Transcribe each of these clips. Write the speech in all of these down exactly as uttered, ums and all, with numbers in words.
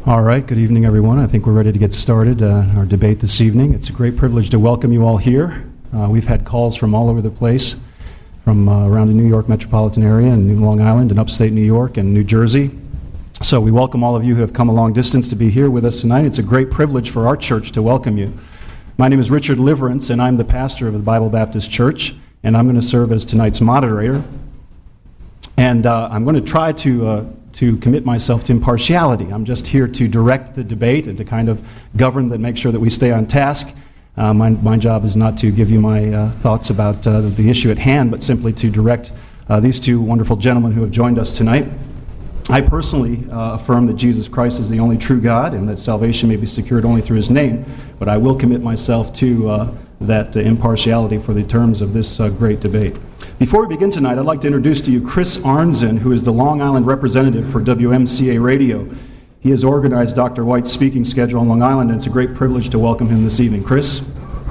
All right, good evening, everyone. I think we're ready to get started uh, our debate this evening. It's a great privilege to welcome you all here. Uh, we've had calls from all over the place, from uh, around the New York metropolitan area and New Long Island and upstate New York and New Jersey. So we welcome all of you who have come a long distance to be here with us tonight. It's a great privilege for our church to welcome you. My name is Richard Liverance, and I'm the pastor of the Bible Baptist Church, and I'm going to serve as tonight's moderator. And uh, I'm going to try to uh, to commit myself to impartiality. I'm just here to direct the debate and to kind of govern and make sure that we stay on task. Uh, my, my job is not to give you my uh, thoughts about uh, the issue at hand, but simply to direct uh, these two wonderful gentlemen who have joined us tonight. I personally uh, affirm that Jesus Christ is the only true God and that salvation may be secured only through His name, but I will commit myself to uh, that uh, impartiality for the terms of this uh, great debate. Before we begin tonight, I'd like to introduce to you Chris Arnzen, who is the Long Island representative for W M C A Radio. He has organized Doctor White's speaking schedule on Long Island, and it's a great privilege to welcome him this evening. Chris?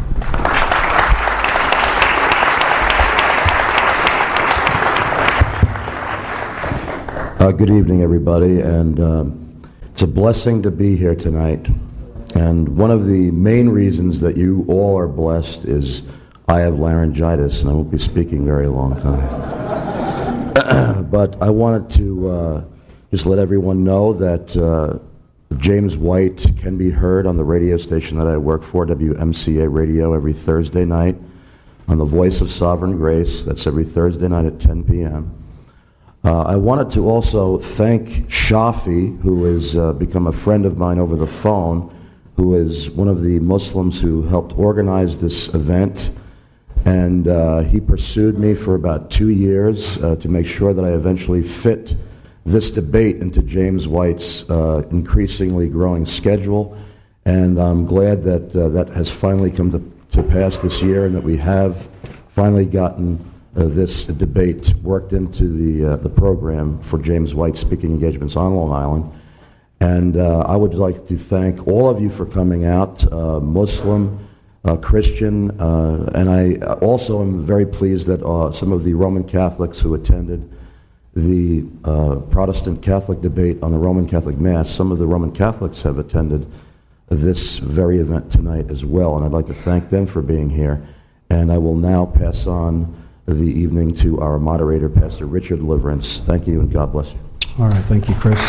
Uh, good evening, everybody, and um, it's a blessing to be here tonight. And one of the main reasons that you all are blessed is I have laryngitis, and I won't be speaking very long time. But I wanted to uh, just let everyone know that uh, James White can be heard on the radio station that I work for, W M C A Radio, every Thursday night on the Voice of Sovereign Grace. That's every Thursday night at ten p.m. Uh, I wanted to also thank Shafi, who has uh, become a friend of mine over the phone, who is one of the Muslims who helped organize this event. And uh, he pursued me for about two years uh, to make sure that I eventually fit this debate into James White's uh, increasingly growing schedule. And I'm glad that uh, that has finally come to, to pass this year, and that we have finally gotten uh, this debate worked into the, uh, the program for James White Speaking Engagements on Long Island. And uh, I would like to thank all of you for coming out, uh, Muslim, Uh, Christian, uh, and I also am very pleased that uh, some of the Roman Catholics who attended the uh, Protestant Catholic debate on the Roman Catholic Mass, some of the Roman Catholics have attended this very event tonight as well, and I'd like to thank them for being here. And I will now pass on the evening to our moderator, Pastor Richard Liverance. Thank you, and God bless you. All right, thank you, Chris.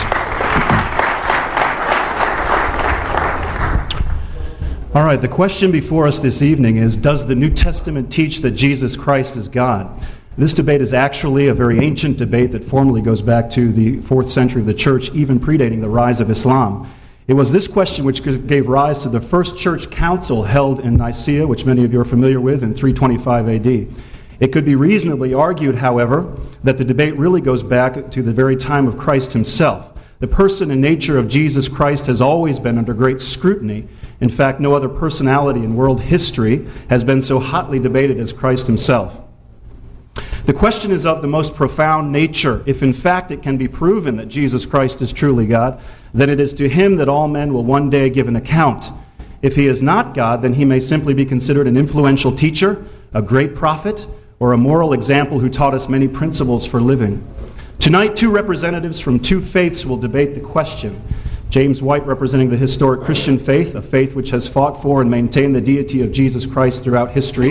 All right, the question before us this evening is, does the New Testament teach that Jesus Christ is God? This debate is actually a very ancient debate that formally goes back to the fourth century of the church, even predating the rise of Islam. It was this question which gave rise to the first church council held in Nicaea, which many of you are familiar with, in three twenty-five A D. It could be reasonably argued, however, that the debate really goes back to the very time of Christ himself. The person and nature of Jesus Christ has always been under great scrutiny. In fact, no other personality in world history has been so hotly debated as Christ himself. The question is of the most profound nature. If in fact it can be proven that Jesus Christ is truly God, then it is to him that all men will one day give an account. If he is not God, then he may simply be considered an influential teacher, a great prophet, or a moral example who taught us many principles for living. Tonight, two representatives from two faiths will debate the question. James White, representing the historic Christian faith, a faith which has fought for and maintained the deity of Jesus Christ throughout history,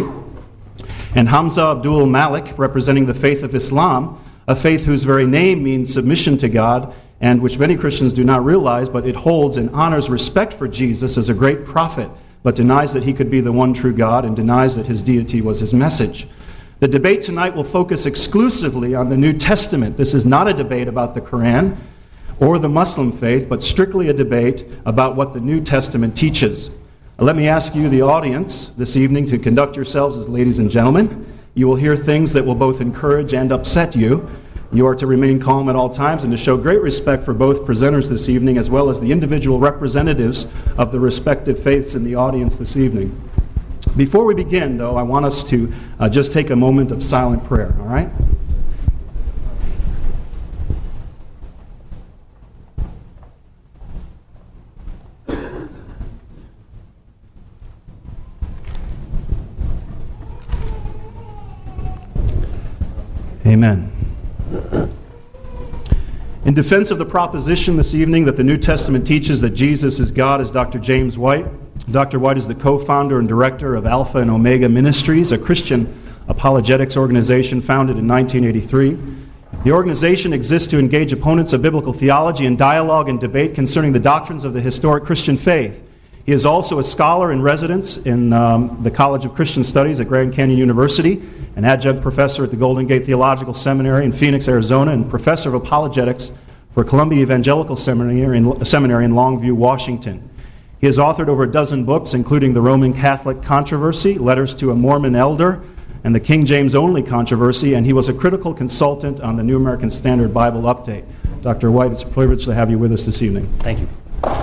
and Hamza Abdul Malik, representing the faith of Islam, a faith whose very name means submission to God, and which many Christians do not realize, but it holds and honors respect for Jesus as a great prophet, but denies that he could be the one true God and denies that his deity was his message. The debate tonight will focus exclusively on the New Testament. This is not a debate about the Quran or the Muslim faith, but strictly a debate about what the New Testament teaches. Let me ask you, the audience, this evening to conduct yourselves as ladies and gentlemen. You will hear things that will both encourage and upset you. You are to remain calm at all times and to show great respect for both presenters this evening as well as the individual representatives of the respective faiths in the audience this evening. Before we begin, though, I want us to uh, just take a moment of silent prayer, all right? Amen. In defense of the proposition this evening that the New Testament teaches that Jesus is God is Doctor James White. Doctor White is the co-founder and director of Alpha and Omega Ministries, a Christian apologetics organization founded in nineteen eighty-three. The organization exists to engage opponents of biblical theology in dialogue and debate concerning the doctrines of the historic Christian faith. He is also a scholar in residence in um, the College of Christian Studies at Grand Canyon University, an adjunct professor at the Golden Gate Theological Seminary in Phoenix, Arizona, and professor of apologetics for Columbia Evangelical Seminary in, Seminary in Longview, Washington. He has authored over a dozen books, including The Roman Catholic Controversy, Letters to a Mormon Elder, and The King James Only Controversy, and he was a critical consultant on the New American Standard Bible Update. Doctor White, it's a privilege to have you with us this evening. Thank you.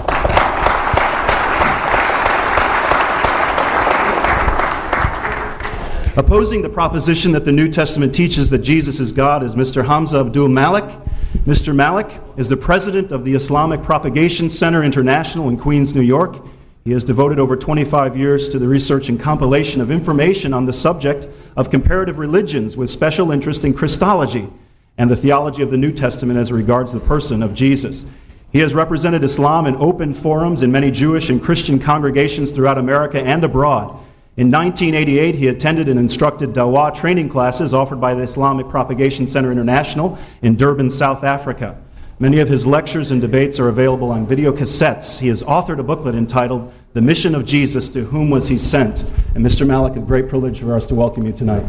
Opposing the proposition that the New Testament teaches that Jesus is God is Mister Hamza Abdul Malik. Mister Malik is the president of the Islamic Propagation Center International in Queens, New York. He has devoted over twenty-five years to the research and compilation of information on the subject of comparative religions with special interest in Christology and the theology of the New Testament as regards the person of Jesus. He has represented Islam in open forums in many Jewish and Christian congregations throughout America and abroad. In nineteen eighty-eight, he attended and instructed Dawah training classes offered by the Islamic Propagation Center International in Durban, South Africa. Many of his lectures and debates are available on video cassettes. He has authored a booklet entitled The Mission of Jesus, To Whom Was He Sent? And Mister Malik, a great privilege for us to welcome you tonight.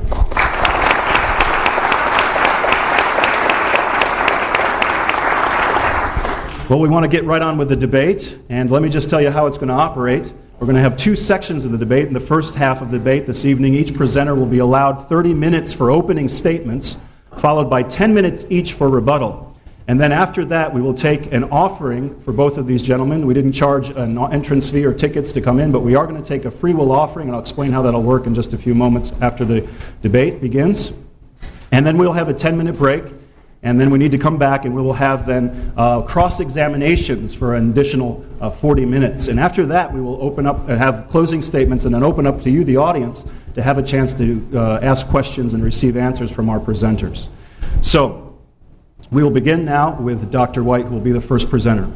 Well, we want to get right on with the debate, and let me just tell you how it's going to operate. We're going to have two sections of the debate. In the first half of the debate this evening, each presenter will be allowed thirty minutes for opening statements, followed by ten minutes each for rebuttal. And then after that, we will take an offering for both of these gentlemen. We didn't charge an entrance fee or tickets to come in, but we are going to take a free will offering, and I'll explain how that'll work in just a few moments after the debate begins. And then we'll have a ten-minute break. And then we need to come back and we will have then uh, cross-examinations for an additional uh, forty minutes. And after that, we will open up, uh, have closing statements and then open up to you, the audience, to have a chance to uh, ask questions and receive answers from our presenters. So, we will begin now with Doctor White, who will be the first presenter.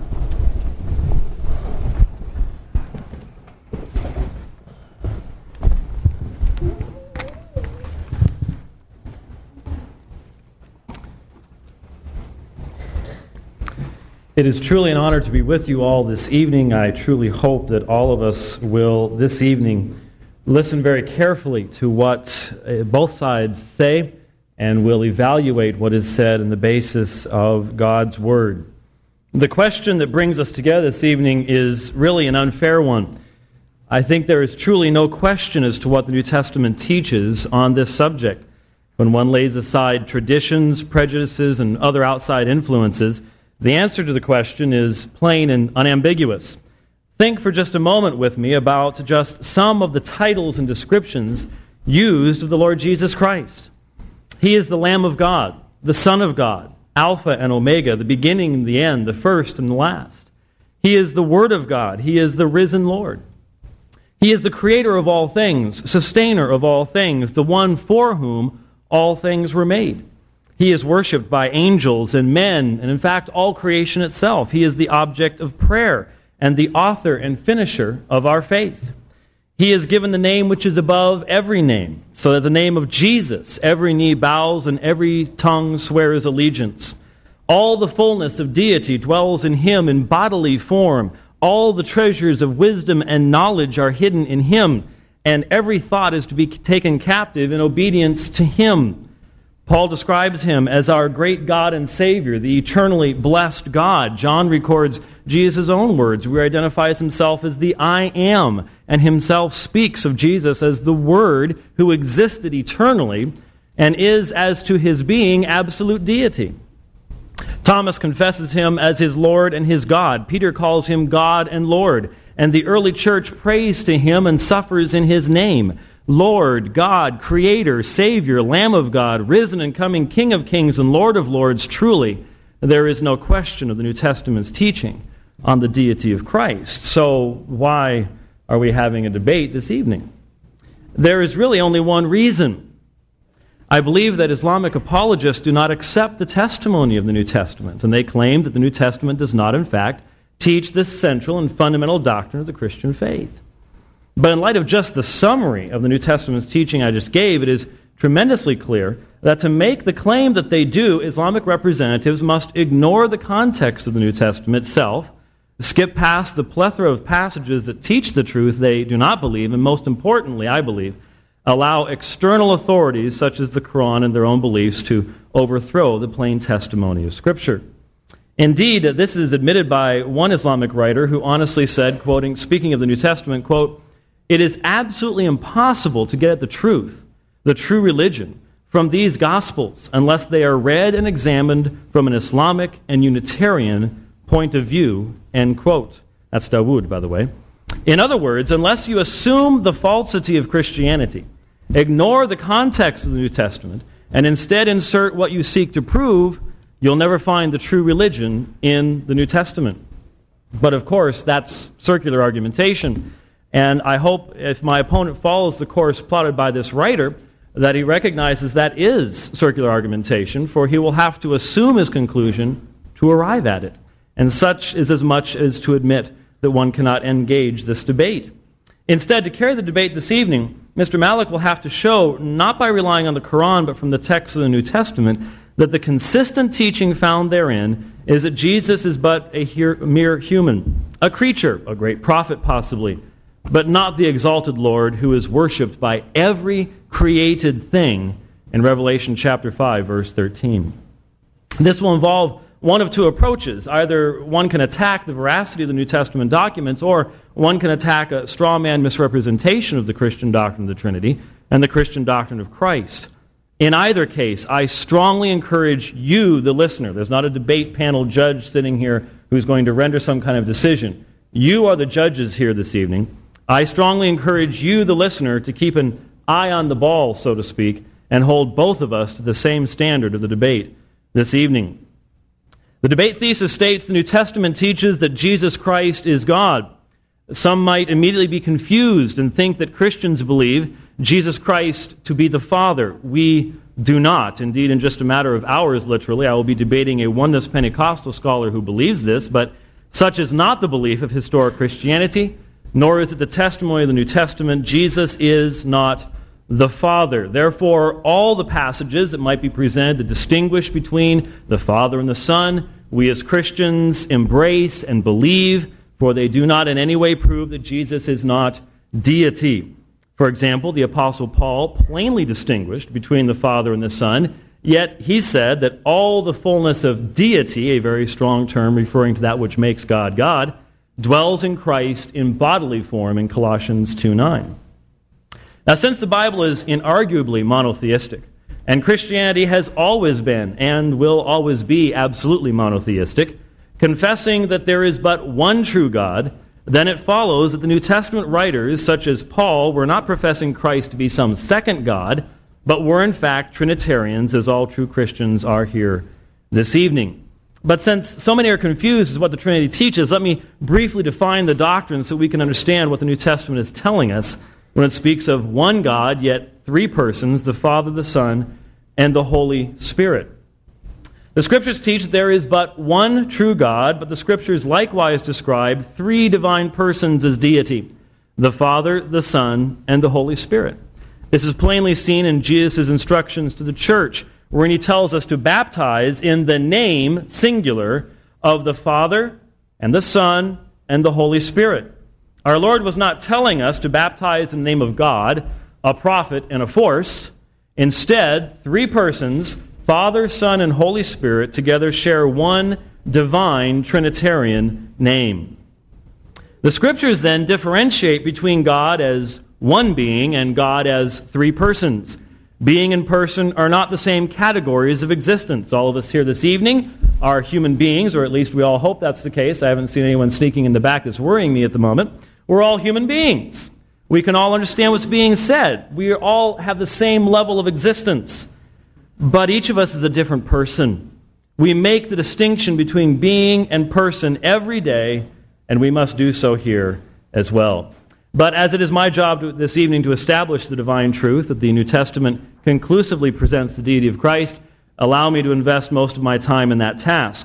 It is truly an honor to be with you all this evening. I truly hope that all of us will this evening listen very carefully to what both sides say and will evaluate what is said on the basis of God's Word. The question that brings us together this evening is really an unfair one. I think there is truly no question as to what the New Testament teaches on this subject. When one lays aside traditions, prejudices, and other outside influences, the answer to the question is plain and unambiguous. Think for just a moment with me about just some of the titles and descriptions used of the Lord Jesus Christ. He is the Lamb of God, the Son of God, Alpha and Omega, the beginning and the end, the first and the last. He is the Word of God. He is the risen Lord. He is the creator of all things, sustainer of all things, the one for whom all things were made. He is worshipped by angels and men, and in fact, all creation itself. He is the object of prayer and the author and finisher of our faith. He is given the name which is above every name, so that the name of Jesus, every knee bows and every tongue swears allegiance. All the fullness of deity dwells in Him in bodily form. All the treasures of wisdom and knowledge are hidden in Him, and every thought is to be taken captive in obedience to Him. Paul describes Him as our great God and Savior, the eternally blessed God. John records Jesus' own words, where He identifies Himself as the I Am, and Himself speaks of Jesus as the Word who existed eternally and is, as to His being, absolute deity. Thomas confesses Him as his Lord and his God. Peter calls Him God and Lord, and the early church prays to Him and suffers in His name. Lord, God, Creator, Savior, Lamb of God, risen and coming King of kings and Lord of lords, truly, there is no question of the New Testament's teaching on the deity of Christ. So why are we having a debate this evening? There is really only one reason. I believe that Islamic apologists do not accept the testimony of the New Testament, and they claim that the New Testament does not, in fact, teach this central and fundamental doctrine of the Christian faith. But in light of just the summary of the New Testament's teaching I just gave, it is tremendously clear that to make the claim that they do, Islamic representatives must ignore the context of the New Testament itself, skip past the plethora of passages that teach the truth they do not believe, and most importantly, I believe, allow external authorities such as the Quran and their own beliefs to overthrow the plain testimony of Scripture. Indeed, this is admitted by one Islamic writer who honestly said, quoting, speaking of the New Testament, quote, "It is absolutely impossible to get at the truth, the true religion, from these Gospels unless they are read and examined from an Islamic and Unitarian point of view," end quote. That's Dawood, by the way. In other words, unless you assume the falsity of Christianity, ignore the context of the New Testament, and instead insert what you seek to prove, you'll never find the true religion in the New Testament. But of course, that's circular argumentation. And I hope if my opponent follows the course plotted by this writer, that he recognizes that is circular argumentation, for he will have to assume his conclusion to arrive at it. And such is as much as to admit that one cannot engage this debate. Instead, to carry the debate this evening, Mister Malik will have to show, not by relying on the Quran, but from the text of the New Testament, that the consistent teaching found therein is that Jesus is but a mere human, a creature, a great prophet possibly, but not the exalted Lord who is worshipped by every created thing in Revelation chapter five, verse thirteen. This will involve one of two approaches. Either one can attack the veracity of the New Testament documents, or one can attack a straw man misrepresentation of the Christian doctrine of the Trinity and the Christian doctrine of Christ. In either case, I strongly encourage you, the listener. There's not a debate panel judge sitting here who's going to render some kind of decision. You are the judges here this evening. I strongly encourage you, the listener, to keep an eye on the ball, so to speak, and hold both of us to the same standard of the debate this evening. The debate thesis states the New Testament teaches that Jesus Christ is God. Some might immediately be confused and think that Christians believe Jesus Christ to be the Father. We do not. Indeed, in just a matter of hours, literally, I will be debating a oneness Pentecostal scholar who believes this, but such is not the belief of historic Christianity, nor is it the testimony of the New Testament. Jesus is not the Father. Therefore, all the passages that might be presented to distinguish between the Father and the Son, we as Christians embrace and believe, for they do not in any way prove that Jesus is not deity. For example, the Apostle Paul plainly distinguished between the Father and the Son, yet he said that all the fullness of deity, a very strong term referring to that which makes God God, dwells in Christ in bodily form in Colossians two nine. Now, since the Bible is inarguably monotheistic, and Christianity has always been and will always be absolutely monotheistic, confessing that there is but one true God, then it follows that the New Testament writers, such as Paul, were not professing Christ to be some second God, but were in fact Trinitarians, as all true Christians are here this evening. But since so many are confused as what the Trinity teaches, let me briefly define the doctrine so we can understand what the New Testament is telling us when it speaks of one God, yet three persons, the Father, the Son, and the Holy Spirit. The Scriptures teach that there is but one true God, but the Scriptures likewise describe three divine persons as deity, the Father, the Son, and the Holy Spirit. This is plainly seen in Jesus' instructions to the church, wherein he tells us to baptize in the name, singular, of the Father, and the Son, and the Holy Spirit. Our Lord was not telling us to baptize in the name of God, a prophet, and a force. Instead, three persons, Father, Son, and Holy Spirit, together share one divine Trinitarian name. The Scriptures then differentiate between God as one being and God as three persons. Being and person are not the same categories of existence. All of us here this evening are human beings, or at least we all hope that's the case. I haven't seen anyone sneaking in the back that's worrying me at the moment. We're all human beings. We can all understand what's being said. We all have the same level of existence. But each of us is a different person. We make the distinction between being and person every day, and we must do so here as well. But as it is my job to, this evening to establish the divine truth that the New Testament conclusively presents the deity of Christ, allow me to invest most of my time in that task.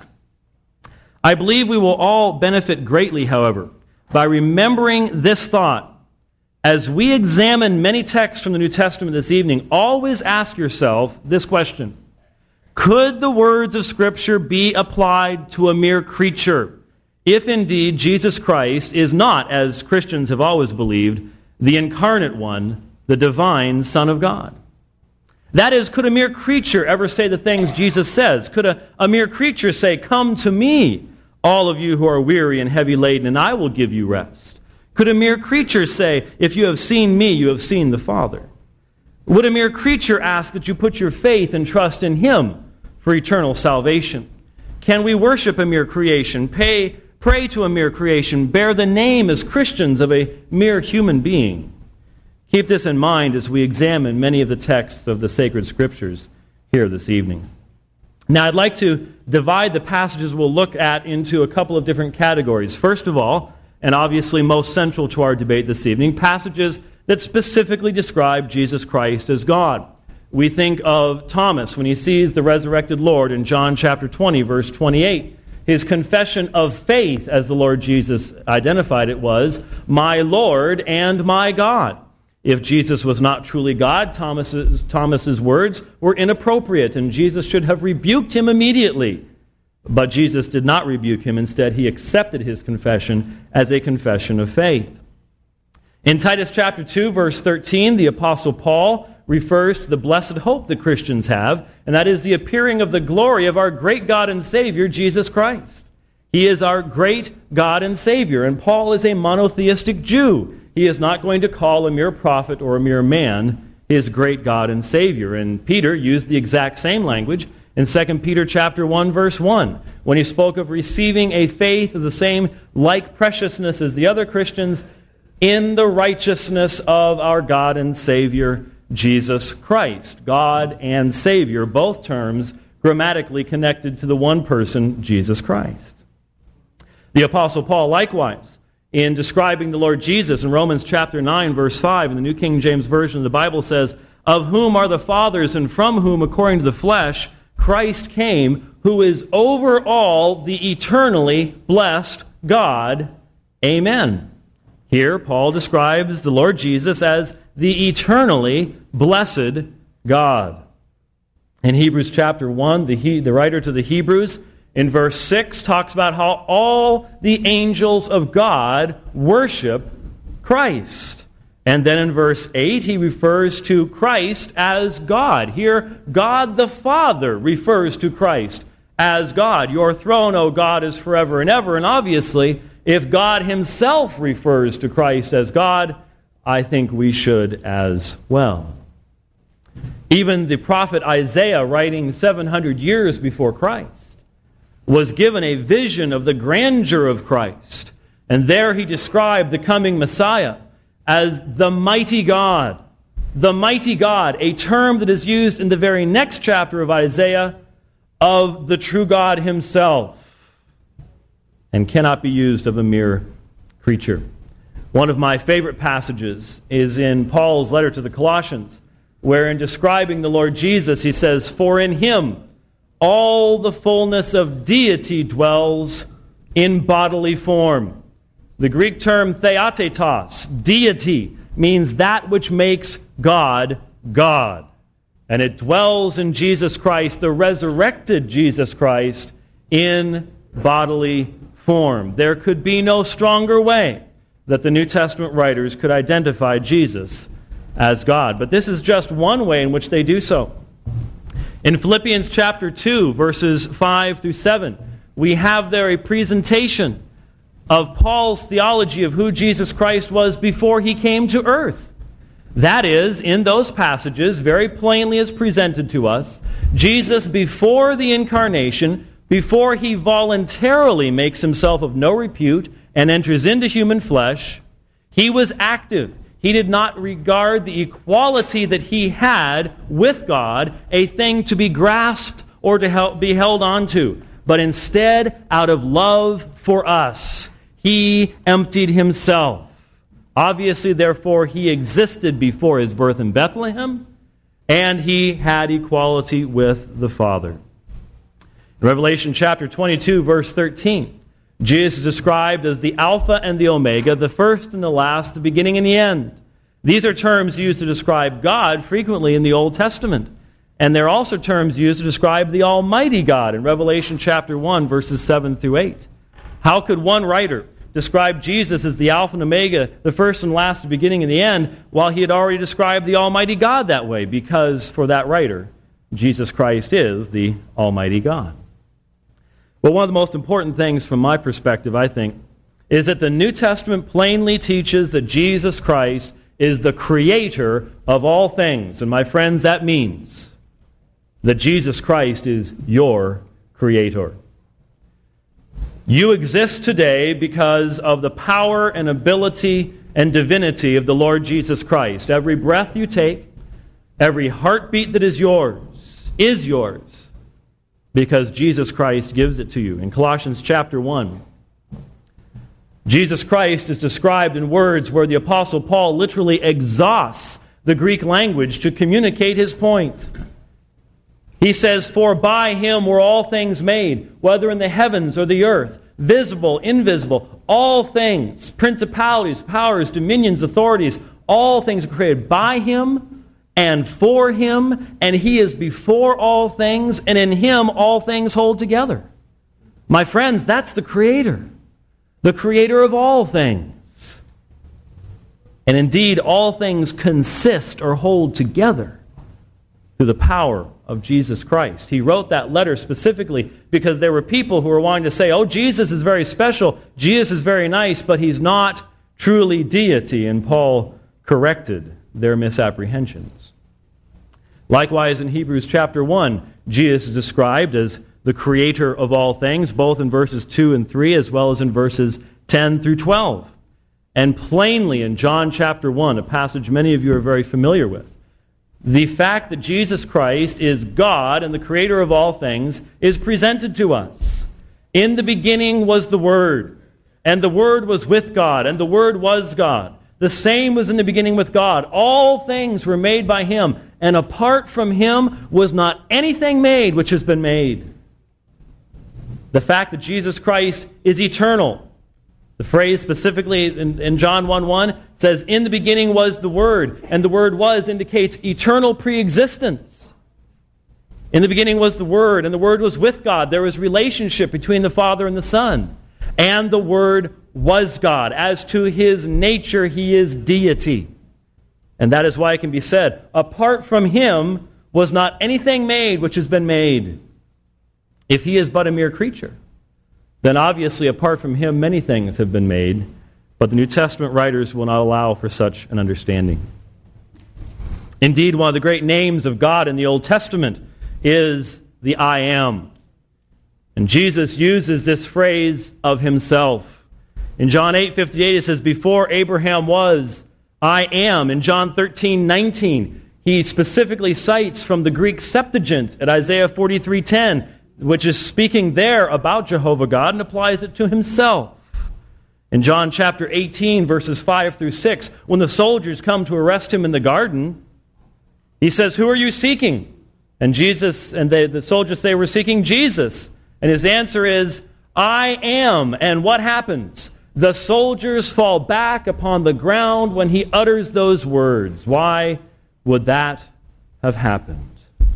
I believe we will all benefit greatly, however, by remembering this thought. As we examine many texts from the New Testament this evening, always ask yourself this question: could the words of Scripture be applied to a mere creature, if indeed Jesus Christ is not, as Christians have always believed, the incarnate one, the divine Son of God? That is, could a mere creature ever say the things Jesus says? Could a, a mere creature say, "Come to me, all of you who are weary and heavy laden, and I will give you rest"? Could a mere creature say, "If you have seen me, you have seen the Father"? Would a mere creature ask that you put your faith and trust in Him for eternal salvation? Can we worship a mere creation, pay, pray to a mere creation, bear the name as Christians of a mere human being? Keep this in mind as we examine many of the texts of the sacred Scriptures here this evening. Now, I'd like to divide the passages we'll look at into a couple of different categories. First of all, and obviously most central to our debate this evening, passages that specifically describe Jesus Christ as God. We think of Thomas when he sees the resurrected Lord in John chapter twenty, verse twenty-eight. His confession of faith, as the Lord Jesus identified it, was, "My Lord and my God." If Jesus was not truly God, Thomas's, Thomas's words were inappropriate, and Jesus should have rebuked him immediately. But Jesus did not rebuke him. Instead, he accepted his confession as a confession of faith. In Titus chapter two, verse thirteen, the Apostle Paul refers to the blessed hope that Christians have, and that is the appearing of the glory of our great God and Savior, Jesus Christ. He is our great God and Savior, and Paul is a monotheistic Jew. He is not going to call a mere prophet or a mere man his great God and Savior. And Peter used the exact same language in Second Peter chapter one, verse one, when he spoke of receiving a faith of the same like preciousness as the other Christians in the righteousness of our God and Savior, Jesus Christ. God and Savior, both terms grammatically connected to the one person, Jesus Christ. The Apostle Paul, likewise, in describing the Lord Jesus in Romans chapter nine, verse five, in the New King James Version of the Bible says, "Of whom are the fathers, and from whom, according to the flesh, Christ came, who is over all the eternally blessed God. Amen." Here, Paul describes the Lord Jesus as the eternally blessed God. In Hebrews chapter one, the, he, the writer to the Hebrews, in verse six, talks about how all the angels of God worship Christ. And then in verse eight, he refers to Christ as God. Here, God the Father refers to Christ as God. "Your throne, O God, is forever and ever." And obviously, if God himself refers to Christ as God, I think we should as well. Even the prophet Isaiah, writing seven hundred years before Christ, was given a vision of the grandeur of Christ. And there he described the coming Messiah as the mighty God. The mighty God, a term that is used in the very next chapter of Isaiah of the true God himself, and cannot be used of a mere creature. One of my favorite passages is in Paul's letter to the Colossians, where in describing the Lord Jesus, he says, "For in him all the fullness of deity dwells in bodily form." The Greek term theatetos, deity, means that which makes God, God. And it dwells in Jesus Christ, the resurrected Jesus Christ, in bodily form. There could be no stronger way that the New Testament writers could identify Jesus as God. But this is just one way in which they do so. In Philippians chapter two, verses five through seven, we have there a presentation of Paul's theology of who Jesus Christ was before he came to earth. That is, in those passages, very plainly as presented to us, Jesus before the incarnation, before he voluntarily makes himself of no repute and enters into human flesh, he was active. He did not regard the equality that he had with God a thing to be grasped or to be held onto, but instead, out of love for us, he emptied himself Obviously, therefore, he existed before his birth in Bethlehem, and he had equality with the Father. In Revelation chapter twenty-two, verse thirteen, Jesus is described as the Alpha and the Omega, the first and the last, the beginning and the end. These are terms used to describe God frequently in the Old Testament. And they're also terms used to describe the Almighty God in Revelation chapter one, verses seven through eight. How could one writer describe Jesus as the Alpha and Omega, the first and last, the beginning and the end, while he had already described the Almighty God that way? Because for that writer, Jesus Christ is the Almighty God. Well, one of the most important things from my perspective, I think, is that the New Testament plainly teaches that Jesus Christ is the creator of all things. And my friends, that means that Jesus Christ is your creator. You exist today because of the power and ability and divinity of the Lord Jesus Christ. Every breath you take, every heartbeat that is yours, is yours because Jesus Christ gives it to you. In Colossians chapter one, Jesus Christ is described in words where the Apostle Paul literally exhausts the Greek language to communicate his point. He says, "For by him were all things made, whether in the heavens or the earth, visible, invisible, all things, principalities, powers, dominions, authorities, all things are created by him and for him, and he is before all things, and in him all things hold together." My friends, that's the Creator, the Creator of all things. And indeed, all things consist or hold together through the power of Jesus Christ. He wrote that letter specifically because there were people who were wanting to say, oh, Jesus is very special, Jesus is very nice, but he's not truly deity. And Paul corrected their misapprehensions. Likewise, in Hebrews chapter one, Jesus is described as the creator of all things, both in verses two and three, as well as in verses ten through twelve. And plainly in John chapter one, a passage many of you are very familiar with, the fact that Jesus Christ is God and the creator of all things is presented to us. In the beginning was the Word, and the Word was with God, and the Word was God. The same was in the beginning with God. All things were made by Him, and apart from Him was not anything made which has been made. The fact that Jesus Christ is eternal. The phrase specifically in, in John one one says, "In the beginning was the Word," and the word "was" indicates eternal preexistence. In the beginning was the Word, and the Word was with God. There was relationship between the Father and the Son. And the Word was God. As to His nature, He is deity. And that is why it can be said, apart from Him was not anything made which has been made. If He is but a mere creature, then obviously apart from Him many things have been made, but the New Testament writers will not allow for such an understanding. Indeed, one of the great names of God in the Old Testament is the I Am. And Jesus uses this phrase of Himself. In John eight fifty-eight it says, "Before Abraham was, I am." In John thirteen nineteen, he specifically cites from the Greek Septuagint at Isaiah forty-three ten, which is speaking there about Jehovah God and applies it to Himself. In John chapter eighteen, verses five through six, when the soldiers come to arrest Him in the garden, He says, "Who are you seeking?" And Jesus and they, the soldiers say, "We're seeking Jesus." And His answer is, "I am." And what happens? The soldiers fall back upon the ground when He utters those words. Why would that have happened?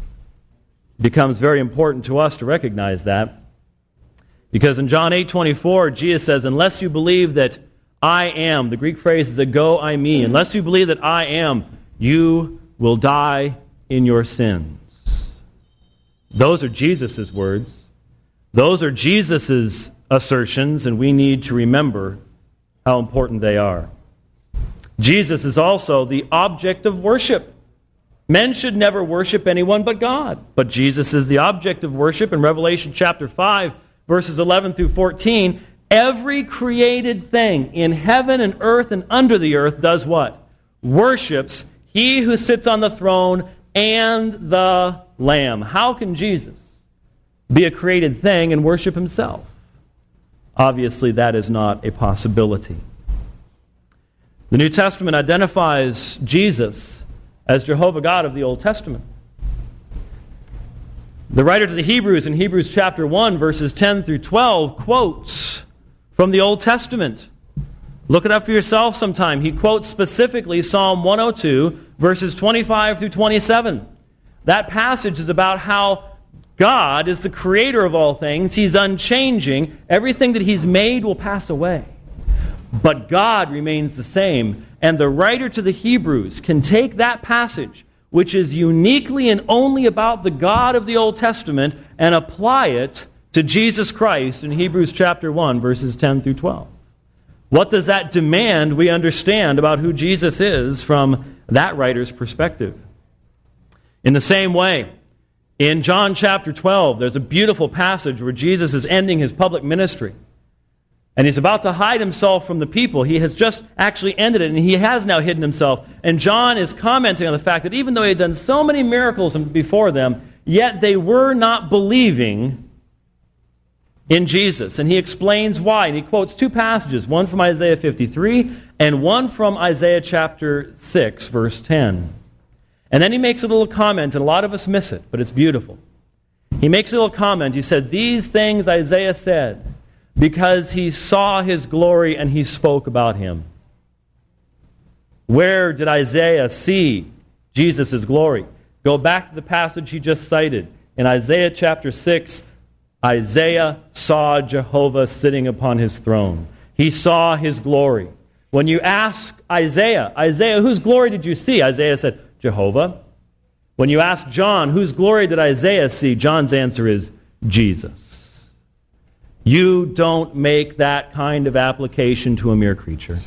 It becomes very important to us to recognize that. Because in John eight twenty-four, Jesus says, "Unless you believe that I am," the Greek phrase is ego eimi, "unless you believe that I am, you will die in your sins." Those are Jesus' words. Those are Jesus' assertions, and we need to remember how important they are. Jesus is also the object of worship. Men should never worship anyone but God. But Jesus is the object of worship. In Revelation chapter five, verses eleven through fourteen, every created thing in heaven and earth and under the earth does what? Worships He who sits on the throne and the Lamb. How can Jesus be a created thing and worship Himself? Obviously, that is not a possibility. The New Testament identifies Jesus as Jehovah God of the Old Testament. The writer to the Hebrews in Hebrews chapter one, verses ten through twelve, quotes from the Old Testament. Look it up for yourself sometime. He quotes specifically Psalm one oh two, verses twenty-five through twenty-seven. That passage is about how God is the creator of all things. He's unchanging. Everything that He's made will pass away. But God remains the same. And the writer to the Hebrews can take that passage, which is uniquely and only about the God of the Old Testament, and apply it to Jesus Christ in Hebrews chapter one, verses ten through twelve. What does that demand we understand about who Jesus is from that writer's perspective? In the same way, in John chapter twelve, there's a beautiful passage where Jesus is ending His public ministry. And He's about to hide Himself from the people. He has just actually ended it, and He has now hidden Himself. And John is commenting on the fact that even though He had done so many miracles before them, yet they were not believing in Jesus. And he explains why. And he quotes two passages, one from Isaiah fifty-three and one from Isaiah chapter six, verse ten. And then he makes a little comment, and a lot of us miss it, but it's beautiful. He makes a little comment. He said, "These things Isaiah said, because he saw His glory and he spoke about Him." Where did Isaiah see Jesus' glory? Go back to the passage he just cited. In Isaiah chapter six, Isaiah saw Jehovah sitting upon His throne. He saw His glory. When you ask Isaiah, Isaiah, whose glory did you see? Isaiah said, Jehovah. When you ask John, whose glory did Isaiah see? John's answer is Jesus. You don't make that kind of application to a mere creature.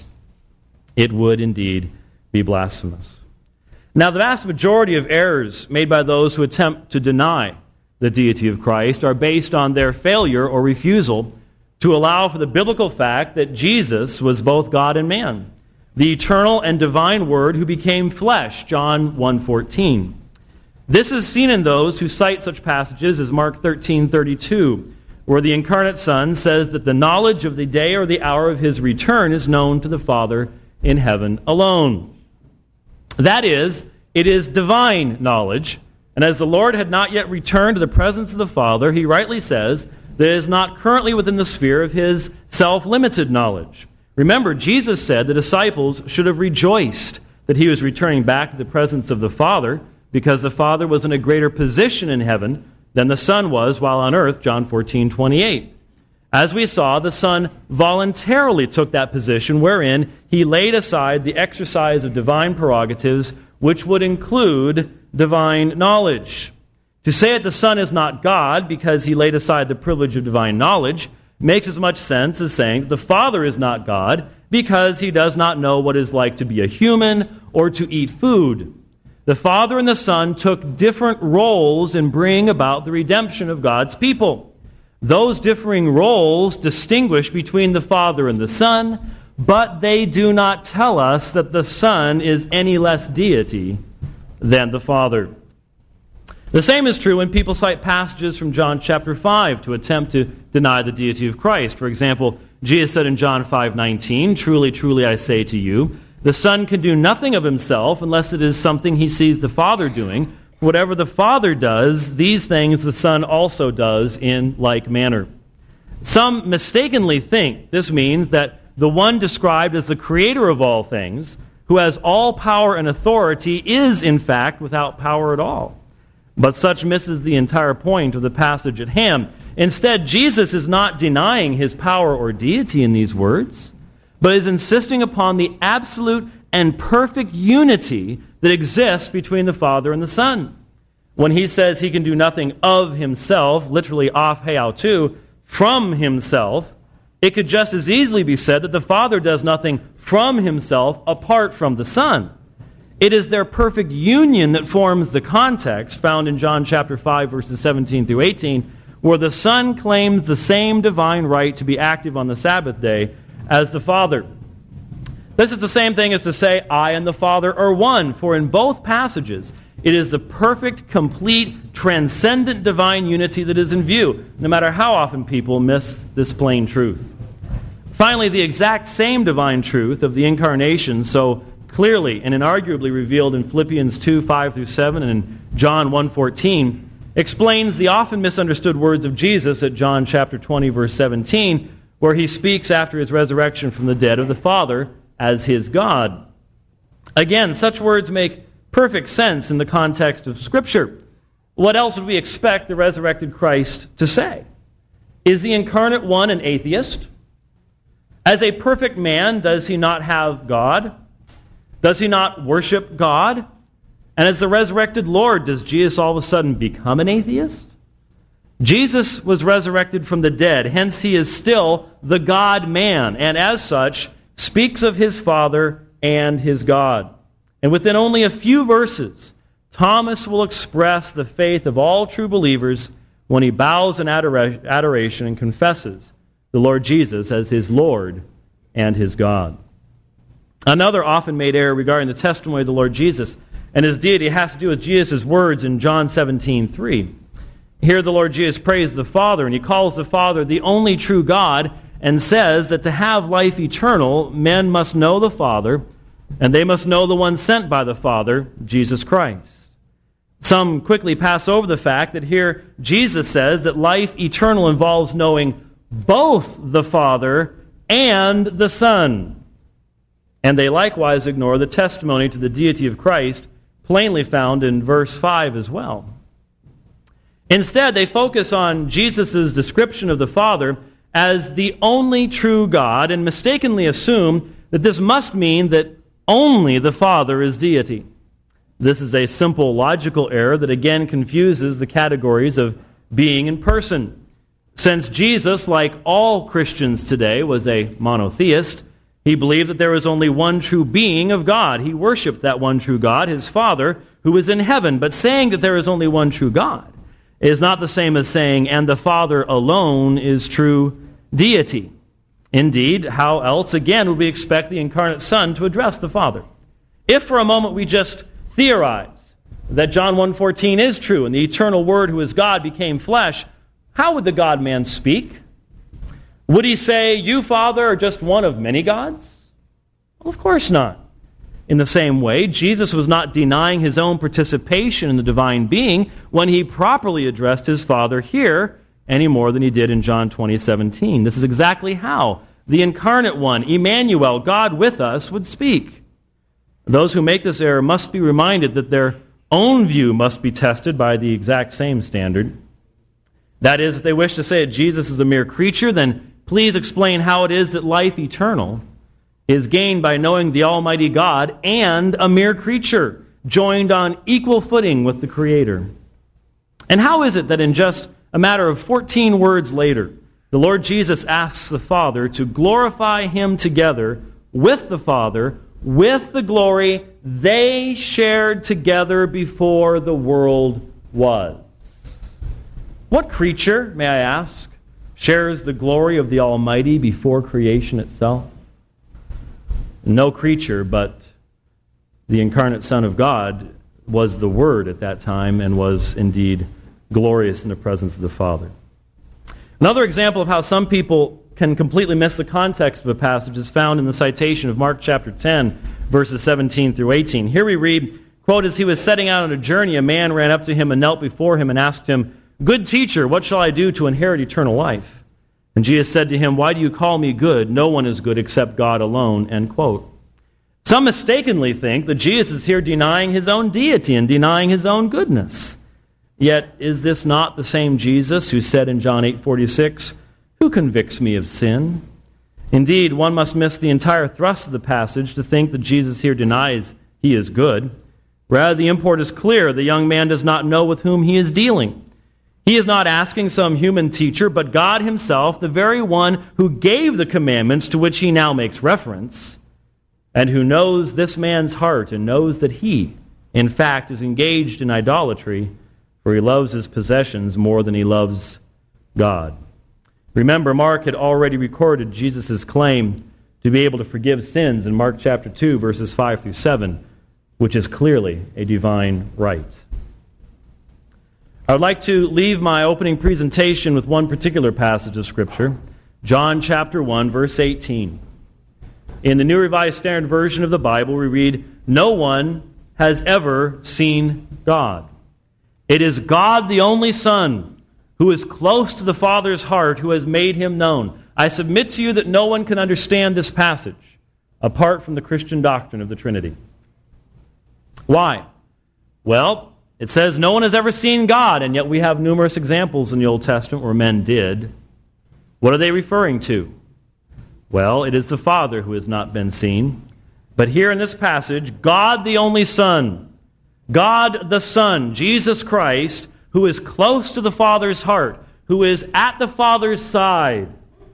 It would indeed be blasphemous. Now, the vast majority of errors made by those who attempt to deny the deity of Christ are based on their failure or refusal to allow for the biblical fact that Jesus was both God and man, the eternal and divine Word who became flesh, John one fourteen. This is seen in those who cite such passages as Mark thirteen thirty-two, where the incarnate Son says that the knowledge of the day or the hour of His return is known to the Father in heaven alone. That is, it is divine knowledge, and as the Lord had not yet returned to the presence of the Father, He rightly says that it is not currently within the sphere of His self-limited knowledge. Remember, Jesus said the disciples should have rejoiced that He was returning back to the presence of the Father, because the Father was in a greater position in heaven than the Son was while on earth, John fourteen twenty-eight. As we saw, the Son voluntarily took that position wherein He laid aside the exercise of divine prerogatives, which would include divine knowledge. To say that the Son is not God because He laid aside the privilege of divine knowledge makes as much sense as saying that the Father is not God because He does not know what it is like to be a human or to eat food. The Father and the Son took different roles in bringing about the redemption of God's people. Those differing roles distinguish between the Father and the Son, but they do not tell us that the Son is any less deity than the Father. The same is true when people cite passages from John chapter five to attempt to deny the deity of Christ. For example, Jesus said in John five nineteen, "Truly, truly, I say to you, the Son can do nothing of Himself unless it is something He sees the Father doing. Whatever the Father does, these things the Son also does in like manner." Some mistakenly think this means that the one described as the creator of all things, who has all power and authority, is in fact without power at all. But such misses the entire point of the passage at hand. Instead, Jesus is not denying His power or deity in these words, but is insisting upon the absolute and perfect unity that exists between the Father and the Son. When He says He can do nothing of Himself, literally af heautou, from Himself, it could just as easily be said that the Father does nothing from Himself apart from the Son. It is their perfect union that forms the context found in John chapter five, verses seventeen through eighteen, where the Son claims the same divine right to be active on the Sabbath day as the Father. This is the same thing as to say, I and the Father are one, for in both passages, it is the perfect, complete, transcendent divine unity that is in view, no matter how often people miss this plain truth. Finally, the exact same divine truth of the incarnation, so clearly and inarguably revealed in Philippians two, five through seven, and in John one fourteen, explains the often misunderstood words of Jesus at John chapter twenty, verse seventeen, where he speaks after his resurrection from the dead of the Father as his God. Again, such words make perfect sense in the context of Scripture. What else would we expect the resurrected Christ to say? Is the incarnate one an atheist? As a perfect man, does he not have God? Does he not worship God? And as the resurrected Lord, does Jesus all of a sudden become an atheist? Jesus was resurrected from the dead, hence he is still the God-man, and as such, speaks of his Father and his God. And within only a few verses, Thomas will express the faith of all true believers when he bows in adora- adoration and confesses the Lord Jesus as his Lord and his God. Another often made error regarding the testimony of the Lord Jesus and his deity has to do with Jesus' words in John seventeen three. Here the Lord Jesus praises the Father, and he calls the Father the only true God, and says that to have life eternal, men must know the Father, and they must know the one sent by the Father, Jesus Christ. Some quickly pass over the fact that here Jesus says that life eternal involves knowing both the Father and the Son. And they likewise ignore the testimony to the deity of Christ, plainly found in verse five as well. Instead, they focus on Jesus' description of the Father as the only true God and mistakenly assume that this must mean that only the Father is deity. This is a simple logical error that again confuses the categories of being and person. Since Jesus, like all Christians today, was a monotheist, he believed that there was only one true being of God. He worshipped that one true God, his Father, who is in heaven. But saying that there is only one true God is not the same as saying, and the Father alone is true deity. Indeed, how else again would we expect the incarnate Son to address the Father? If for a moment we just theorize that John one fourteen is true and the eternal Word who is God became flesh, how would the God-man speak? Would he say, you, Father, are just one of many gods? Well, of course not. In the same way, Jesus was not denying his own participation in the divine being when he properly addressed his Father here any more than he did in John twenty seventeen. This is exactly how the incarnate one, Emmanuel, God with us, would speak. Those who make this error must be reminded that their own view must be tested by the exact same standard. That is, if they wish to say that Jesus is a mere creature, then please explain how it is that life eternal is gained by knowing the Almighty God and a mere creature, joined on equal footing with the Creator. And how is it that in just a matter of fourteen words later, the Lord Jesus asks the Father to glorify him together with the Father, with the glory they shared together before the world was? What creature, may I ask, shares the glory of the Almighty before creation itself? No creature, but the incarnate Son of God was the Word at that time and was indeed glorious in the presence of the Father. Another example of how some people can completely miss the context of a passage is found in the citation of Mark chapter ten, verses seventeen through eighteen. Here we read, quote, as he was setting out on a journey, a man ran up to him and knelt before him and asked him, good teacher, what shall I do to inherit eternal life? And Jesus said to him, why do you call me good? No one is good except God alone, end quote. Some mistakenly think that Jesus is here denying his own deity and denying his own goodness. Yet, is this not the same Jesus who said in John eight forty-six, who convicts me of sin? Indeed, one must miss the entire thrust of the passage to think that Jesus here denies he is good. Rather, the import is clear. The young man does not know with whom he is dealing. He is not asking some human teacher, but God himself, the very one who gave the commandments to which he now makes reference, and who knows this man's heart and knows that he, in fact, is engaged in idolatry, for he loves his possessions more than he loves God. Remember, Mark had already recorded Jesus' claim to be able to forgive sins in Mark chapter two, verses five through seven, which is clearly a divine right. I would like to leave my opening presentation with one particular passage of Scripture, John chapter one, verse eighteen. In the New Revised Standard Version of the Bible, we read, "No one has ever seen God. It is God the only Son, who is close to the Father's heart, who has made him known." I submit to you that no one can understand this passage apart from the Christian doctrine of the Trinity. Why? Well, it says no one has ever seen God, and yet we have numerous examples in the Old Testament where men did. What are they referring to? Well, it is the Father who has not been seen. But here in this passage, God the only Son, God the Son, Jesus Christ, who is close to the Father's heart, who is at the Father's side.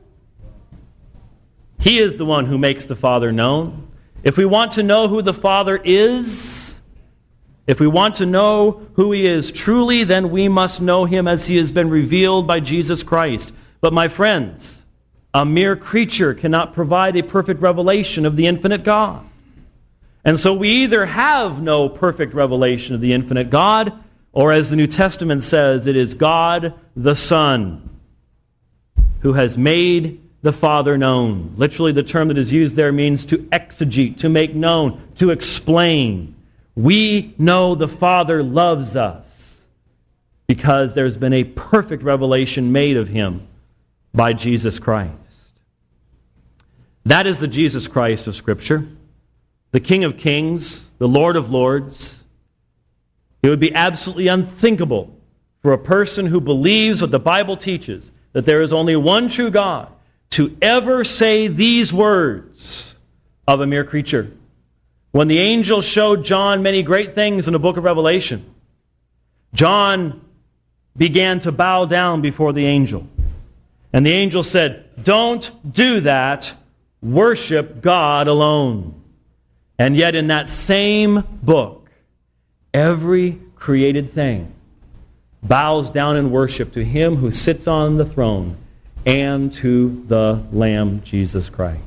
He is the one who makes the Father known. If we want to know who the Father is, if we want to know who He is truly, then we must know Him as He has been revealed by Jesus Christ. But my friends, a mere creature cannot provide a perfect revelation of the infinite God. And so we either have no perfect revelation of the infinite God, or as the New Testament says, it is God the Son who has made the Father known. Literally, the term that is used there means to exegete, to make known, to explain. We know the Father loves us because there's been a perfect revelation made of Him by Jesus Christ. That is the Jesus Christ of Scripture, the King of Kings, the Lord of Lords. It would be absolutely unthinkable for a person who believes what the Bible teaches, that there is only one true God, to ever say these words of a mere creature. When the angel showed John many great things in the book of Revelation, John began to bow down before the angel. And the angel said, "Don't do that. Worship God alone." And yet in that same book, every created thing bows down in worship to Him who sits on the throne and to the Lamb, Jesus Christ.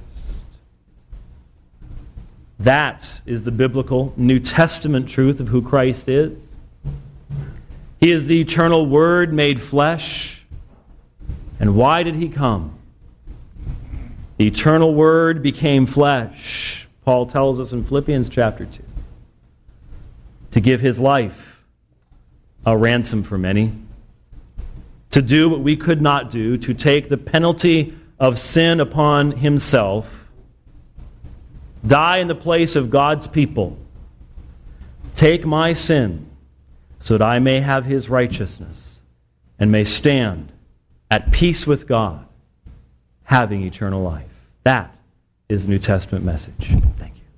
That is the biblical New Testament truth of who Christ is. He is the eternal Word made flesh. And why did He come? The eternal Word became flesh, Paul tells us in Philippians chapter two, to give His life a ransom for many, to do what we could not do, to take the penalty of sin upon Himself, die in the place of God's people, take my sin so that I may have His righteousness and may stand at peace with God, having eternal life. That is the New Testament message. Thank you.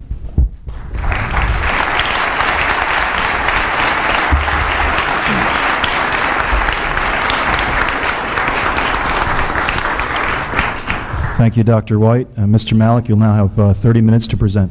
Thank you, Doctor White. Uh, Mister Malik, you'll now have uh, thirty minutes to present.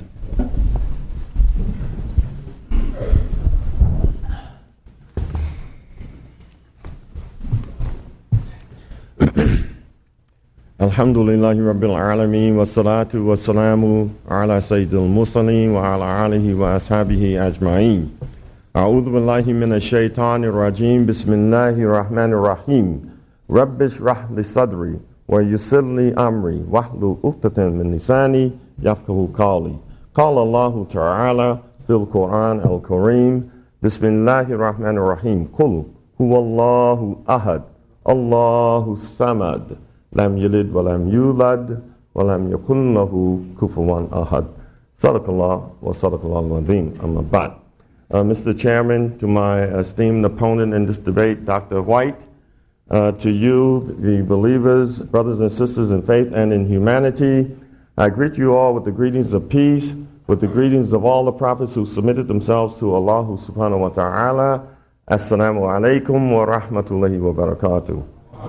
Alhamdulillahi Rabbil Alameen wa salatu wa salamu ala Sayyidil Mursaleen wa ala alihi wa ashabihi ajma'een. A'udhu billahi minash shaitanir rajim. Bismillahir rahmanir rahim. Rabbish rah li sadri wa yassir li amri wahlul uqdatan min lisani yafqahu qawli. Qala Allahu ta'ala fil Quran al-Kareem. Bismillahir rahmanir rahim. Qul huwallahu ahad. Allahu samad. Lam yalid wa lam yulad wa lam yakun lahu kufuwan ahad. Sadaqallah wa sadaqallahu al-azim. Amma ba'd. Uh, Mister Chairman, to my esteemed opponent in this debate, Doctor White, uh, to you, the believers, brothers and sisters in faith and in humanity, I greet you all with the greetings of peace, with the greetings of all the prophets who submitted themselves to Allah subhanahu wa ta'ala. Assalamu alaikum wa rahmatullahi wa barakatuh.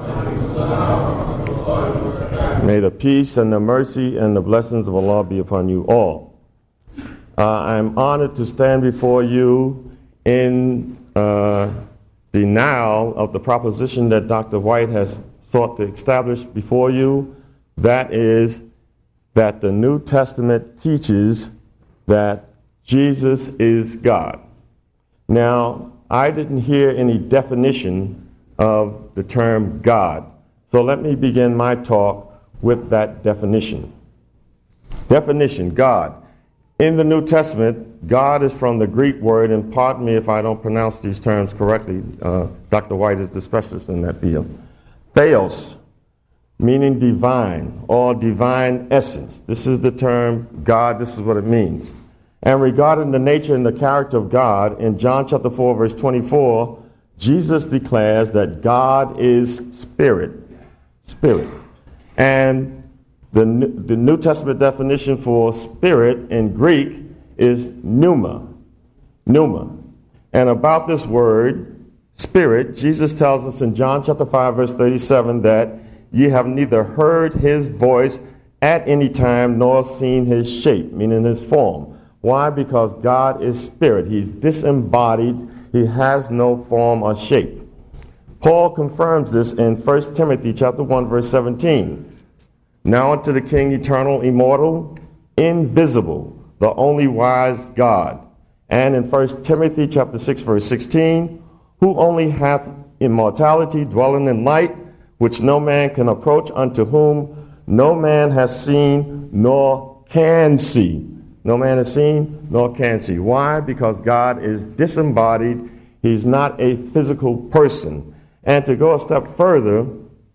May the peace and the mercy and the blessings of Allah be upon you all. Uh, I'm honored to stand before you in uh, denial of the proposition that Doctor White has sought to establish before you. That is, that the New Testament teaches that Jesus is God. Now, I didn't hear any definition of the term God. So let me begin my talk with that definition. Definition, God. In the New Testament, God is from the Greek word, and pardon me if I don't pronounce these terms correctly. Uh, Doctor White is the specialist in that field. Theos, meaning divine or divine essence. This is the term God. This is what it means. And regarding the nature and the character of God, in John chapter four, verse twenty-four, Jesus declares that God is spirit. Spirit. And the, the New Testament definition for spirit in Greek is pneuma. Pneuma. And about this word, spirit, Jesus tells us in John chapter five, verse thirty-seven, that ye have neither heard his voice at any time nor seen his shape, meaning his form. Why? Because God is spirit. He's disembodied. He has no form or shape. Paul confirms this in First Timothy chapter one, verse seventeen. Now unto the King, eternal, immortal, invisible, the only wise God. And in First Timothy chapter six, verse sixteen, who only hath immortality, dwelling in light, which no man can approach, unto whom no man has seen nor can see. No man has seen nor can see. Why? Because God is disembodied. He's not a physical person. And to go a step further,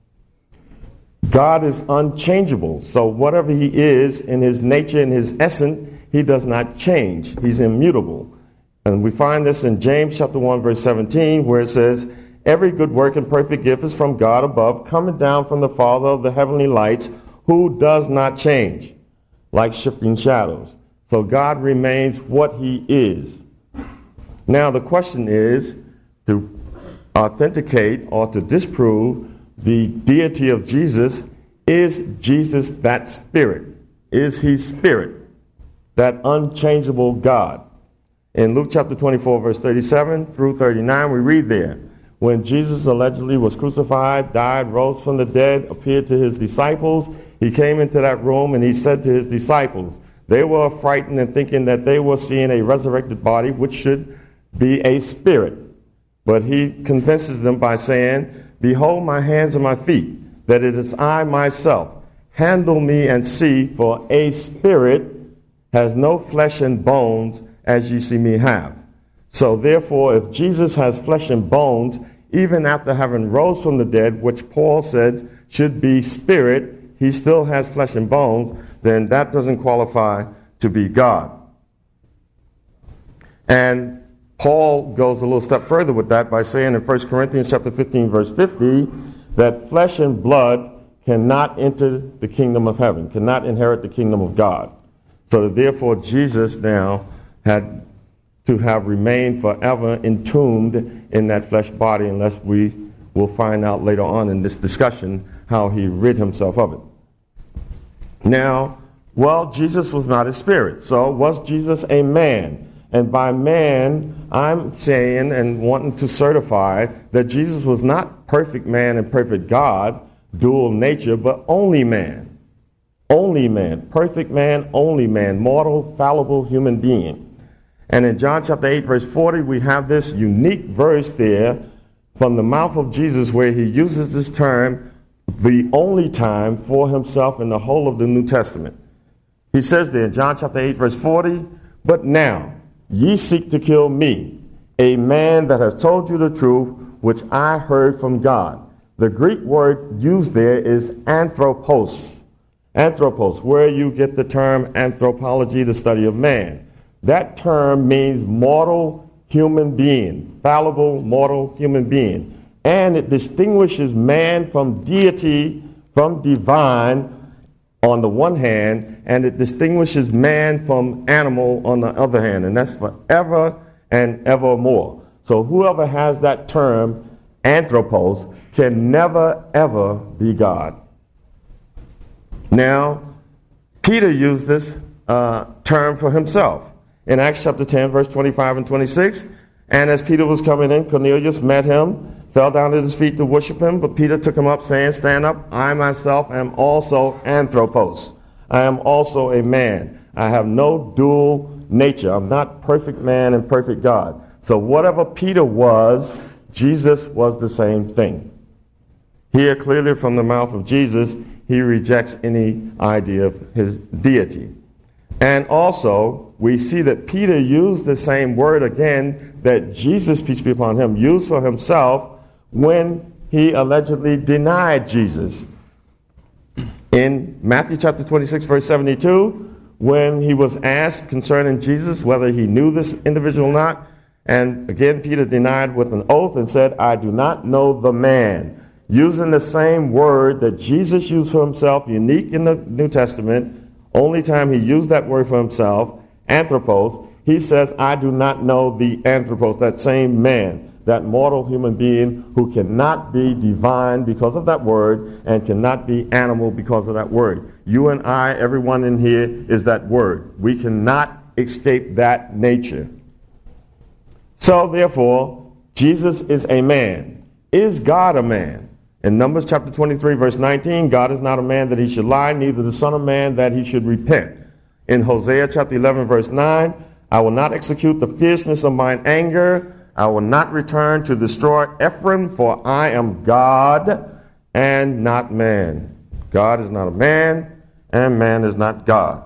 God is unchangeable. So whatever he is in his nature, in his essence, he does not change. He's immutable. And we find this in James chapter one, verse seventeen, where it says, every good work and perfect gift is from God above, coming down from the Father of the heavenly lights, who does not change, like shifting shadows. So God remains what he is. Now the question is to authenticate or to disprove the deity of Jesus. Is Jesus that spirit? Is he spirit? That unchangeable God? In Luke chapter twenty-four, verse thirty-seven through thirty-nine, we read there, when Jesus allegedly was crucified, died, rose from the dead, appeared to his disciples, he came into that room and he said to his disciples, they were frightened and thinking that they were seeing a resurrected body, which should be a spirit. But he convinces them by saying, behold my hands and my feet, that it is I myself. Handle me and see, for a spirit has no flesh and bones, as you see me have. So therefore, if Jesus has flesh and bones, even after having rose from the dead, which Paul said should be spirit, he still has flesh and bones, then that doesn't qualify to be God. And Paul goes a little step further with that by saying in First Corinthians chapter fifteen, verse fifty, that flesh and blood cannot enter the kingdom of heaven, cannot inherit the kingdom of God. So therefore Jesus now had to have remained forever entombed in that flesh body, unless we will find out later on in this discussion how he rid himself of it. Now, well, Jesus was not a spirit. So was Jesus a man? And by man, I'm saying and wanting to certify that Jesus was not perfect man and perfect God, dual nature, but only man. Only man. Perfect man, only man. Mortal, fallible human being. And in John chapter eight, verse forty, we have this unique verse there from the mouth of Jesus where he uses this term the only time for himself in the whole of the New Testament. He says there in John chapter eight, verse forty, but now ye seek to kill me, a man that has told you the truth, which I heard from God. The Greek word used there is anthropos. Anthropos, where you get the term anthropology, the study of man. That term means mortal human being, fallible mortal human being. And it distinguishes man from deity, from divine on the one hand, and it distinguishes man from animal on the other hand. And that's forever and evermore. So whoever has that term, anthropos, can never, ever be God. Now, Peter used this uh, term for himself. In Acts chapter ten, verse twenty-five and twenty-six, and as Peter was coming in, Cornelius met him, fell down at his feet to worship him, but Peter took him up, saying, stand up, I myself am also anthropos. I am also a man. I have no dual nature. I'm not perfect man and perfect God. So whatever Peter was, Jesus was the same thing. Here clearly from the mouth of Jesus, he rejects any idea of his deity. And also, we see that Peter used the same word again that Jesus, peace be upon him, used for himself when he allegedly denied Jesus. In Matthew chapter twenty-six, verse seventy-two, when he was asked concerning Jesus whether he knew this individual or not, and again Peter denied with an oath and said, I do not know the man, using the same word that Jesus used for himself, unique in the New Testament. Only time he used that word for himself, anthropos, he says, I do not know the anthropos, that same man, that mortal human being who cannot be divine because of that word and cannot be animal because of that word. You and I, everyone in here, is that word. We cannot escape that nature. So, therefore, Jesus is a man. Is God a man? In Numbers chapter twenty-three, verse nineteen, God is not a man that he should lie, neither the son of man that he should repent. In Hosea chapter eleven, verse nine, I will not execute the fierceness of mine anger. I will not return to destroy Ephraim, for I am God and not man. God is not a man, and man is not God.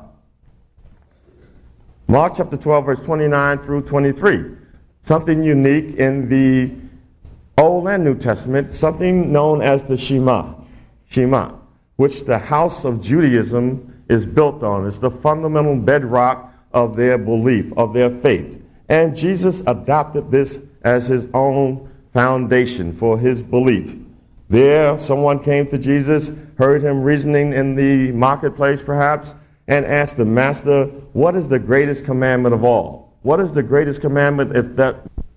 Mark chapter twelve, verse twenty-nine through twenty-three. Something unique in the Old and New Testament, something known as the Shema, Shema, which the house of Judaism is built on. It's the fundamental bedrock of their belief, of their faith. And Jesus adopted this as his own foundation for his belief. There, someone came to Jesus, heard him reasoning in the marketplace perhaps, and asked the master, what is the greatest commandment of all? What is the greatest commandment if that...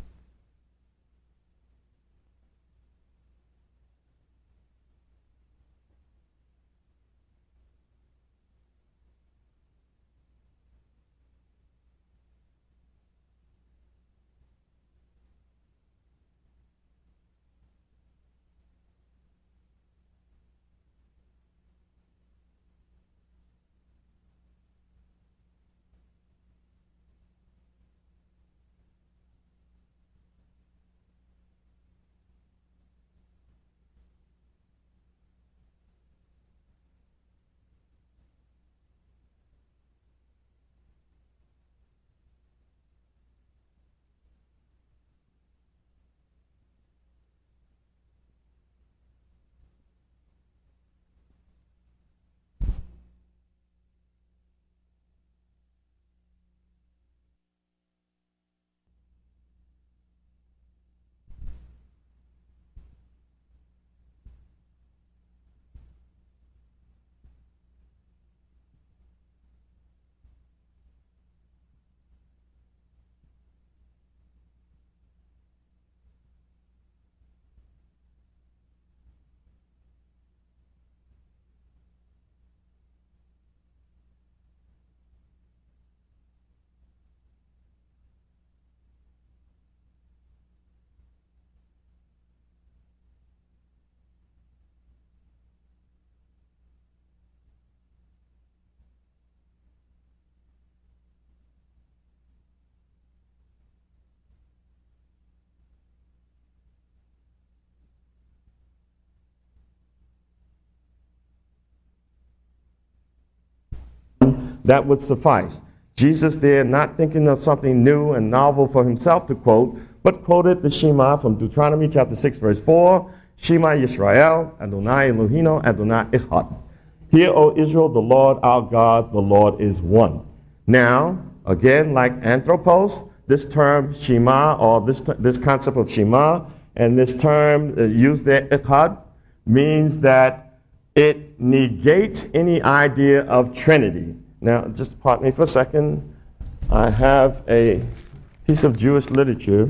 that would suffice. Jesus there, not thinking of something new and novel for himself to quote, but quoted the Shema from Deuteronomy chapter six, verse four, Shema Yisrael, Adonai Elohino, Adonai Echad. Hear, O Israel, the Lord our God, the Lord is one. Now, again, like anthropos, this term Shema, or this this concept of Shema, and this term uh, used there, Echad, means that it negates any idea of Trinity. Now, just pardon me for a second. I have a piece of Jewish literature,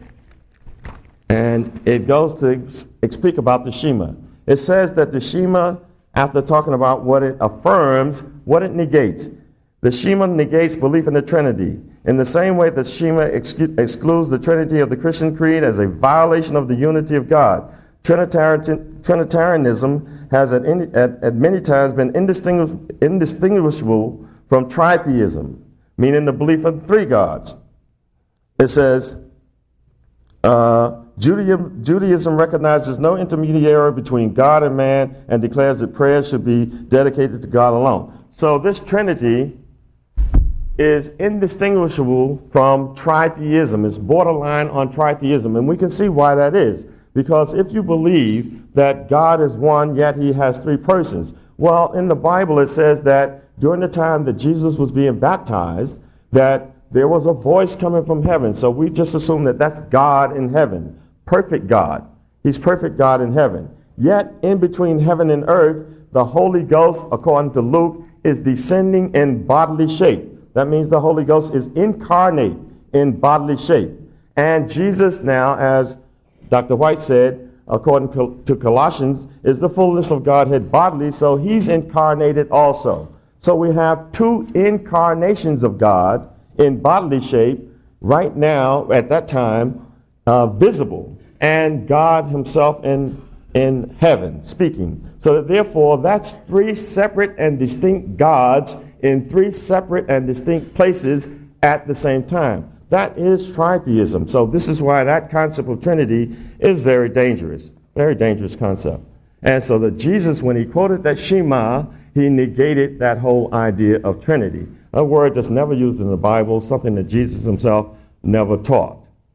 and it goes to speak about the Shema. It says that the Shema, after talking about what it affirms, what it negates. The Shema negates belief in the Trinity. In the same way that Shema excu- excludes the Trinity of the Christian creed as a violation of the unity of God. Trinitarian, Trinitarianism has at, any, at, at many times been indistinguish, indistinguishable from tritheism, meaning the belief of three gods. It says, uh, Judaism, Judaism recognizes no intermediary between God and man and declares that prayer should be dedicated to God alone. So this Trinity is indistinguishable from tritheism. It's borderline on tritheism, and we can see why that is. Because if you believe that God is one, yet he has three persons, well, in the Bible it says that during the time that Jesus was being baptized, that there was a voice coming from heaven. So we just assume that that's God in heaven, perfect God. He's perfect God in heaven. Yet in between heaven and earth, the Holy Ghost, according to Luke, is descending in bodily shape. That means the Holy Ghost is incarnate in bodily shape. And Jesus now, as Doctor White said, according to Colossians, is the fullness of Godhead bodily, so he's incarnated also. So we have two incarnations of God in bodily shape right now, at that time, uh, visible, and God himself in, in heaven speaking. So that therefore, that's three separate and distinct gods in three separate and distinct places at the same time. That is tritheism. So this is why that concept of Trinity is very dangerous. Very dangerous concept. And so that Jesus, when he quoted that Shema, he negated that whole idea of Trinity. A word that's never used in the Bible, something that Jesus himself never taught.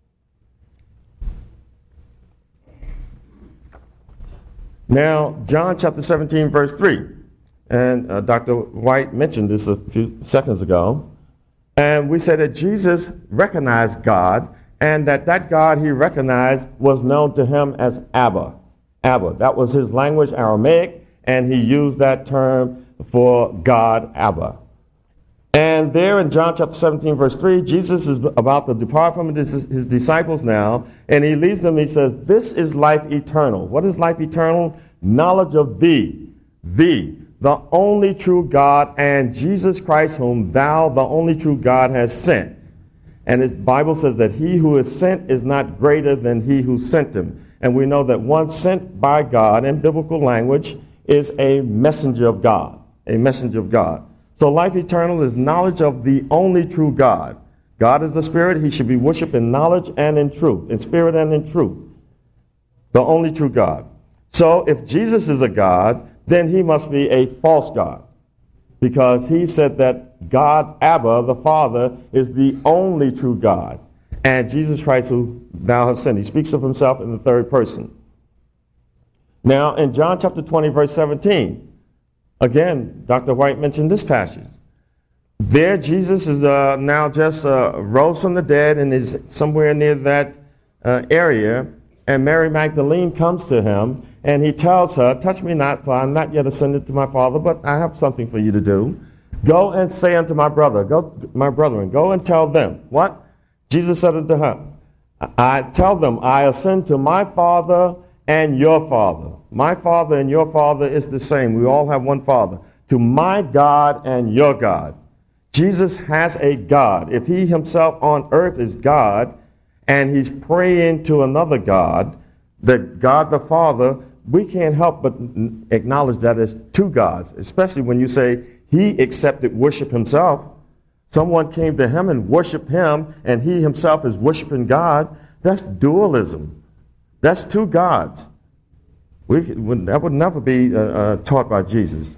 Now, John chapter seventeen, verse three. And uh, Doctor White mentioned this a few seconds ago. And we said that Jesus recognized God, and that that God he recognized was known to him as Abba. Abba. That was his language, Aramaic, and he used that term for God, Abba. And there in John chapter seventeen, verse three, Jesus is about to depart from his, his disciples now, and he leaves them, he says, this is life eternal. What is life eternal? Knowledge of thee, thee, the only true God, and Jesus Christ, whom thou, the only true God, has sent. And his Bible says that he who is sent is not greater than he who sent him. And we know that one sent by God in biblical language is a messenger of God, a messenger of God. So life eternal is knowledge of the only true God. God is the Spirit. He should be worshipped in knowledge and in truth, in spirit and in truth. The only true God. So if Jesus is a God, then he must be a false God, because he said that God, Abba, the Father, is the only true God, and Jesus Christ, who thou hast sent. He speaks of himself in the third person. Now, in John chapter twenty, verse seventeen, again, Doctor White mentioned this passage. There, Jesus is uh, now just uh, rose from the dead and is somewhere near that uh, area, and Mary Magdalene comes to him, and he tells her, touch me not, for I am not yet ascended to my Father, but I have something for you to do. Go and say unto my brother, go, my brethren, go and tell them. What? Jesus said unto her, I tell them, I ascend to my Father and your Father. My Father and your Father is the same. We all have one Father. To my God and your God. Jesus has a God. If he himself on earth is God, and he's praying to another God, the God the Father, we can't help but acknowledge that as two gods, especially when you say he accepted worship himself. Someone came to him and worshiped him, and he himself is worshiping God. That's dualism. That's two gods. We, that would never be uh, uh, taught by Jesus.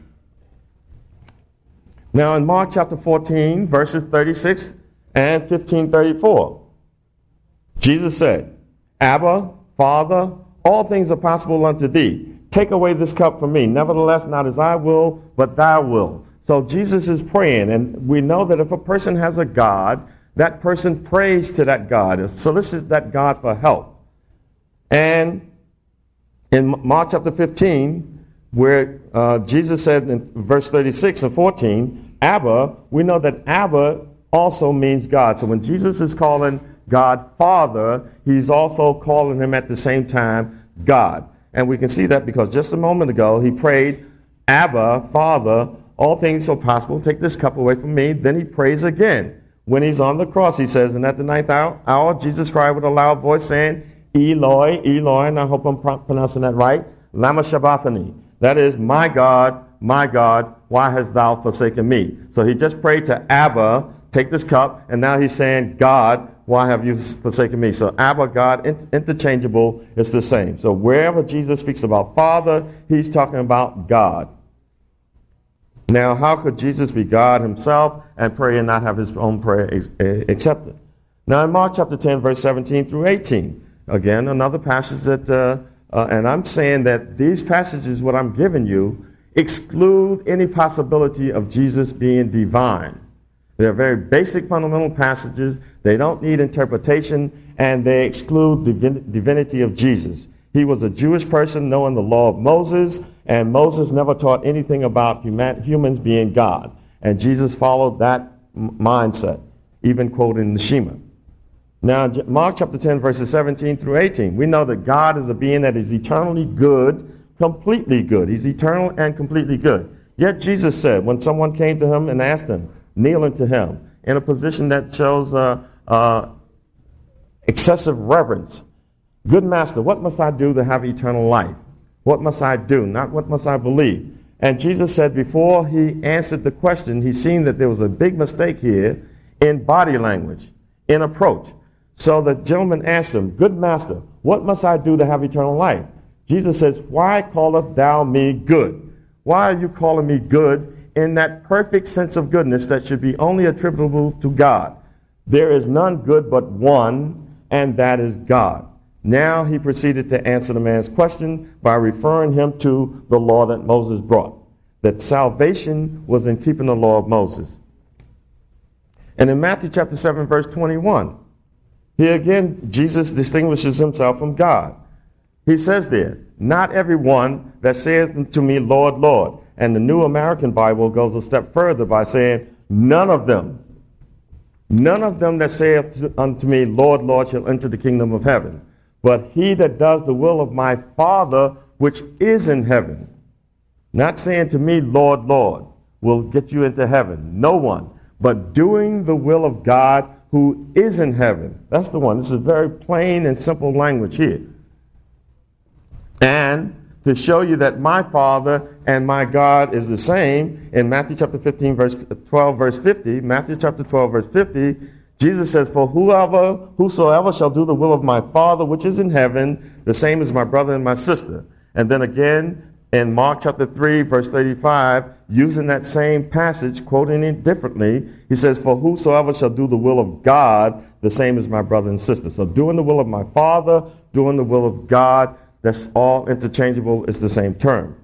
Now in Mark chapter fourteen, verses thirty-six and fifteen thirty-four, Jesus said, Abba, Father, all things are possible unto thee. Take away this cup from me. Nevertheless, not as I will, but thou wilt. So Jesus is praying, and we know that if a person has a God, that person prays to that God, solicits that God for help. And in Mark chapter fifteen, where uh, Jesus said in verse thirty-six and fourteen, Abba, we know that Abba also means God. So when Jesus is calling God Father, he's also calling him at the same time God. And we can see that because just a moment ago he prayed, Abba, Father, all things are possible. Take this cup away from me. Then he prays again. When he's on the cross, he says, and at the ninth hour, hour Jesus cried with a loud voice saying, Eloi, Eloi, and I hope I'm pronouncing that right, lama sabachthani. That is, my God, my God, why hast thou forsaken me? So he just prayed to Abba, take this cup, and now he's saying, God, why have you forsaken me? So Abba, God, interchangeable, it's the same. So wherever Jesus speaks about Father, he's talking about God. Now, how could Jesus be God himself and pray and not have his own prayer ex- accepted? Now, in Mark chapter ten, verse seventeen through eighteen, again, another passage that, uh, uh, and I'm saying that these passages, what I'm giving you, exclude any possibility of Jesus being divine. They're very basic, fundamental passages. They don't need interpretation, and they exclude the divin- divinity of Jesus. He was a Jewish person knowing the law of Moses, and Moses never taught anything about human- humans being God. And Jesus followed that m- mindset, even quoting the Shema. Now, Mark chapter ten, verses seventeen through eighteen, we know that God is a being that is eternally good, completely good. He's eternal and completely good. Yet Jesus said, when someone came to him and asked him, kneeling to him, in a position that shows uh, uh, excessive reverence, good master, what must I do to have eternal life? What must I do? Not what must I believe? And Jesus said before he answered the question, he seen that there was a big mistake here in body language, in approach. So the gentleman asked him, good master, what must I do to have eternal life? Jesus says, why callest thou me good? Why are you calling me good in that perfect sense of goodness that should be only attributable to God? There is none good but one, and that is God. Now he proceeded to answer the man's question by referring him to the law that Moses brought, that salvation was in keeping the law of Moses. And in Matthew chapter seven, verse twenty-one, here again, Jesus distinguishes himself from God. He says there, not everyone that saith to me, Lord, Lord. And the New American Bible goes a step further by saying, none of them, none of them that saith unto me, Lord, Lord, shall enter the kingdom of heaven, but he that does the will of my Father which is in heaven. Not saying to me, Lord, Lord, will get you into heaven. No one. But doing the will of God who is in heaven. That's the one. This is very plain and simple language here. And to show you that my Father and my God is the same, in Matthew chapter fifteen, verse twelve, verse fifty, Matthew chapter twelve, verse fifty, Jesus says, for whoever, whosoever shall do the will of my Father which is in heaven, the same is my brother and my sister. And then again, in Mark chapter three, verse thirty-five, using that same passage, quoting it differently, he says, for whosoever shall do the will of God, the same is my brother and sister. So doing the will of my Father, doing the will of God, that's all interchangeable, it's the same term.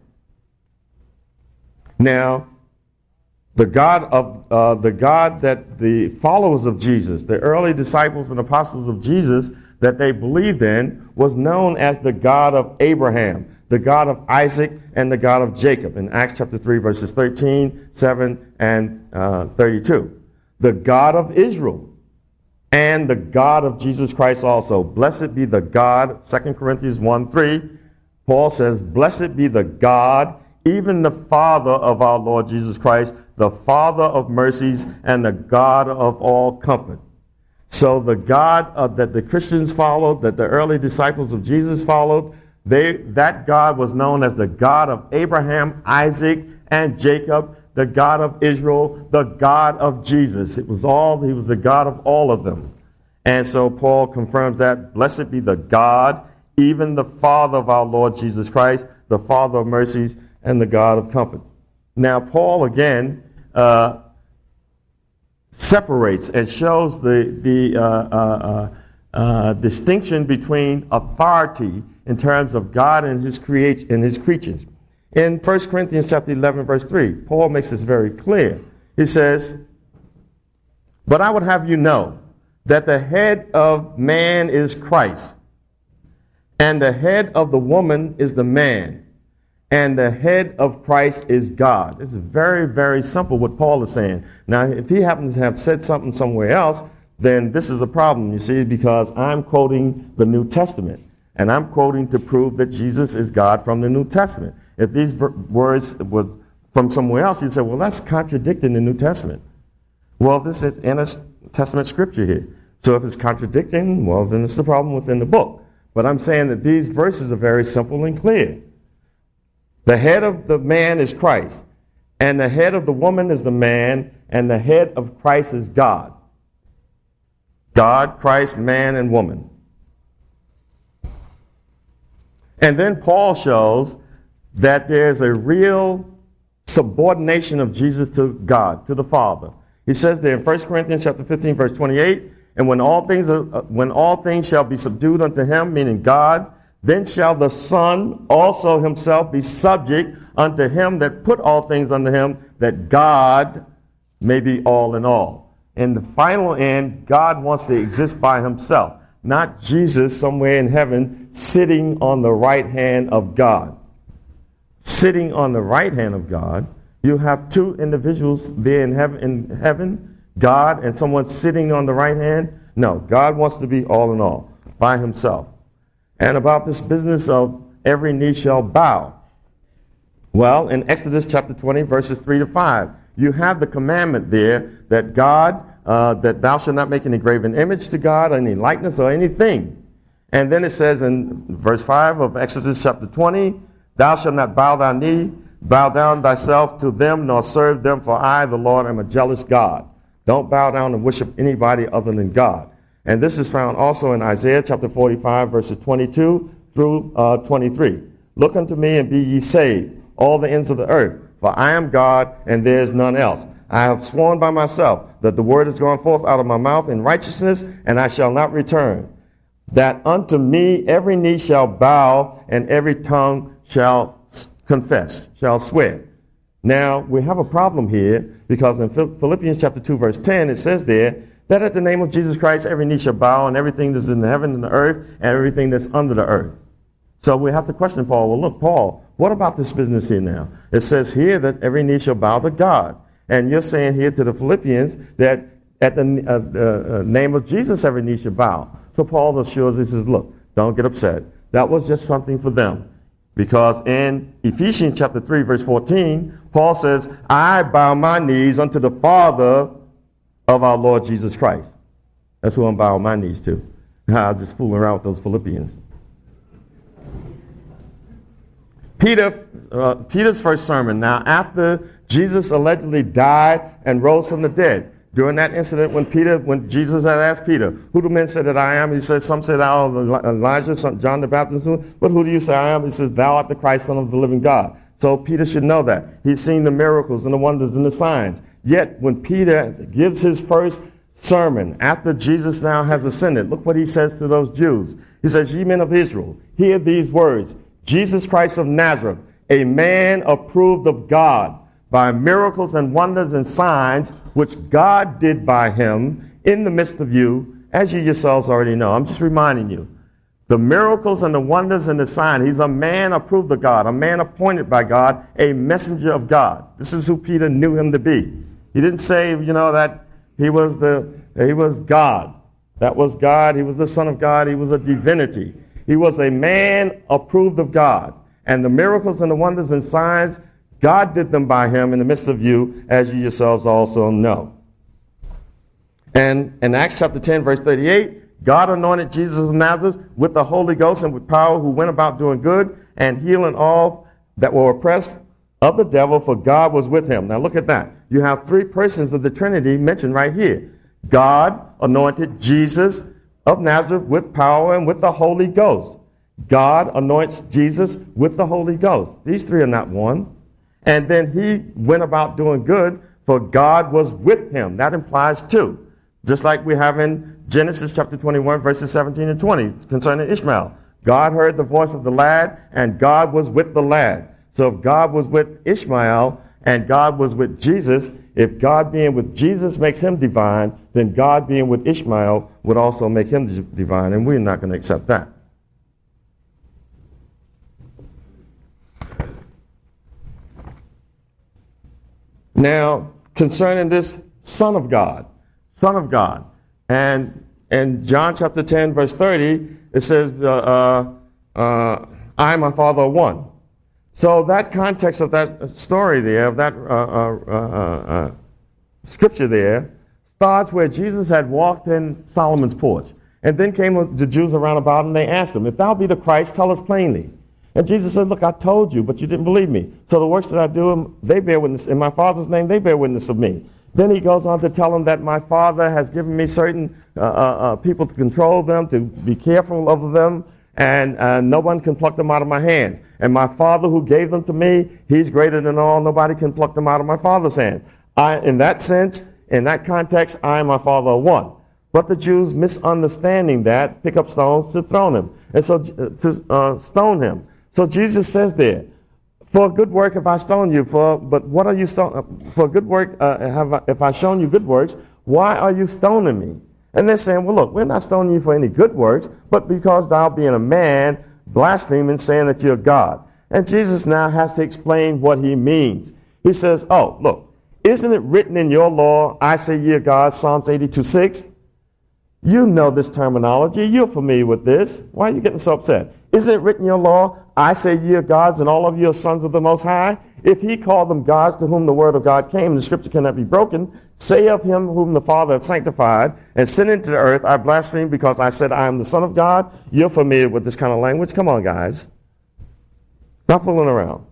Now, the God of uh, the God that the followers of Jesus, the early disciples and apostles of Jesus that they believed in, was known as the God of Abraham, the God of Isaac, and the God of Jacob in Acts chapter three, verses thirteen, seven, and uh, thirty-two. The God of Israel and the God of Jesus Christ also. Blessed be the God, Second Corinthians one, three, Paul says, blessed be the God, even the Father of our Lord Jesus Christ, the Father of mercies and the God of all comfort. So the God uh, that the Christians followed, that the early disciples of Jesus followed, they, that God was known as the God of Abraham, Isaac, and Jacob, the God of Israel, the God of Jesus. It was all, he was the God of all of them. And so Paul confirms that, blessed be the God, even the Father of our Lord Jesus Christ, the Father of mercies, and the God of comfort. Now, Paul again uh, separates and shows the, the uh, uh, uh, distinction between authority in terms of God and his, create, and his creatures. In First Corinthians chapter eleven, verse three, Paul makes this very clear. He says, but I would have you know that the head of man is Christ, and the head of the woman is the man, and the head of Christ is God. This is very, very simple what Paul is saying. Now, if he happens to have said something somewhere else, then this is a problem, you see, because I'm quoting the New Testament, and I'm quoting to prove that Jesus is God from the New Testament. If these words were from somewhere else, you'd say, well, that's contradicting the New Testament. Well, this is in a Testament scripture here. So if it's contradicting, well, then it's the problem within the book. But I'm saying that these verses are very simple and clear. The head of the man is Christ, and the head of the woman is the man, and the head of Christ is God. God, Christ, man, and woman. And then Paul shows that there's a real subordination of Jesus to God, to the Father. He says there in First Corinthians chapter fifteen, verse twenty-eight, and when all things are, uh, when all things shall be subdued unto him, meaning God, then shall the Son also himself be subject unto him that put all things under him, that God may be all in all. In the final end, God wants to exist by himself, not Jesus somewhere in heaven sitting on the right hand of God. Sitting on the right hand of God, you have two individuals there in heaven, in heaven, God and someone sitting on the right hand. No, God wants to be all in all, by himself. And about this business of every knee shall bow. Well, in Exodus chapter twenty, verses three to five, you have the commandment there that God, uh, that thou shalt not make any graven image to God, any likeness or anything. And then it says in verse five of Exodus chapter twenty, thou shalt not bow thy knee, bow down thyself to them, nor serve them, for I, the Lord, am a jealous God. Don't bow down and worship anybody other than God. And this is found also in Isaiah chapter forty-five, verses twenty-two through uh, twenty-three. Look unto me and be ye saved, all the ends of the earth, for I am God and there is none else. I have sworn by myself that the word is gone forth out of my mouth in righteousness, and I shall not return. That unto me every knee shall bow and every tongue shall confess, shall swear. Now, we have a problem here because in Philippians chapter two, verse ten, it says there that at the name of Jesus Christ every knee shall bow, and everything that's in the heaven and the earth and everything that's under the earth. So we have to question Paul. Well, look, Paul, what about this business here now? It says here that every knee shall bow to God. And you're saying here to the Philippians that at the uh, uh, name of Jesus every knee shall bow. So Paul assures, he says, look, don't get upset. That was just something for them. Because in Ephesians chapter three, verse fourteen, Paul says, I bow my knees unto the Father of our Lord Jesus Christ. That's who I'm bowing my knees to. I'm just fooling around with those Philippians. Peter, uh, Peter's first sermon. Now, after Jesus allegedly died and rose from the dead, during that incident when Peter, when Jesus had asked Peter, who do men say that I am? He said, some say thou art Elijah, some, John the Baptist, but who do you say I am? He says, thou art the Christ, Son of the living God. So Peter should know that. He's seen the miracles and the wonders and the signs. Yet when Peter gives his first sermon after Jesus now has ascended, look what he says to those Jews. He says, ye men of Israel, hear these words. Jesus Christ of Nazareth, a man approved of God by miracles and wonders and signs which God did by him in the midst of you, as you yourselves already know. I'm just reminding you. The miracles and the wonders and the sign. He's a man approved of God, a man appointed by God, a messenger of God. This is who Peter knew him to be. He didn't say, you know, that he was the he was God. That was God. He was the Son of God. He was a divinity. He was a man approved of God. And the miracles and the wonders and signs, God did them by him in the midst of you, as you yourselves also know. And in Acts chapter ten, verse thirty-eight, God anointed Jesus of Nazareth with the Holy Ghost and with power, who went about doing good and healing all that were oppressed of the devil, for God was with him. Now look at that. You have three persons of the Trinity mentioned right here. God anointed Jesus of Nazareth with power and with the Holy Ghost. God anoints Jesus with the Holy Ghost. These three are not one. And then he went about doing good, for God was with him. That implies two. Just like we have in Genesis chapter twenty-one, verses seventeen and twenty, concerning Ishmael. God heard the voice of the lad, and God was with the lad. So if God was with Ishmael, and God was with Jesus, if God being with Jesus makes him divine, then God being with Ishmael would also make him divine, and we're not going to accept that. Now, concerning this Son of God, Son of God, and in John chapter ten, verse thirty, it says, uh, uh, uh, I and my Father are one. So that context of that story there, of that uh, uh, uh, uh, scripture there, starts where Jesus had walked in Solomon's porch. And then came the Jews around about him, and they asked him, if thou be the Christ, tell us plainly. And Jesus said, look, I told you, but you didn't believe me. So the works that I do, they bear witness. In my Father's name, they bear witness of me. Then he goes on to tell them that my Father has given me certain uh, uh, uh, people to control them, to be careful of them, and uh, no one can pluck them out of my hands. And my Father who gave them to me, he's greater than all. Nobody can pluck them out of my Father's hand. I, in that sense, in that context, I and my Father are one. But the Jews, misunderstanding that, pick up stones to throw him, and so uh, to uh, stone him. So Jesus says there, for good work have I stoned you, for but what are you stone for good work? Uh, have I, if I shown you good works, why are you stoning me? And they're saying, well, look, we're not stoning you for any good works, but because thou being a man, blaspheming, saying that you're God. And Jesus now has to explain what he means. He says, oh, look, isn't it written in your law, I say ye are God, Psalms eighty-two six? You know this terminology. You're familiar with this. Why are you getting so upset? Isn't it written in your law, I say ye are gods, and all of you are sons of the Most High? If he called them gods to whom the word of God came, the scripture cannot be broken, say of him whom the Father hath sanctified, and sent into the earth, I blaspheme because I said I am the Son of God. You're familiar with this kind of language. Come on, guys. Stop fooling around.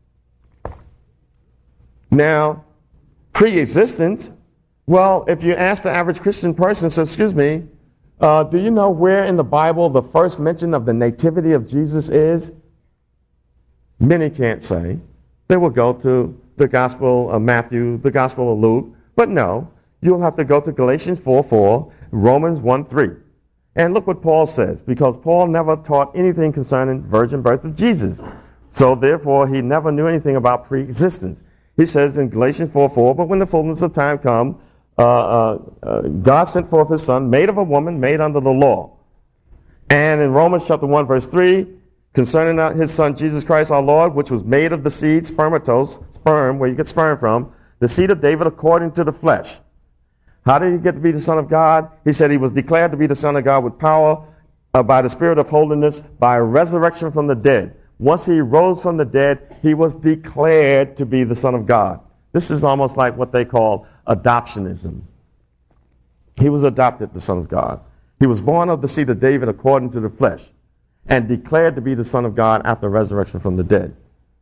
Now, pre-existence, well, if you ask the average Christian person, so excuse me, uh, do you know where in the Bible the first mention of the nativity of Jesus is? Many can't say. They will go to the Gospel of Matthew, the Gospel of Luke, but no, you'll have to go to Galatians four four, Romans one three. And look what Paul says, because Paul never taught anything concerning virgin birth of Jesus. So therefore, he never knew anything about pre-existence. He says in Galatians four four, but when the fullness of time come, uh, uh, uh, God sent forth his Son, made of a woman, made under the law. And in Romans chapter one, verse three, concerning his Son, Jesus Christ our Lord, which was made of the seed, spermatos, sperm, where you get sperm from, the seed of David according to the flesh. How did he get to be the Son of God? He said he was declared to be the Son of God with power uh, by the Spirit of holiness, by resurrection from the dead. Once he rose from the dead, he was declared to be the Son of God. This is almost like what they call adoptionism. He was adopted the Son of God. He was born of the seed of David according to the flesh, and declared to be the Son of God after resurrection from the dead.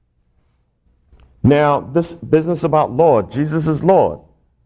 Now, this business about Lord, Jesus is Lord.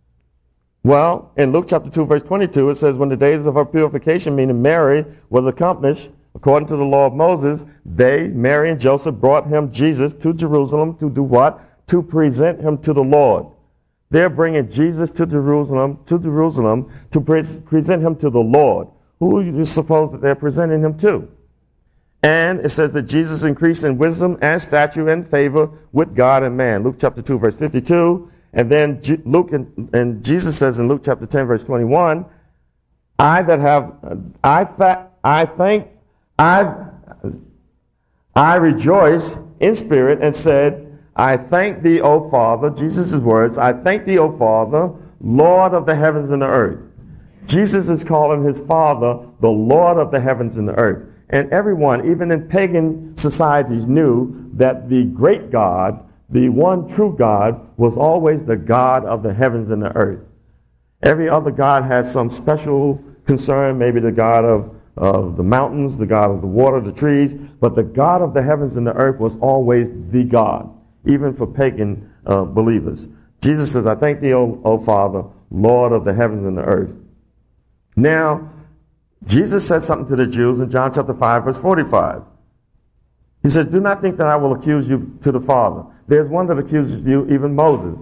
Well, in Luke chapter two, verse twenty-two, it says, when the days of her purification, meaning Mary, was accomplished, according to the law of Moses, they, Mary and Joseph, brought him, Jesus, to Jerusalem to do what? To present him to the Lord. They're bringing Jesus to Jerusalem, to Jerusalem, to pre- present him to the Lord. Who do you suppose that they're presenting him to? And it says that Jesus increased in wisdom and stature and favor with God and man. Luke chapter two, verse fifty-two. And then G- Luke and, and Jesus says in Luke chapter ten, verse twenty-one, I that have, I, th- I thank, I, I rejoice in spirit and said, I thank thee, O Father, Jesus' words, I thank thee, O Father, Lord of the heavens and the earth. Jesus is calling his Father the Lord of the heavens and the earth. And everyone, even in pagan societies, knew that the great God, the one true God, was always the God of the heavens and the earth. Every other God had some special concern, maybe the God of, of the mountains, the God of the water, the trees, but the God of the heavens and the earth was always the God, even for pagan uh, believers. Jesus says, I thank thee, o, o Father, Lord of the heavens and the earth. Now, Jesus said something to the Jews in John chapter five, verse forty-five. He says, do not think that I will accuse you to the Father. There's one that accuses you, even Moses.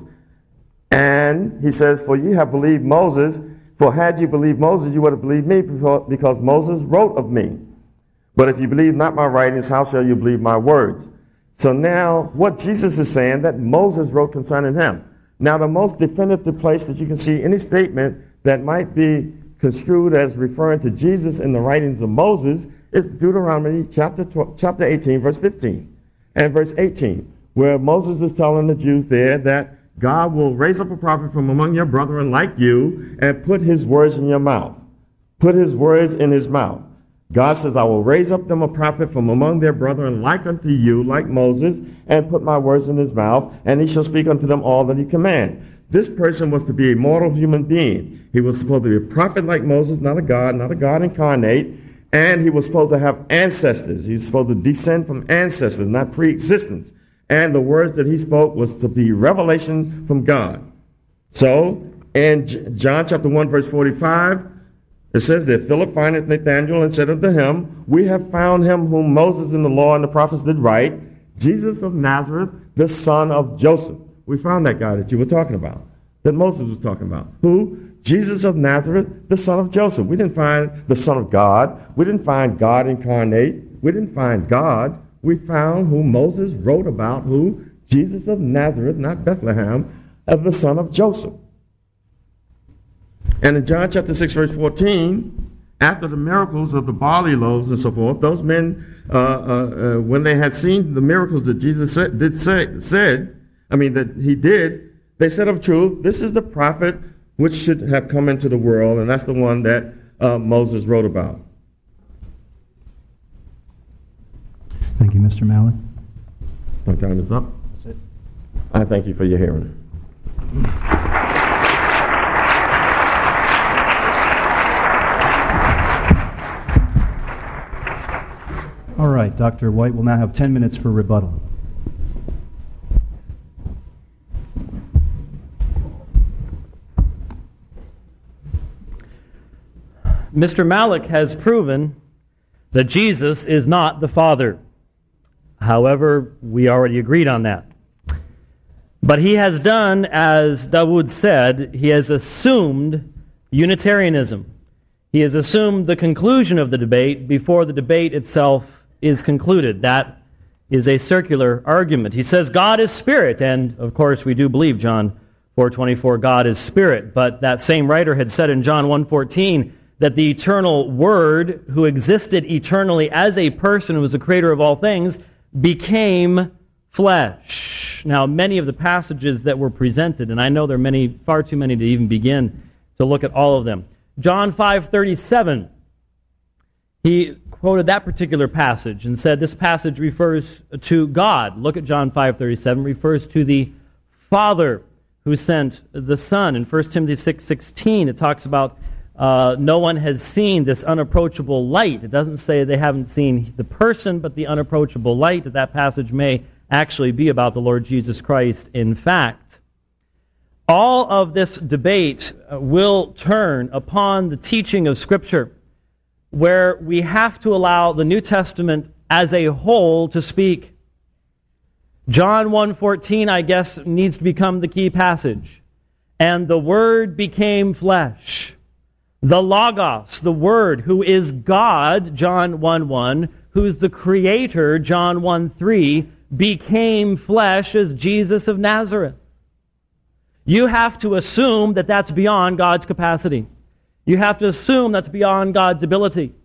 And he says, for ye have believed Moses, for had you believed Moses, you would have believed me, because Moses wrote of me. But if you believe not my writings, how shall you believe my words? So now, what Jesus is saying, that Moses wrote concerning him. Now, the most definitive place that you can see any statement that might be construed as referring to Jesus in the writings of Moses is Deuteronomy chapter twelve, chapter eighteen, verse fifteen, and verse eighteen, where Moses is telling the Jews there that God will raise up a prophet from among your brethren like you and put his words in your mouth. Put his words in his mouth. God says, I will raise up them a prophet from among their brethren like unto you, like Moses, and put my words in his mouth, and he shall speak unto them all that he commands. This person was to be a mortal human being. He was supposed to be a prophet like Moses, not a God, not a God incarnate, and he was supposed to have ancestors. He was supposed to descend from ancestors, not pre-existence. And the words that he spoke was to be revelation from God. So, And J- John chapter one, verse forty-five, it says that Philip findeth Nathanael and said unto him, we have found him whom Moses and the law and the prophets did write, Jesus of Nazareth, the son of Joseph. We found that guy that you were talking about, that Moses was talking about. Who? Jesus of Nazareth, the son of Joseph. We didn't find the son of God. We didn't find God incarnate. We didn't find God. We found who Moses wrote about, who? Jesus of Nazareth, not Bethlehem, as the son of Joseph. And in John chapter six, verse fourteen, after the miracles of the barley loaves and so forth, those men, uh, uh, uh, when they had seen the miracles that Jesus said, did say, said, I mean, that he did, they said of truth, this is the prophet which should have come into the world, and that's the one that uh, Moses wrote about. Thank you, Mister Malik. My time is up. That's it. I thank you for your hearing. All right, Doctor White will now have ten minutes for rebuttal. Mister Malik has proven that Jesus is not the Father. However, we already agreed on that. But he has done, as Dawood said, he has assumed Unitarianism. He has assumed the conclusion of the debate before the debate itself is concluded. That is a circular argument. He says God is spirit, and of course we do believe John four twenty-four, God is spirit. But that same writer had said in John one fourteen that the eternal Word, who existed eternally as a person who was the creator of all things, became flesh. Now, many of the passages that were presented, and I know there are many, far too many to even begin to look at all of them. John five thirty-seven, he quoted that particular passage and said this passage refers to God. Look at John five thirty-seven, refers to the Father who sent the Son. In First Timothy six sixteen, it talks about uh, no one has seen this unapproachable light. It doesn't say they haven't seen the person, but the unapproachable light. That that passage may actually be about the Lord Jesus Christ, in fact. All of this debate will turn upon the teaching of Scripture, where we have to allow the New Testament as a whole to speak. John one fourteen, I guess, needs to become the key passage. And the Word became flesh. The Logos, the Word, who is God, John one one, who is the Creator, John one three, became flesh as Jesus of Nazareth. You have to assume that that's beyond God's capacity. You have to assume that's beyond God's ability.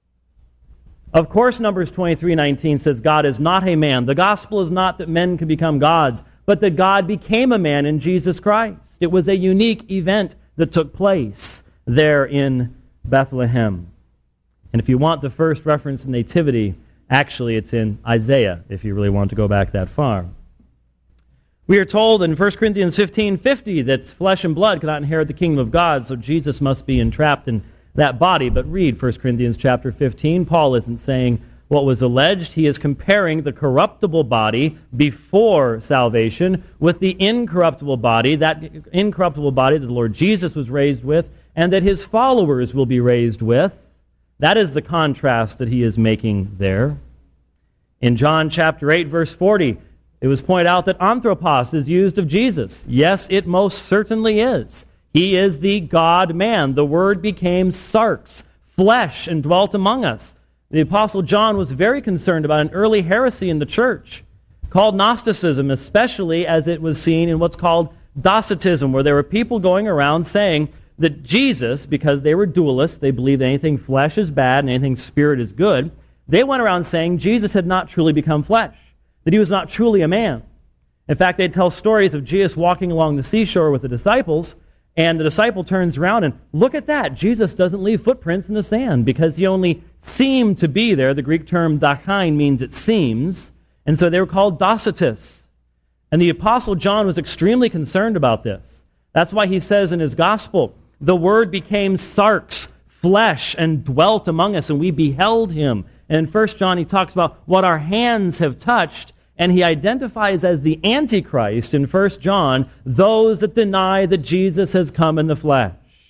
Of course, Numbers twenty-three nineteen says God is not a man. The gospel is not that men can become gods, but that God became a man in Jesus Christ. It was a unique event that took place there in Bethlehem. And if you want the first reference to nativity, actually it's in Isaiah, if you really want to go back that far. We are told in First Corinthians fifteen fifty that flesh and blood cannot inherit the kingdom of God, so Jesus must be entrapped in that body. But read First Corinthians chapter fifteen. Paul isn't saying what was alleged. He is comparing the corruptible body before salvation with the incorruptible body, that incorruptible body that the Lord Jesus was raised with and that his followers will be raised with. That is the contrast that he is making there. In John chapter eight, verse forty, it was pointed out that anthropos is used of Jesus. Yes, it most certainly is. He is the God-man. The Word became sarx, flesh, and dwelt among us. The Apostle John was very concerned about an early heresy in the church called Gnosticism, especially as it was seen in what's called Docetism, where there were people going around saying that Jesus, because they were dualists, they believed anything flesh is bad and anything spirit is good, they went around saying Jesus had not truly become flesh, that he was not truly a man. In fact, they'd tell stories of Jesus walking along the seashore with the disciples, and the disciple turns around and, look at that, Jesus doesn't leave footprints in the sand because he only seemed to be there. The Greek term dakein means it seems, and so they were called Docetists. And the Apostle John was extremely concerned about this. That's why he says in his gospel, the Word became sarx, flesh, and dwelt among us, and we beheld him. And in First John he talks about what our hands have touched, and he identifies as the Antichrist in First John those that deny that Jesus has come in the flesh.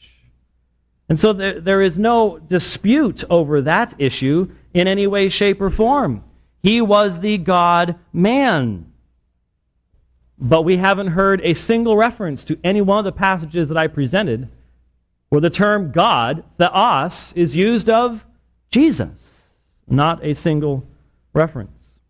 And so there, there is no dispute over that issue in any way, shape, or form. He was the God-man. But we haven't heard a single reference to any one of the passages that I presented where the term God, theos, is used of Jesus. Not a single reference.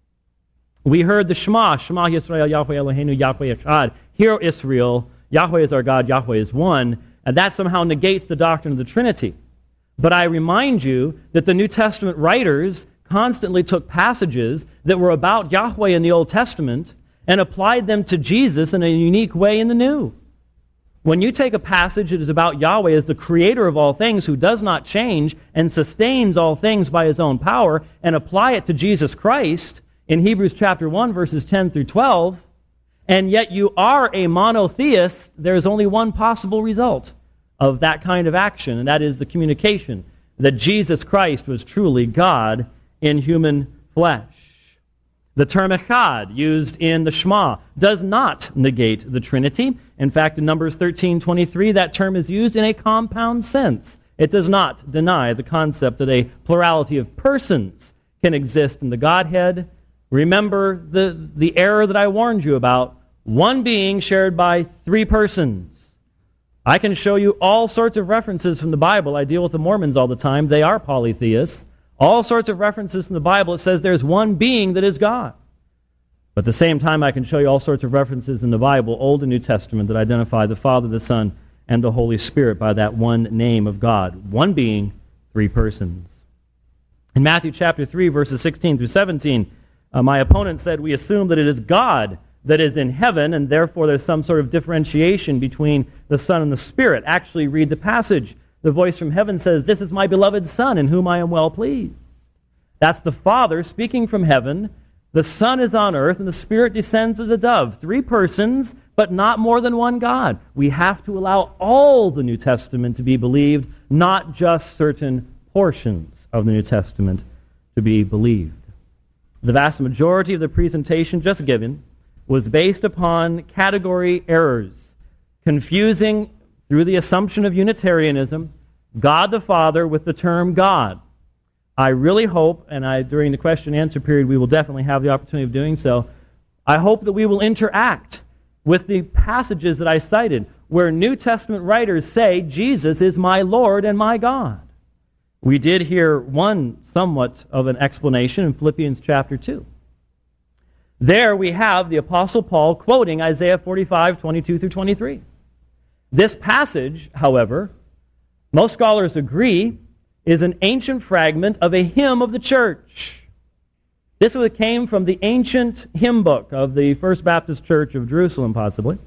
We heard the Shema, Shema Yisrael, Yahweh Eloheinu, Yahweh Echad. Hear Israel, Yahweh is our God, Yahweh is one. And that somehow negates the doctrine of the Trinity. But I remind you that the New Testament writers constantly took passages that were about Yahweh in the Old Testament and applied them to Jesus in a unique way in the New. When you take a passage that is about Yahweh as the creator of all things, who does not change and sustains all things by his own power, and apply it to Jesus Christ in Hebrews chapter one, verses ten through twelve, and yet you are a monotheist, there is only one possible result of that kind of action, and that is the communication that Jesus Christ was truly God in human flesh. The term echad, used in the Shema, does not negate the Trinity. In fact, in Numbers thirteen twenty-three, that term is used in a compound sense. It does not deny the concept that a plurality of persons can exist in the Godhead. Remember the, the error that I warned you about. One being shared by three persons. I can show you all sorts of references from the Bible. I deal with the Mormons all the time. They are polytheists. All sorts of references from the Bible. It says there's one being that is God. But at the same time, I can show you all sorts of references in the Bible, Old and New Testament, that identify the Father, the Son, and the Holy Spirit by that one name of God. One being, three persons. In Matthew chapter three, verses sixteen through seventeen, uh, my opponent said we assume that it is God that is in heaven, and therefore there's some sort of differentiation between the Son and the Spirit. Actually, read the passage. The voice from heaven says, "This is my beloved Son, in whom I am well pleased." That's the Father speaking from heaven. The Son is on earth, and the Spirit descends as a dove. Three persons, but not more than one God. We have to allow all the New Testament to be believed, not just certain portions of the New Testament to be believed. The vast majority of the presentation just given was based upon category errors, confusing, through the assumption of Unitarianism, God the Father with the term God. I really hope, and I during the question and answer period we will definitely have the opportunity of doing so, I hope that we will interact with the passages that I cited, where New Testament writers say, Jesus is my Lord and my God. We did hear one somewhat of an explanation in Philippians chapter two. There we have the Apostle Paul quoting Isaiah forty-five, twenty-two through twenty-three. This passage, however, most scholars agree, is an ancient fragment of a hymn of the church. This came from the ancient hymn book of the First Baptist Church of Jerusalem, possibly.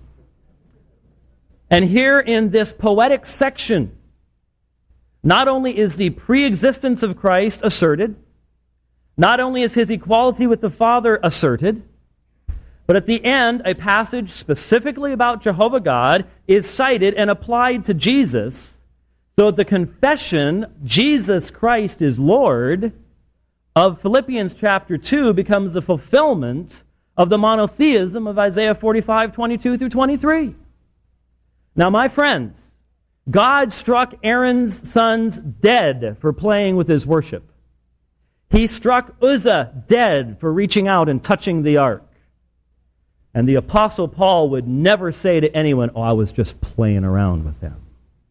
And here in this poetic section, not only is the pre-existence of Christ asserted, not only is his equality with the Father asserted, but at the end, a passage specifically about Jehovah God is cited and applied to Jesus. So the confession, Jesus Christ is Lord, of Philippians chapter two becomes the fulfillment of the monotheism of Isaiah forty-five, twenty-two through twenty-three. Now, my friends, God struck Aaron's sons dead for playing with his worship. He struck Uzzah dead for reaching out and touching the ark. And the Apostle Paul would never say to anyone, "Oh, I was just playing around with them."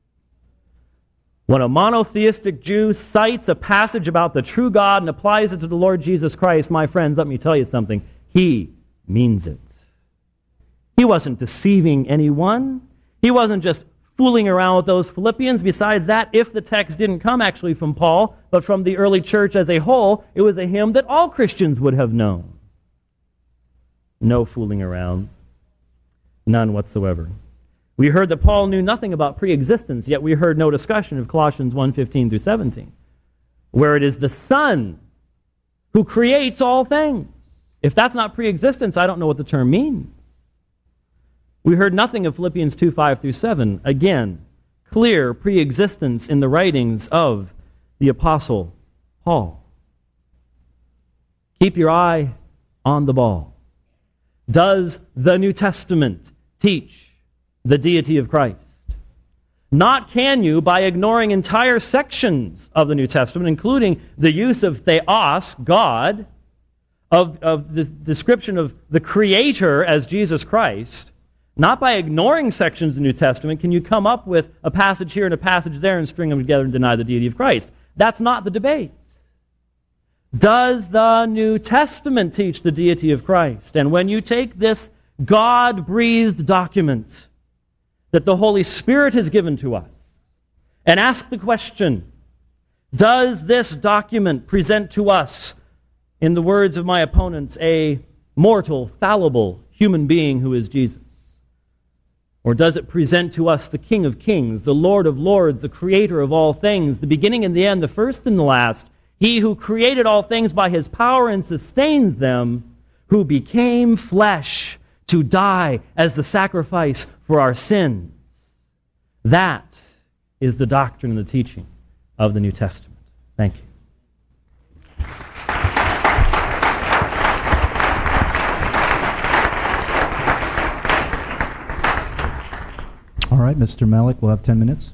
When a monotheistic Jew cites a passage about the true God and applies it to the Lord Jesus Christ, my friends, let me tell you something. He means it. He wasn't deceiving anyone. He wasn't just fooling around with those Philippians. Besides that, if the text didn't come actually from Paul, but from the early church as a whole, it was a hymn that all Christians would have known. No fooling around. None whatsoever. We heard that Paul knew nothing about pre-existence, yet we heard no discussion of Colossians one, fifteen through seventeen, where it is the Son who creates all things. If that's not pre-existence, I don't know what the term means. We heard nothing of Philippians two, five through seven. Again, clear pre-existence in the writings of the Apostle Paul. Keep your eye on the ball. Does the New Testament teach the deity of Christ? Not can you by ignoring entire sections of the New Testament, including the use of theos, God, of, of the description of the Creator as Jesus Christ. Not by ignoring sections of the New Testament can you come up with a passage here and a passage there and string them together and deny the deity of Christ. That's not the debate. Does the New Testament teach the deity of Christ? And when you take this God-breathed document that the Holy Spirit has given to us and ask the question, does this document present to us, in the words of my opponents, a mortal, fallible human being who is Jesus? Or does it present to us the King of Kings, the Lord of Lords, the Creator of all things, the beginning and the end, the first and the last, He who created all things by His power and sustains them, who became flesh to die as the sacrifice for our sins? That is the doctrine and the teaching of the New Testament. Thank you. All right, Mister Malik, we'll have ten minutes.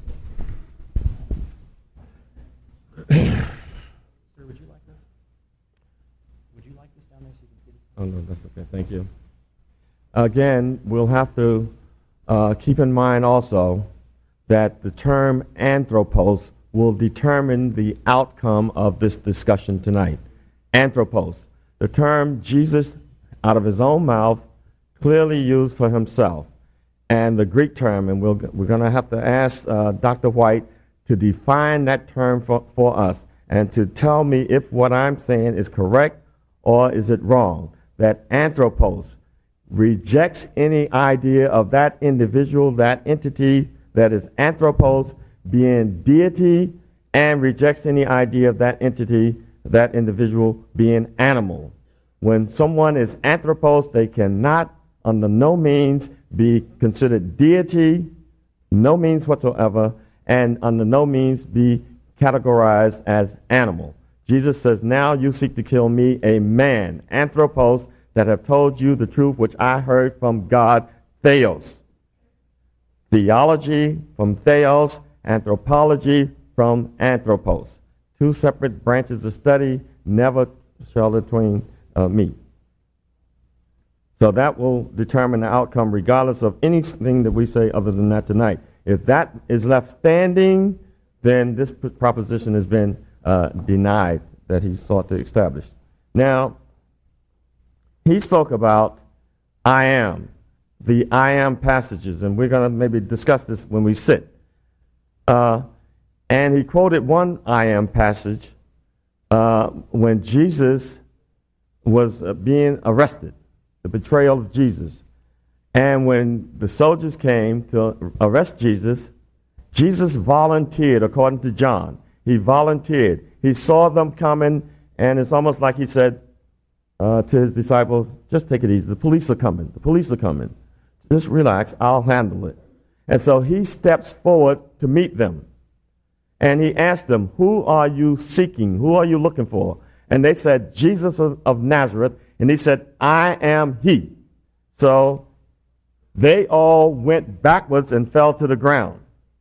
Sir, would you like this? Would you like this down there so you can see this? Oh, no, that's okay. Thank you. Again, we'll have to uh, keep in mind also that the term anthropos will determine the outcome of this discussion tonight. Anthropos, the term Jesus, out of his own mouth, clearly used for himself. And the Greek term, and we'll, we're going to have to ask uh, Doctor White to define that term for, for us and to tell me if what I'm saying is correct or is it wrong. That anthropos rejects any idea of that individual, that entity that is anthropos being deity, and rejects any idea of that entity, that individual being animal. When someone is anthropos, they cannot under no means be considered deity, no means whatsoever, and under no means be categorized as animal. Jesus says, now you seek to kill me, a man, anthropos, that have told you the truth which I heard from God, theos. Theology from theos, anthropology from anthropos. Two separate branches of study, never shall the twain uh, meet. So that will determine the outcome regardless of anything that we say other than that tonight. If that is left standing, then this proposition has been uh, denied that he sought to establish. Now, he spoke about I am, the I am passages, and we're going to maybe discuss this when we sit. Uh, and he quoted one I am passage uh, when Jesus was uh, being arrested, the betrayal of Jesus. And when the soldiers came to arrest Jesus, Jesus volunteered, according to John. He volunteered. He saw them coming, and it's almost like he said uh, to his disciples, just take it easy. The police are coming. The police are coming. Just relax. I'll handle it. And so he steps forward to meet them. And he asked them, who are you seeking? Who are you looking for? And they said, Jesus of, of Nazareth. And he said, I am he. So they all went backwards and fell to the ground.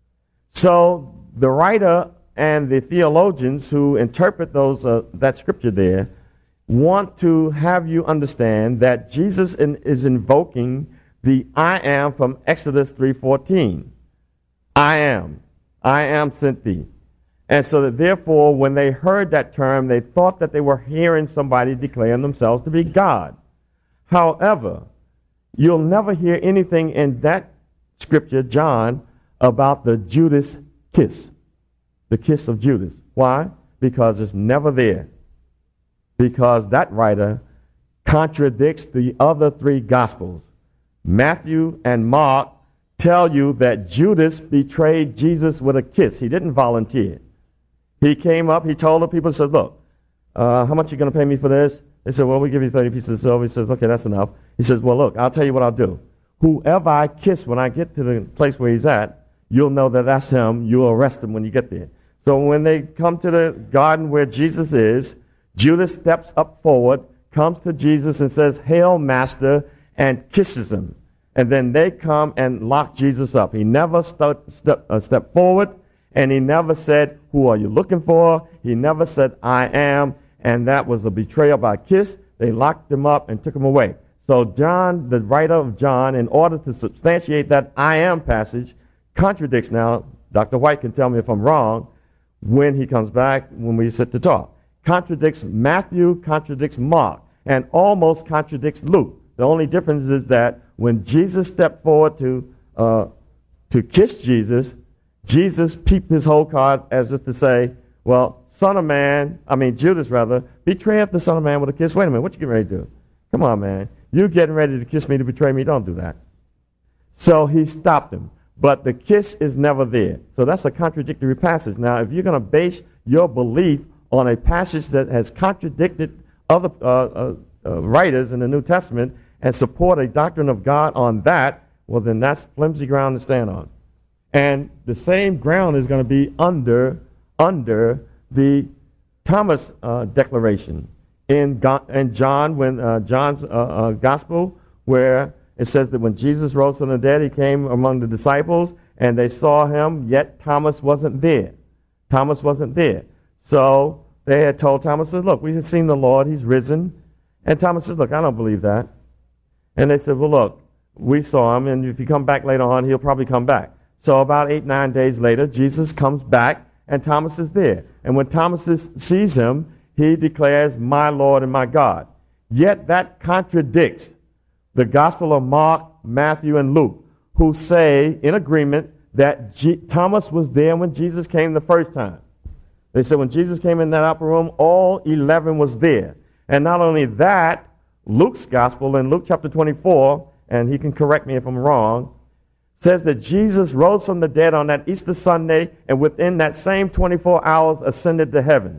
So the writer and the theologians who interpret those uh, that scripture there want to have you understand that Jesus in, is invoking the I am from Exodus three fourteen. I am. I am sent thee. And so that therefore, when they heard that term, they thought that they were hearing somebody declaring themselves to be God. However, you'll never hear anything in that scripture, John, about the Judas kiss, the kiss of Judas. Why? Because it's never there. Because that writer contradicts the other three Gospels. Matthew and Mark tell you that Judas betrayed Jesus with a kiss. He didn't volunteer. He came up, he told the people, he said, look, uh, how much are you going to pay me for this? They said, well, we give you thirty pieces of silver. He says, okay, that's enough. He says, well, look, I'll tell you what I'll do. Whoever I kiss when I get to the place where he's at, you'll know that that's him. You'll arrest him when you get there. So when they come to the garden where Jesus is, Judas steps up forward, comes to Jesus and says, Hail, Master. and kisses him. And then they come and lock Jesus up. He never st- step, uh, stepped forward, and he never said, who are you looking for? He never said, I am. And that was a betrayal by a kiss. They locked him up and took him away. So John, the writer of John, in order to substantiate that I am passage, contradicts now, Doctor White can tell me if I'm wrong, when he comes back, when we sit to talk. Contradicts Matthew, contradicts Mark, and almost contradicts Luke. The only difference is that when Jesus stepped forward to uh, to kiss Jesus, Jesus peeped his whole card as if to say, well, Son of Man, I mean Judas rather, betrayeth the Son of Man with a kiss. Wait a minute, what you getting ready to do? Come on, man. You getting ready to kiss me to betray me? Don't do that. So he stopped him. But the kiss is never there. So that's a contradictory passage. Now, if you're going to base your belief on a passage that has contradicted other uh, uh, uh, writers in the New Testament and support a doctrine of God on that, well, then that's flimsy ground to stand on. And the same ground is going to be under under the Thomas uh, declaration in, Go- in John, when uh, John's uh, uh, gospel, where it says that when Jesus rose from the dead, he came among the disciples, and they saw him, yet Thomas wasn't there. Thomas wasn't there. So they had told Thomas, look, we have seen the Lord, he's risen. And Thomas said, look, I don't believe that. And they said, well, look, we saw him, and if you come back later on, he'll probably come back. So about eight, nine days later, Jesus comes back, and Thomas is there. And when Thomas is, sees him, he declares, my Lord and my God. Yet that contradicts the Gospel of Mark, Matthew, and Luke, who say in agreement that G- Thomas was there when Jesus came the first time. They said when Jesus came in that upper room, all eleven was there. And not only that, Luke's Gospel in Luke chapter twenty-four, and he can correct me if I'm wrong, says that Jesus rose from the dead on that Easter Sunday, and within that same twenty-four hours ascended to heaven.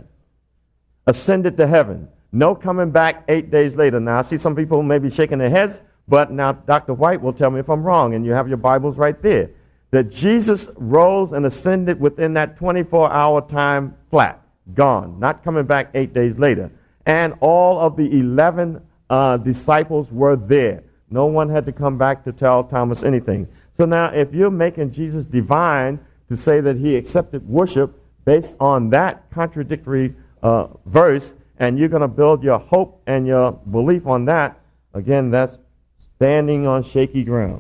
Ascended to heaven. No coming back eight days later. Now, I see some people may be shaking their heads, but now Doctor White will tell me if I'm wrong, and you have your Bibles right there. That Jesus rose and ascended within that twenty-four hour time flat. Gone. Not coming back eight days later. And all of the eleven uh, disciples were there. No one had to come back to tell Thomas anything. So now, if you're making Jesus divine to say that he accepted worship based on that contradictory uh, verse, and you're going to build your hope and your belief on that, again, that's standing on shaky ground.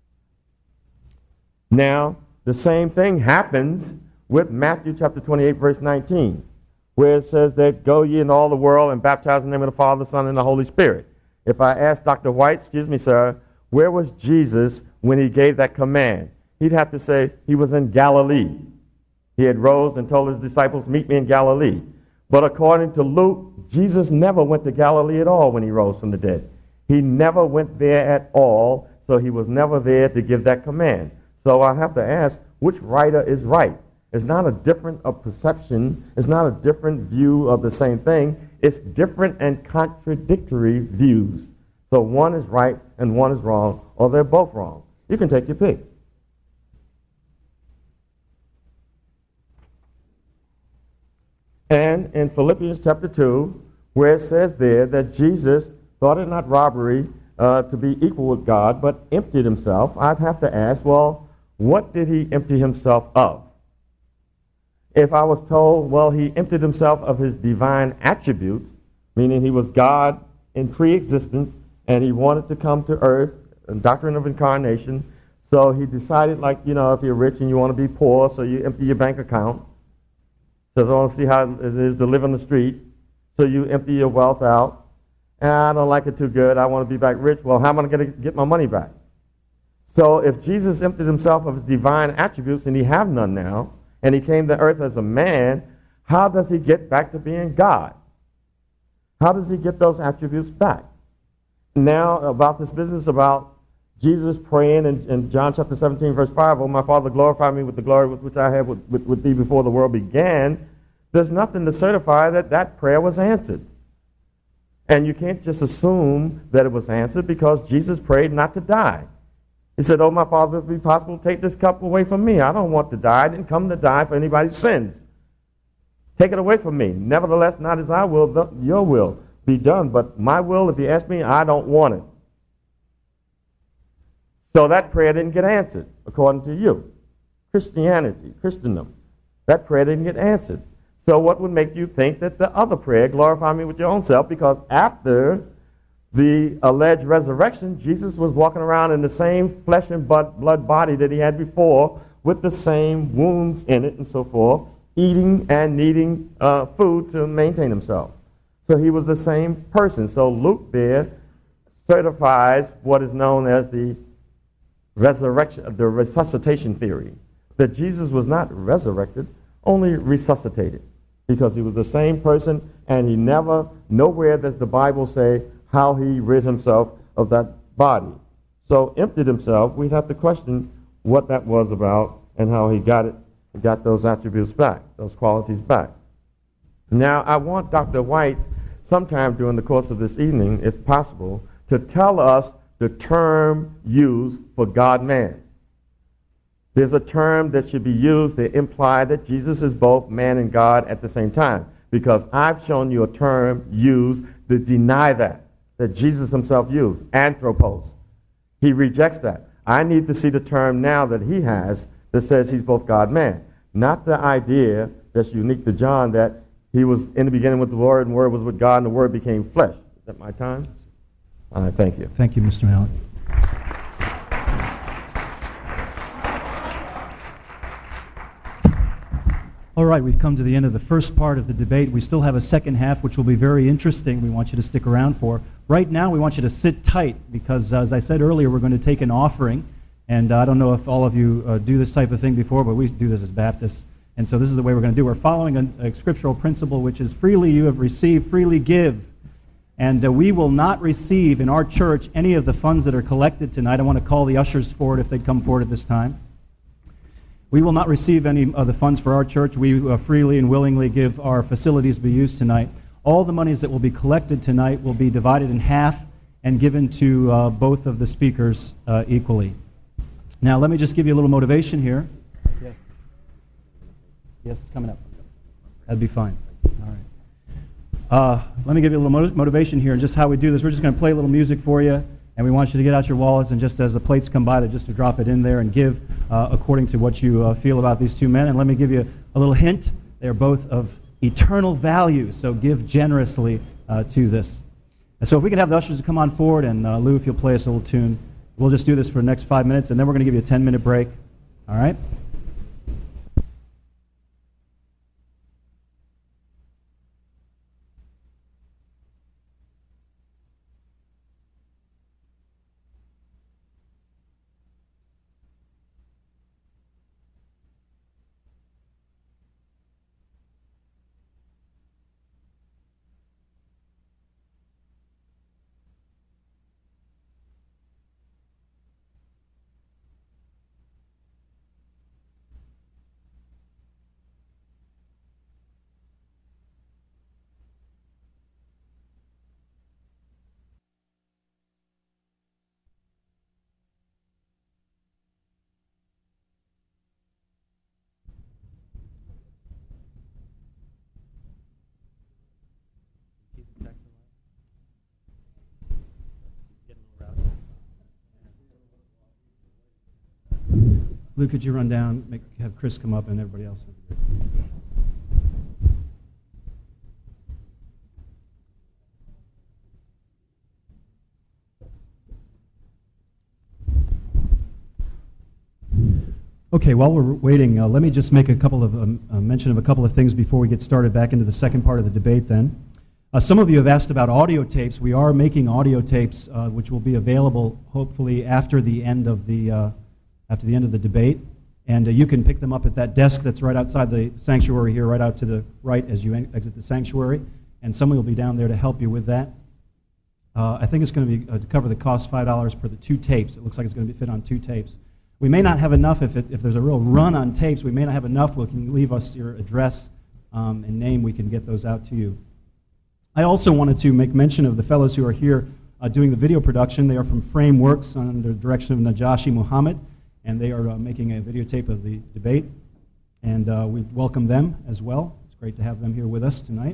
Now, the same thing happens with Matthew chapter twenty-eight, verse nineteen, where it says that go ye into all the world and baptize in the name of the Father, the Son, and the Holy Spirit. If I ask Doctor White, excuse me, sir, where was Jesus when he gave that command? He'd have to say he was in Galilee. He had rose and told his disciples, meet me in Galilee. But according to Luke, Jesus never went to Galilee at all when he rose from the dead. He never went there at all, so he was never there to give that command. So I have to ask, which writer is right? It's not a different of perception. It's not a different view of the same thing. It's different and contradictory views. So one is right and one is wrong, or they're both wrong. You can take your pick. And in Philippians chapter two, where it says there that Jesus thought it not robbery uh, to be equal with God, but emptied himself, I'd have to ask, well, what did he empty himself of? If I was told, well, he emptied himself of his divine attributes, meaning he was God in pre-existence, and he wanted to come to earth, a doctrine of incarnation, so he decided, like, you know, if you're rich and you want to be poor, so you empty your bank account. So I want to see how it is to live on the street. So you empty your wealth out. And I don't like it too good. I want to be back rich. Well, how am I going to get my money back? So if Jesus emptied himself of his divine attributes, and he have none now, and he came to earth as a man, how does he get back to being God? How does he get those attributes back? Now, about this business about Jesus praying in, in John chapter seventeen, verse five, oh, my Father, glorify me with the glory with which I had with, with, with thee before the world began. There's nothing to certify that that prayer was answered. And you can't just assume that it was answered because Jesus prayed not to die. He said, oh, my Father, if it be possible, take this cup away from me. I don't want to die. I didn't come to die for anybody's sins. Take it away from me. Nevertheless, not as I will, your will be done. But my will, if you ask me, I don't want it. So that prayer didn't get answered, according to you. Christianity, Christendom. That prayer didn't get answered. So what would make you think that the other prayer, glorify me with your own self, because after the alleged resurrection, Jesus was walking around in the same flesh and blood body that he had before, with the same wounds in it and so forth, eating and needing uh, food to maintain himself. So he was the same person. So Luke there certifies what is known as the resurrection, the resuscitation theory, that Jesus was not resurrected, only resuscitated, because he was the same person, and he never, nowhere does the Bible say how he rid himself of that body. So emptied himself, we'd have to question what that was about and how he got it, got those attributes back, those qualities back. Now, I want Doctor White, sometime during the course of this evening, if possible, to tell us the term used for God-man. There's a term that should be used to imply that Jesus is both man and God at the same time, because I've shown you a term used to deny that, that Jesus himself used, anthropos. He rejects that. I need to see the term now that he has that says he's both God-man, not the idea that's unique to John that he was in the beginning with the Word, and the Word was with God, and the Word became flesh. Is that my time? All right, thank you. Thank you, Mister Mallett. All right, we've come to the end of the first part of the debate. We still have a second half, which will be very interesting. We want you to stick around for. Right now, we want you to sit tight, because, uh, as I said earlier, we're going to take an offering. And uh, I don't know if all of you uh, do this type of thing before, but we do this as Baptists. And so this is the way we're going to do. We're following a, a scriptural principle, which is freely you have received, freely give. And uh, we will not receive in our church any of the funds that are collected tonight. I want to call the ushers forward if they'd come forward at this time. We will not receive any of the funds for our church. We uh, freely and willingly give our facilities to be used tonight. All the monies that will be collected tonight will be divided in half and given to uh, both of the speakers uh, equally. Now, let me just give you a little motivation here. Yes, yes, it's coming up. That'd be fine. All right. Uh, let me give you a little mo- motivation here and just how we do this. We're just going to play a little music for you, and we want you to get out your wallets, and just as the plates come by, to just to drop it in there and give uh, according to what you uh, feel about these two men. And let me give you a little hint. They're both of eternal value, so give generously uh, to this. And so if we can have the ushers come on forward, and uh, Lou, if you'll play us a little tune. We'll just do this for the next five minutes, and then we're going to give you a ten-minute break. All right? Lou, could you run down, make, have Chris come up, and everybody else? Okay, while we're waiting, uh, let me just make a couple of um, uh, mention of a couple of things before we get started back into the second part of the debate then. Uh, some of you have asked about audio tapes. We are making audio tapes, uh, which will be available hopefully after the end of the uh, after the end of the debate, and uh, you can pick them up at that desk that's right outside the sanctuary here, right out to the right as you en- exit the sanctuary, and someone will be down there to help you with that. Uh, I think it's going to be uh, to cover the cost five dollars per the two tapes. It looks like it's going to be fit on two tapes. We may not have enough if it, if there's a real run on tapes. We may not have enough. We can leave us your address um, and name. We can get those out to you. I also wanted to make mention of the fellows who are here uh, doing the video production. They are from Frameworks under the direction of Najashi Muhammad, and they are uh, making a videotape of the debate. And uh, we welcome them as well. It's great to have them here with us tonight.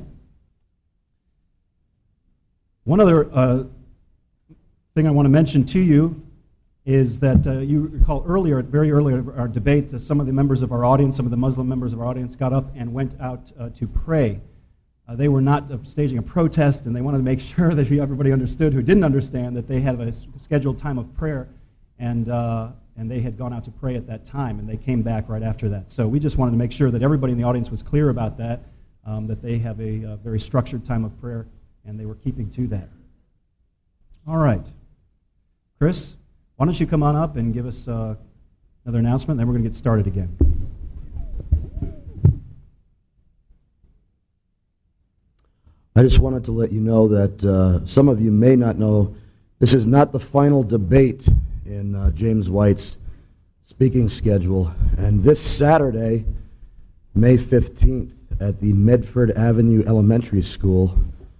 One other uh, thing I want to mention to you is that uh, you recall earlier, very early in our debate, uh, some of the members of our audience, some of the Muslim members of our audience got up and went out uh, to pray. Uh, they were not uh, staging a protest, and they wanted to make sure that everybody understood who didn't understand that they had a scheduled time of prayer, and uh, and they had gone out to pray at that time, and they came back right after that. So we just wanted to make sure that everybody in the audience was clear about that, um, that they have a, a very structured time of prayer, and they were keeping to that. All right. Chris, why don't you come on up and give us uh, another announcement, then we're going to get started again. I just wanted to let you know that uh, some of you may not know this is not the final debate in uh, James White's speaking schedule. And this Saturday, May fifteenth, at the Medford Avenue Elementary School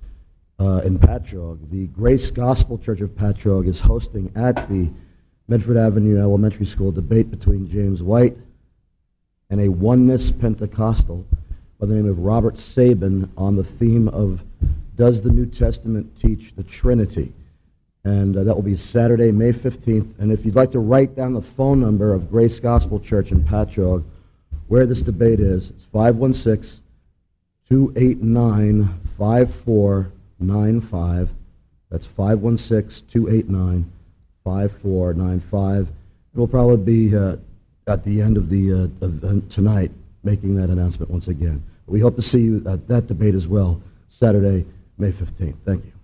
uh, in Patchogue, the Grace Gospel Church of Patchogue is hosting at the Medford Avenue Elementary School debate between James White and a oneness Pentecostal by the name of Robert Sabin on the theme of Does the New Testament Teach the Trinity? And uh, that will be Saturday, May fifteenth. And if you'd like to write down the phone number of Grace Gospel Church in Patchogue, where this debate is, it's five one six, two eight nine, five four nine five. That's five one six, two eight nine, five four nine five. It will probably be uh, at the end of the uh, event tonight, making that announcement once again. We hope to see you at that debate as well, Saturday, May fifteenth. Thank you.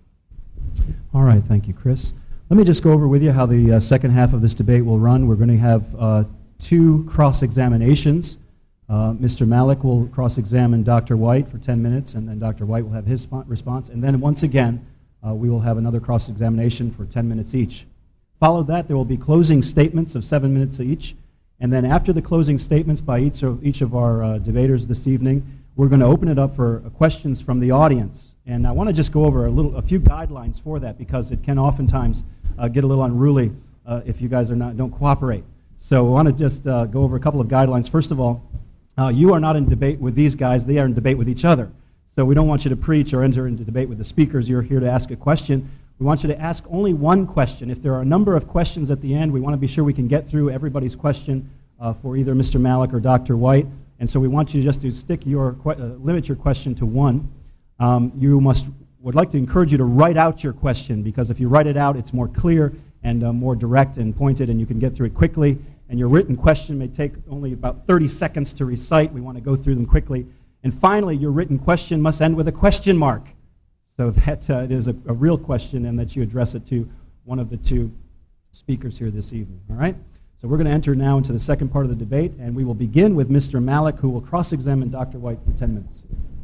All right, thank you, Chris. Let me just go over with you how the uh, second half of this debate will run. We're going to have uh, two cross-examinations. Uh, Mister Malik will cross-examine Doctor White for ten minutes, and then Doctor White will have his sp- response. And then once again, uh, we will have another cross-examination for ten minutes each. Followed that, there will be closing statements of seven minutes each. And then after the closing statements by each of, each of our uh, debaters this evening, we're going to open it up for uh, questions from the audience. And I want to just go over a little, a few guidelines for that, because it can oftentimes uh, get a little unruly uh, if you guys are not don't cooperate. So I want to just uh, go over a couple of guidelines. First of all, uh, you are not in debate with these guys; they are in debate with each other. So we don't want you to preach or enter into debate with the speakers. You're here to ask a question. We want you to ask only one question. If there are a number of questions at the end, we want to be sure we can get through everybody's question uh, for either Mister Malik or Doctor White. And so we want you just to stick your que- uh, limit your question to one. Um, you must would like to encourage you to write out your question, because if you write it out, it's more clear and uh, more direct and pointed, and you can get through it quickly. And your written question may take only about thirty seconds to recite. We want to go through them quickly. And finally, your written question must end with a question mark, so that uh, it is a, a real question and that you address it to one of the two speakers here this evening. All right? So we're going to enter now into the second part of the debate, and we will begin with Mister Malik, who will cross-examine Doctor White for ten minutes.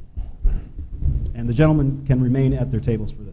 And the gentlemen can remain at their tables for this.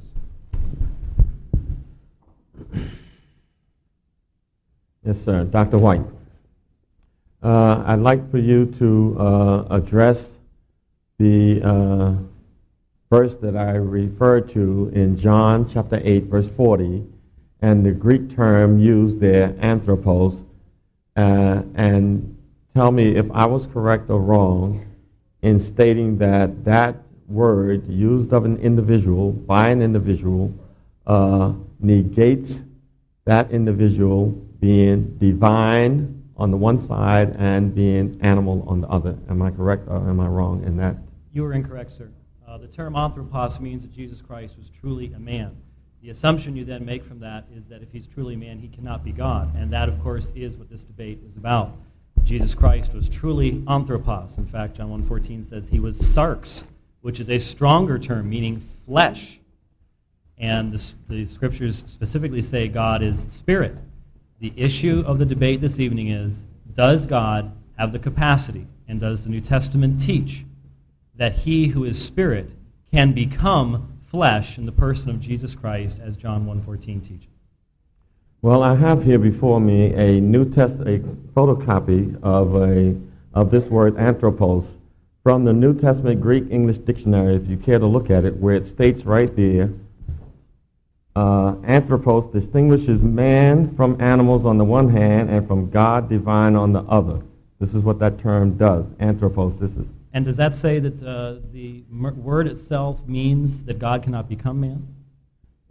Yes, sir. Doctor White, uh, I'd like for you to uh, address the uh, verse that I referred to in John chapter eight, verse forty, and the Greek term used there, anthropos, uh, and tell me if I was correct or wrong in stating that that word used of an individual by an individual uh, negates that individual being divine on the one side and being animal on the other. Am I correct or am I wrong in that? You are incorrect, sir. Uh, the term anthropos means that Jesus Christ was truly a man. The assumption you then make from that is that if he's truly man, he cannot be God. And that, of course, is what this debate is about. Jesus Christ was truly anthropos. In fact, John one fourteen says he was sarx, which is a stronger term, meaning flesh. And the, the scriptures specifically say God is spirit. The issue of the debate this evening is, does God have the capacity, and does the New Testament teach, that he who is spirit can become flesh in the person of Jesus Christ, as John one fourteen teaches? Well, I have here before me a New Test, a photocopy of a of this word anthropos from the New Testament Greek English Dictionary, if you care to look at it, where it states right there, uh, anthropos distinguishes man from animals on the one hand and from God divine on the other. This is what that term does, anthropos. This is. And does that say that uh, the m- word itself means that God cannot become man?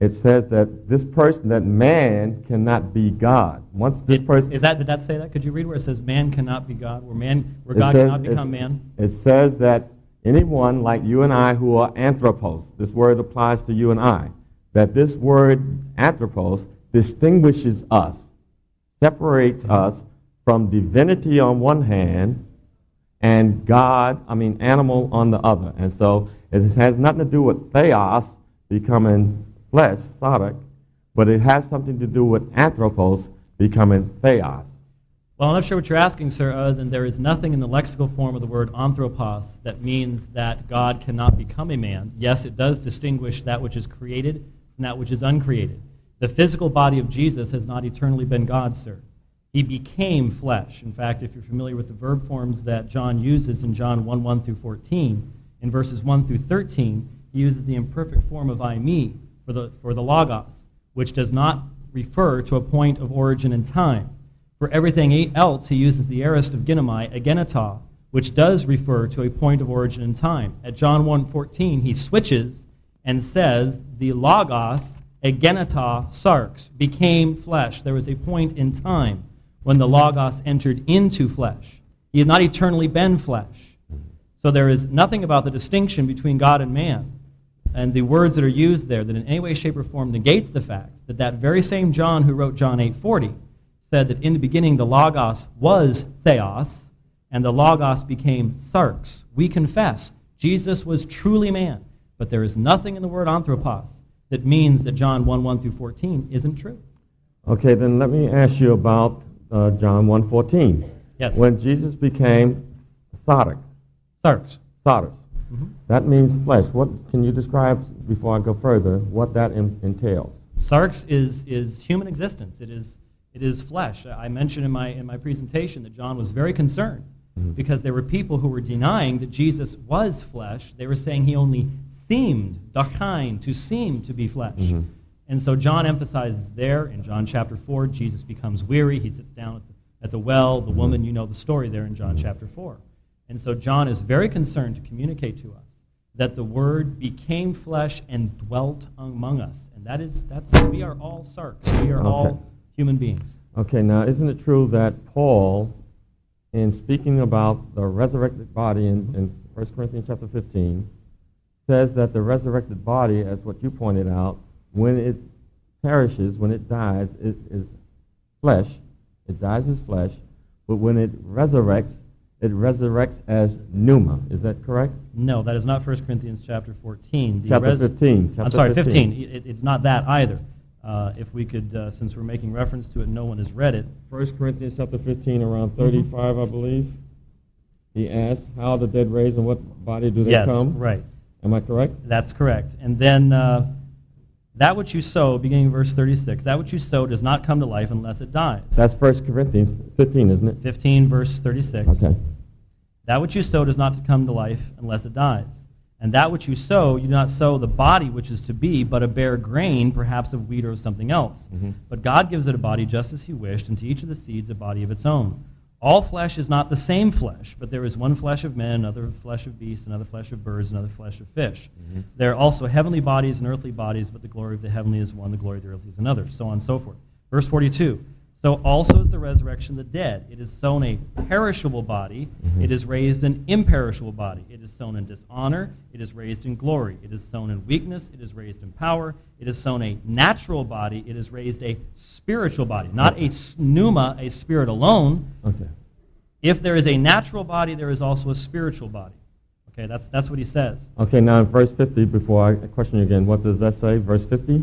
it says that this person, that man cannot be God. Once this It- person, Is that, did that say that? Could you read where it says man cannot be God, where man, where It God says- cannot become it's- man? it says that anyone like you and I who are anthropos, this word applies to you and I, that this word anthropos distinguishes us, separates us from divinity on one hand and God, I mean animal on the other. And so it has nothing to do with theos, becoming flesh, Sodic, but it has something to do with anthropos, becoming theos. Well, I'm not sure what you're asking, sir, other than there is nothing in the lexical form of the word anthropos that means that God cannot become a man. Yes, it does distinguish that which is created from that which is uncreated. The physical body of Jesus has not eternally been God, sir. He became flesh. In fact, if you're familiar with the verb forms that John uses in John one, one through fourteen, in verses one through thirteen, he uses the imperfect form of I, me, for the, for the logos, which does not refer to a point of origin in time. For everything else, he uses the aorist of ginomai, agenata, which does refer to a point of origin in time. At John one fourteen, he switches and says the logos, agenata, sarx, became flesh. There was a point in time when the logos entered into flesh. He has not eternally been flesh. So there is nothing about the distinction between God and man and the words that are used there that in any way, shape, or form negates the fact that that very same John who wrote John eight forty said that in the beginning the Logos was Theos, and the Logos became Sarx. We confess Jesus was truly man, but there is nothing in the word anthropos that means that John one, one through fourteen isn't true. Okay, then let me ask you about uh, John one fourteen. Yes. When Jesus became Sodic, Sarx. Sodus, Mm-hmm. that means flesh. What can you describe, before I go further, what that in, entails? Sarx is, is human existence. It is, it is flesh. I mentioned in my, in my presentation that John was very concerned Mm-hmm. because there were people who were denying that Jesus was flesh. They were saying he only seemed, dachain, to seem to be flesh. Mm-hmm. And so John emphasizes there in John chapter four, Jesus becomes weary. He sits down at the, at the well. The woman, you know the story there in John chapter four. And so John is very concerned to communicate to us that the Word became flesh and dwelt among us. And that is, that's, we are all sarks. We are Okay. all human beings. Okay, now isn't it true that Paul, in speaking about the resurrected body in, in First Corinthians chapter fifteen, says that the resurrected body, as what you pointed out, when it perishes, when it dies, it is flesh. It dies as flesh. But when it resurrects, it resurrects as pneuma. Is that correct? No, that is not First Corinthians chapter fourteen. The Chapter res- fifteen. Chapter I'm sorry, fifteen. It, it's not that either. Uh, if we could, uh, since we're making reference to it, no one has read it. First Corinthians chapter fifteen, around thirty-five, I believe. He asks, how the dead raise and what body do they Yes, come? right. Am I correct? That's correct. And then uh, that which you sow, beginning in verse thirty-six, that which you sow does not come to life unless it dies. That's First Corinthians fifteen, isn't it? fifteen, verse thirty-six. Okay. That which you sow does not come to life unless it dies. And that which you sow, you do not sow the body which is to be, but a bare grain, perhaps of wheat or of something else. Mm-hmm. But God gives it a body just as he wished, and to each of the seeds a body of its own. All flesh is not the same flesh, but there is one flesh of men, another flesh of beasts, another flesh of birds, another flesh of fish. Mm-hmm. There are also heavenly bodies and earthly bodies, but the glory of the heavenly is one, the glory of the earthly is another, so on and so forth. Verse forty-two. So also is the resurrection of the dead. It is sown a perishable body. Mm-hmm. It is raised an imperishable body. It is sown in dishonor. It is raised in glory. It is sown in weakness. It is raised in power. It is sown a natural body. It is raised a spiritual body. Not a pneuma, a spirit alone. Okay. If there is a natural body, there is also a spiritual body. Okay, that's, that's what he says. Okay, now in verse fifty, before I question you again, what does that say? Verse fifty?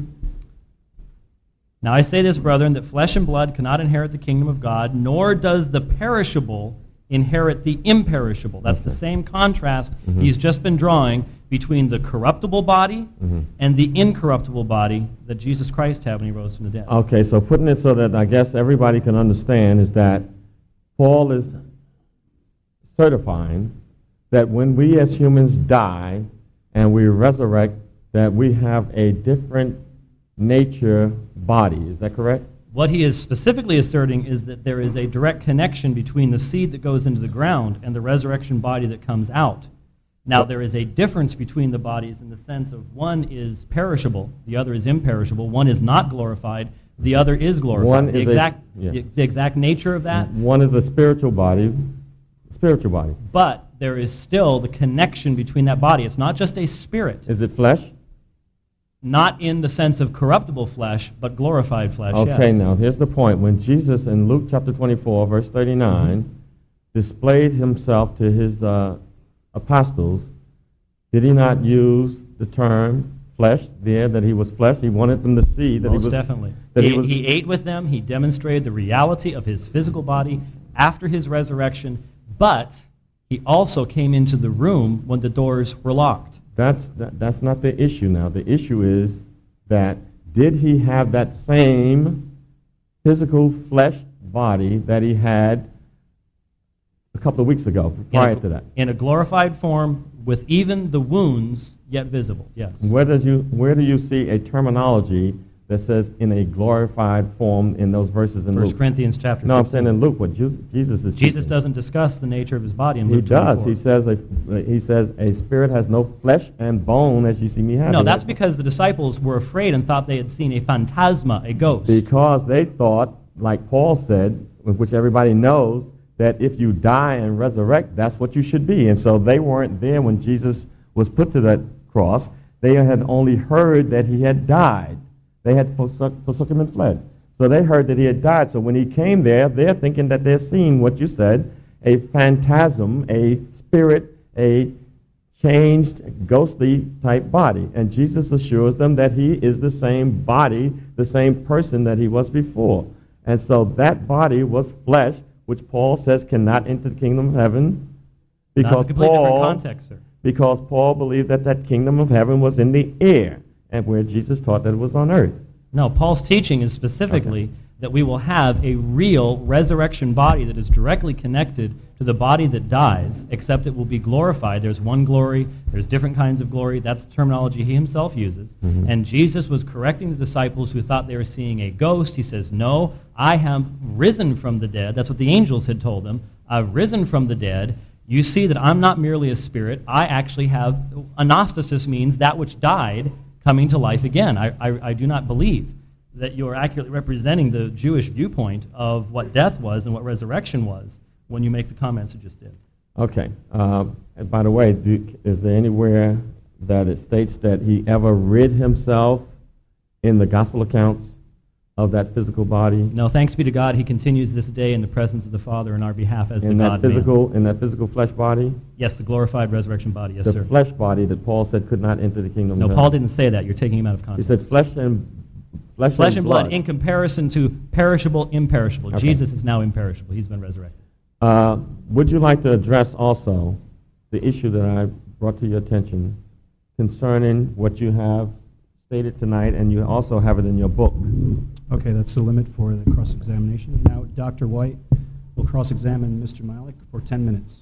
Now I say this, brethren, that flesh and blood cannot inherit the kingdom of God, nor does the perishable inherit the imperishable. That's Okay. the same contrast Mhm. he's just been drawing between the corruptible body Mhm. and the incorruptible body that Jesus Christ had when he rose from the dead. Okay, so putting it so that I guess everybody can understand is that Paul is certifying that when we as humans die and we resurrect, that we have a different nature body. Is that correct? What he is specifically asserting is that there is a direct connection between the seed that goes into the ground and the resurrection body that comes out. Now, there is a difference between the bodies in the sense of one is perishable, the other is imperishable. One is not glorified, the other is glorified. One the is exact, a, yeah. the, the exact nature of that. One is a spiritual body, spiritual body. But there is still the connection between that body. It's not just a spirit. Is it flesh? Not in the sense of corruptible flesh, but glorified flesh, Okay, yes. now here's the point. When Jesus in Luke chapter twenty-four, verse thirty-nine, mm-hmm. displayed himself to his uh, apostles, did he not use the term flesh there, that he was flesh? He wanted them to see that Most he was... definitely. That he, he, was, he ate with them. He demonstrated the reality of his physical body after his resurrection, but he also came into the room when the doors were locked. That's, that, that's not the issue now. The issue is that did he have that same physical flesh body that he had a couple of weeks ago, prior in a, to that? In a glorified form with even the wounds yet visible, yes. Where, does you, where do you see a terminology that says in a glorified form in those verses in Luke? First Corinthians chapter No, fifteen. I'm saying in Luke, what Jesus is Jesus teaching. doesn't discuss the nature of his body in He Luke does. twenty-four. He says, a, he says, a spirit has no flesh and bone as you see me having. No, that's because the disciples were afraid and thought they had seen a phantasma, a ghost. Because they thought, like Paul said, which everybody knows, that if you die and resurrect, that's what you should be. And so they weren't there when Jesus was put to that cross. They had only heard that he had died. They had forsook, forsook him and fled. So they heard that he had died. So when he came there, they're thinking that they're seeing what you said, a phantasm, a spirit, a changed, ghostly type body. And Jesus assures them that he is the same body, the same person that he was before. And so that body was flesh, which Paul says cannot enter the kingdom of heaven. Because That's a completely Paul, different context, sir. Because Paul believed that that kingdom of heaven was in the air, and where Jesus taught that it was on earth. No, Paul's teaching is specifically Okay. that we will have a real resurrection body that is directly connected to the body that dies, except it will be glorified. There's one glory, there's different kinds of glory. That's the terminology he himself uses. Mm-hmm. And Jesus was correcting the disciples who thought they were seeing a ghost. He says, no, I have risen from the dead. That's what the angels had told them. I've risen from the dead. You see that I'm not merely a spirit. I actually have, anastasis means that which died coming to life again. I, I, I do not believe that you're accurately representing the Jewish viewpoint of what death was and what resurrection was when you make the comments you just did. Okay. Uh, and by the way, do, is there anywhere that it states that he ever rid himself in the gospel accounts of that physical body? No, thanks be to God, he continues this day in the presence of the Father in our behalf as In the that God-man. physical, in that physical flesh body? Yes, the glorified resurrection body, yes, the sir. flesh body that Paul said could not enter the kingdom No, of Paul heaven. didn't say that. You're taking him out of He context. said flesh and flesh, Flesh and, and blood in comparison to perishable, imperishable. Okay. Jesus is now imperishable. He's been resurrected. Uh, would you like to address also the issue that I brought to your attention concerning what you have stated tonight, and you also have it in your book? Okay, that's the limit for the cross-examination. Now, Doctor White will cross-examine Mister Malik for ten minutes.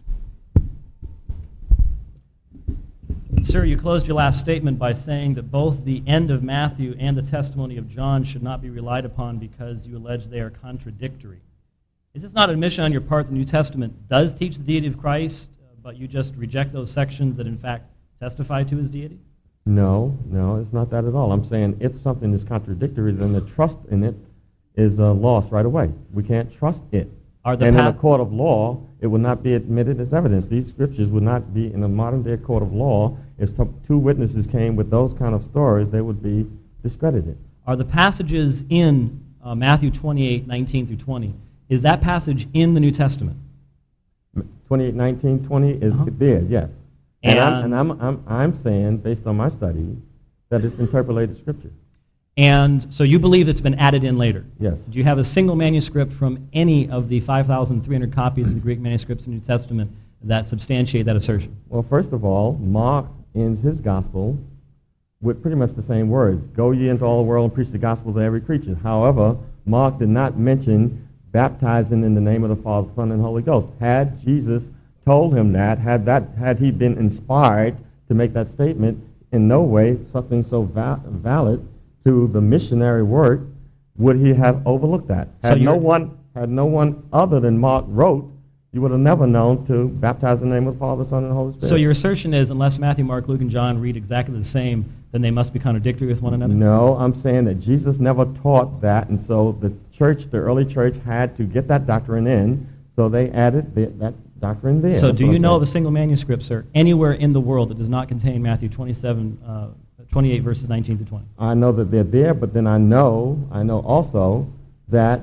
Sir, you closed your last statement by saying that both the end of Matthew and the testimony of John should not be relied upon because you allege they are contradictory. Is this not an admission on your part that the New Testament does teach the deity of Christ, uh, but you just reject those sections that in fact testify to his deity? No, no, it's not that at all. I'm saying if something is contradictory, then the trust in it is uh, lost right away. We can't trust it. Are the and in path- a court of law, it would not be admitted as evidence. These scriptures would not be in a modern-day court of law. If t- two witnesses came with those kind of stories, they would be discredited. Are the passages in uh, Matthew twenty-eight, nineteen through twenty, is that passage in the New Testament? twenty-eight, nineteen, twenty is Uh-huh. there, yes. And, I'm, And- and I'm, I'm, I'm saying, based on my study, that it's interpolated scripture. And so you believe it's been added in later? Yes. Do you have a single manuscript from any of the five thousand three hundred copies of the Greek manuscripts in the New Testament that substantiate that assertion? Well, first of all, Mark ends his gospel with pretty much the same words. Go ye into all the world and preach the gospel to every creature. However, Mark did not mention baptizing in the name of the Father, Son, and Holy Ghost. Had Jesus told him that, had that, had he been inspired to make that statement, in no way something so va- valid to the missionary work would he have overlooked that. So Had no you're- one, had no one other than Mark wrote, you would have never known to baptize in the name of the Father, Son, and the Holy Spirit. So your assertion is, unless Matthew, Mark, Luke, and John read exactly the same, then they must be contradictory with one another? No, I'm saying that Jesus never taught that, and so the church, the early church, had to get that doctrine in, so they added the, that doctrine there. So That's do what you I'm know saying. of a single manuscript, sir, anywhere in the world that does not contain Matthew twenty-seven, uh, twenty-eight, verses nineteen to twenty? I know that they're there, but then I know, I know also that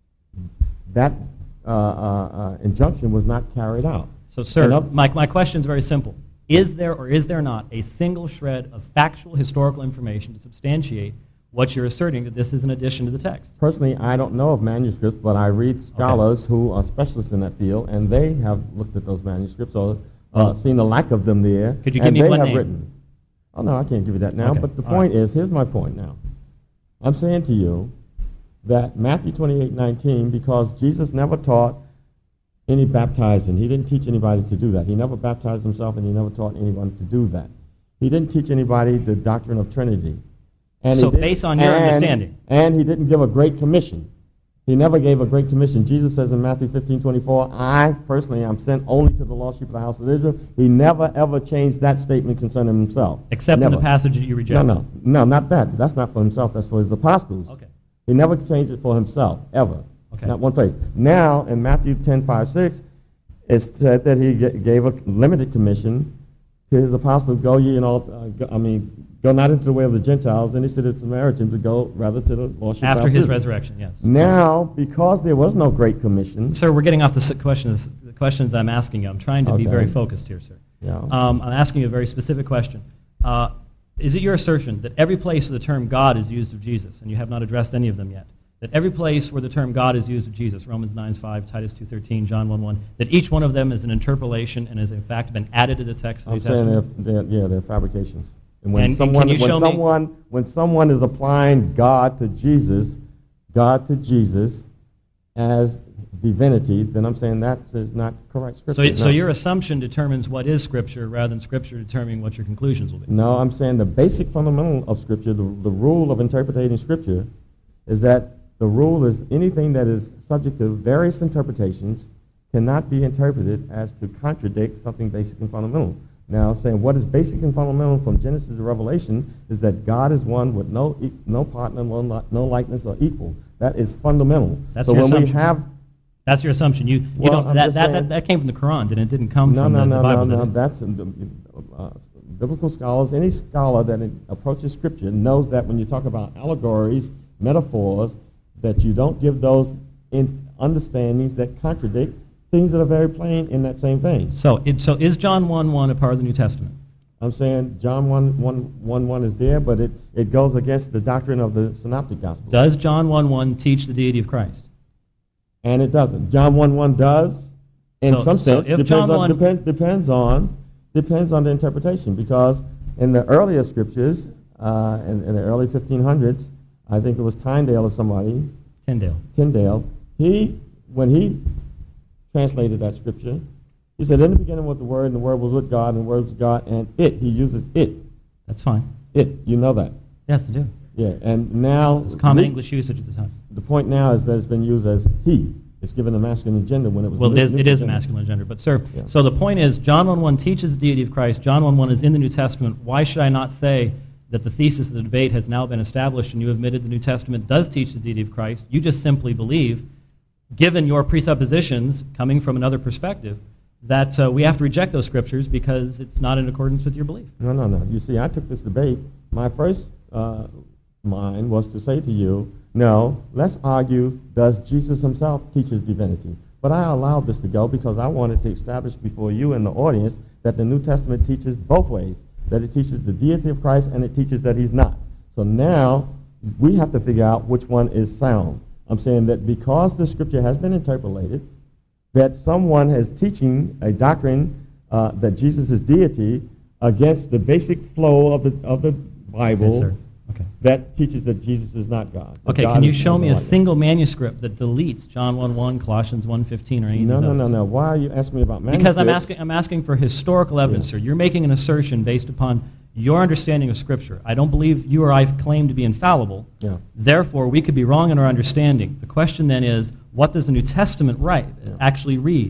that uh, uh, uh, injunction was not carried out. So, sir, And up- my, my question is very simple. Is there or is there not a single shred of factual historical information to substantiate what you're asserting, that this is an addition to the text? Personally, I don't know of manuscripts, but I read scholars who are specialists in that field, and they have looked at those manuscripts or uh, seen the lack of them there. Could you give and me they one have name? written. Oh, no, I can't give you that now, Okay, but the all point is, here's my point now. I'm saying to you that Matthew twenty-eight nineteen, because Jesus never taught any baptizing. He didn't teach anybody to do that. He never baptized himself, and he never taught anyone to do that. He didn't teach anybody the doctrine of Trinity. And he So didn't- based on your and- understanding. And he didn't give a great commission. He never gave a great commission. Jesus says in Matthew fifteen twenty-four, I personally am sent only to the lost sheep of the house of Israel. He never, ever changed that statement concerning himself. Except never. in the passage that you reject. No, no, no, not that. That's not for himself. That's for his apostles. Okay. He never changed it for himself, ever. Okay. Not one place. Now, in Matthew ten five six, it's said that he g- gave a limited commission to his apostles, go ye and all, uh, go, I mean, go not into the way of the Gentiles. Then he said to the Samaritans to go rather to the lost sheep of After his Israel. resurrection, yes. Now, because there was no great commission, Sir, we're getting off the s- questions, the questions I'm asking you. I'm trying to be Okay. very focused here, sir. yeah, Um, I'm asking you a very specific question. Uh, is it your assertion that every place where the term God is used of Jesus, and you have not addressed any of them yet, that every place where the term God is used of Jesus, Romans nine five, Titus two thirteen, John one one, that each one of them is an interpolation and has in fact been added to the text of the I'm New saying Testament? they're, they're, yeah, they're fabrications. And when And- and someone, can you when show me- someone, when someone is applying God to Jesus, God to Jesus as divinity, then I'm saying that is not correct So, scripture. so no. your assumption determines what is Scripture rather than Scripture determining what your conclusions will be. No, I'm saying the basic fundamental of Scripture, the, the rule of interpreting Scripture, is that the rule is anything that is subject to various interpretations cannot be interpreted as to contradict something basic and fundamental. Now, I'm saying what is basic and fundamental from Genesis to Revelation is that God is one with no e- no partner, no, li- no likeness or equal. That is fundamental. That's so your when assumption. we have That's your assumption. You, you Well, don't, I'm that, just that, saying- that, that came from the Quran, didn't it? It didn't come no, from no, the, no, the no, Bible, no. did it? That's uh, uh, biblical scholars. Any scholar that approaches Scripture knows that when you talk about allegories, metaphors, that you don't give those in understandings that contradict things that are very plain in that same vein. So, it, so is John one one a part of the New Testament? I'm saying John one one one is there, but it, it goes against the doctrine of the Synoptic Gospel. Does John one one teach the deity of Christ? And it doesn't. John one one does, in So- some so sense. if Depends John on, one depend, depends on depends on the interpretation, because in the earlier scriptures, uh, in, in the early fifteen hundreds, I think it was Tyndale or somebody, Tyndale. Tyndale, he, when he translated that scripture, he said, in the beginning was the Word, and the Word was with God, and the Word was God, and it, he uses it, That's fine. it, you know that. Yes, I do. Yeah, and now, It's common this- English usage at the time. the point now is that it's been used as he. It's given a masculine gender when it was Well, it is, neuter it is a gender. masculine gender. But, sir, Yeah. so the point is, John one one teaches the deity of Christ. John one one is in the New Testament. Why should I not say that the thesis of the debate has now been established and you admitted the New Testament does teach the deity of Christ? You just simply believe, given your presuppositions coming from another perspective, that uh, we have to reject those scriptures because it's not in accordance with your belief. No, no, no. You see, I took this debate. My first uh, mind was to say to you, no, let's argue, does Jesus himself teach his divinity? But I allowed this to go because I wanted to establish before you and the audience that the New Testament teaches both ways, that it teaches the deity of Christ and it teaches that he's not. So now we have to figure out which one is sound. I'm saying that because the scripture has been interpolated, that someone is teaching a doctrine uh, that Jesus is deity against the basic flow of the of the Bible Okay, sir. Okay. that teaches that Jesus is not God. that Okay, God can you is show not me a God. single manuscript that deletes John one one, Colossians one fifteen, or any No, of no, those? no, no. Why are you asking me about manuscripts? Because I'm asking, I'm asking for historical evidence, Yeah. sir. You're making an assertion based upon your understanding of Scripture. I don't believe you or I claim to be infallible. Yeah. Therefore, we could be wrong in our understanding. The question then is, what does the New Testament write, Yeah. actually read?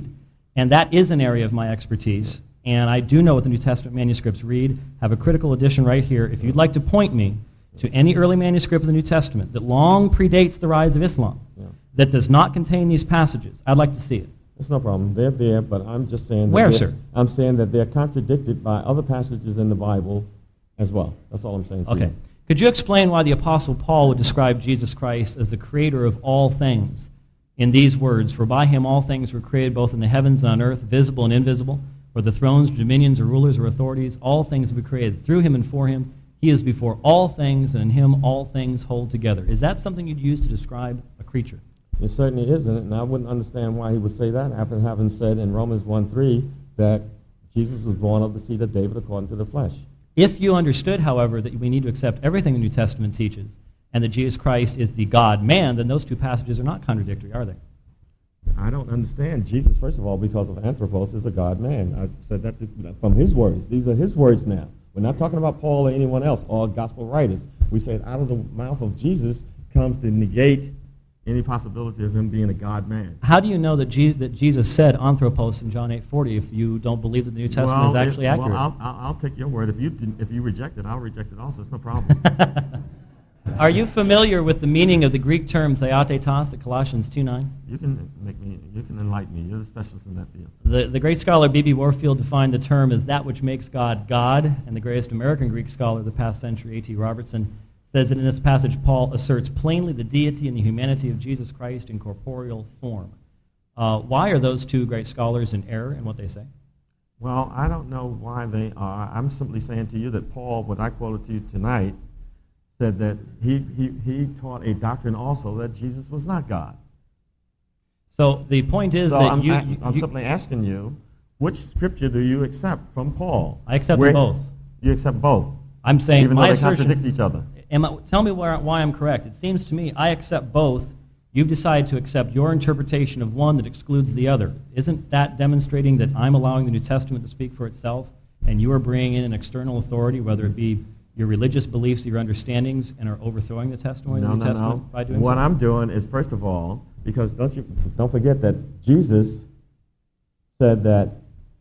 And that is an area of my expertise. And I do know what the New Testament manuscripts read. Have a critical edition right here. If you'd like to point me to any early manuscript of the New Testament that long predates the rise of Islam, Yeah. that does not contain these passages, I'd like to see it. It's no problem. They're there, but I'm just saying that Where, they're- sir? I'm saying that they're contradicted by other passages in the Bible as well. That's all I'm saying to Okay. you. Could you explain why the Apostle Paul would describe Jesus Christ as the creator of all things in these words? For by him all things were created, both in the heavens and on earth, visible and invisible, whether thrones, dominions, or rulers, or authorities. All things have been created through him and for him. He is before all things, and in him all things hold together. Is that something you'd use to describe a creature? It certainly isn't, and I wouldn't understand why he would say that after having said in Romans one three that Jesus was born of the seed of David according to the flesh. If you understood, however, that we need to accept everything the New Testament teaches, and that Jesus Christ is the God-man, then those two passages are not contradictory, are they? I don't understand Jesus, first of all, because of anthropos is a God-man. I said that to, from his words. These are his words now. We're not talking about Paul or anyone else, or gospel writers. We said out of the mouth of Jesus comes to negate any possibility of him being a God-man. How do you know that Jesus, that Jesus said anthropos in John eight forty if you don't believe that the New Testament well, is actually if, accurate? Well, I'll, I'll, I'll take your word. If you didn't, if you reject it, I'll reject it also. It's no problem. Are you familiar with the meaning of the Greek term theotetos at Colossians two nine? You can make me. You can enlighten me. You're the specialist in that field. The, the great scholar B B Warfield defined the term as that which makes God God, and the greatest American Greek scholar of the past century, A T Robertson, says that in this passage Paul asserts plainly the deity and the humanity of Jesus Christ in corporeal form. Uh, why are those two great scholars in error in what they say? Well, I don't know why they are. I'm simply saying to you that Paul, what I quoted to you tonight, said that he, he, he taught a doctrine also that Jesus was not God. So the point is so that I'm, you, I, you, I'm you simply asking you, which scripture do you accept from Paul? I accept Where- them both. You accept both, I'm saying even though my they assertion. contradict each other. Am I, tell me where, why I'm correct. It seems to me I accept both. You've decided to accept your interpretation of one that excludes the other. Isn't that demonstrating that I'm allowing the New Testament to speak for itself, and you are bringing in an external authority, whether it be your religious beliefs, your understandings, and are overthrowing the testimony No, of the no, New Testament no. by doing What so? I'm doing is, first of all, because don't you don't forget that Jesus said that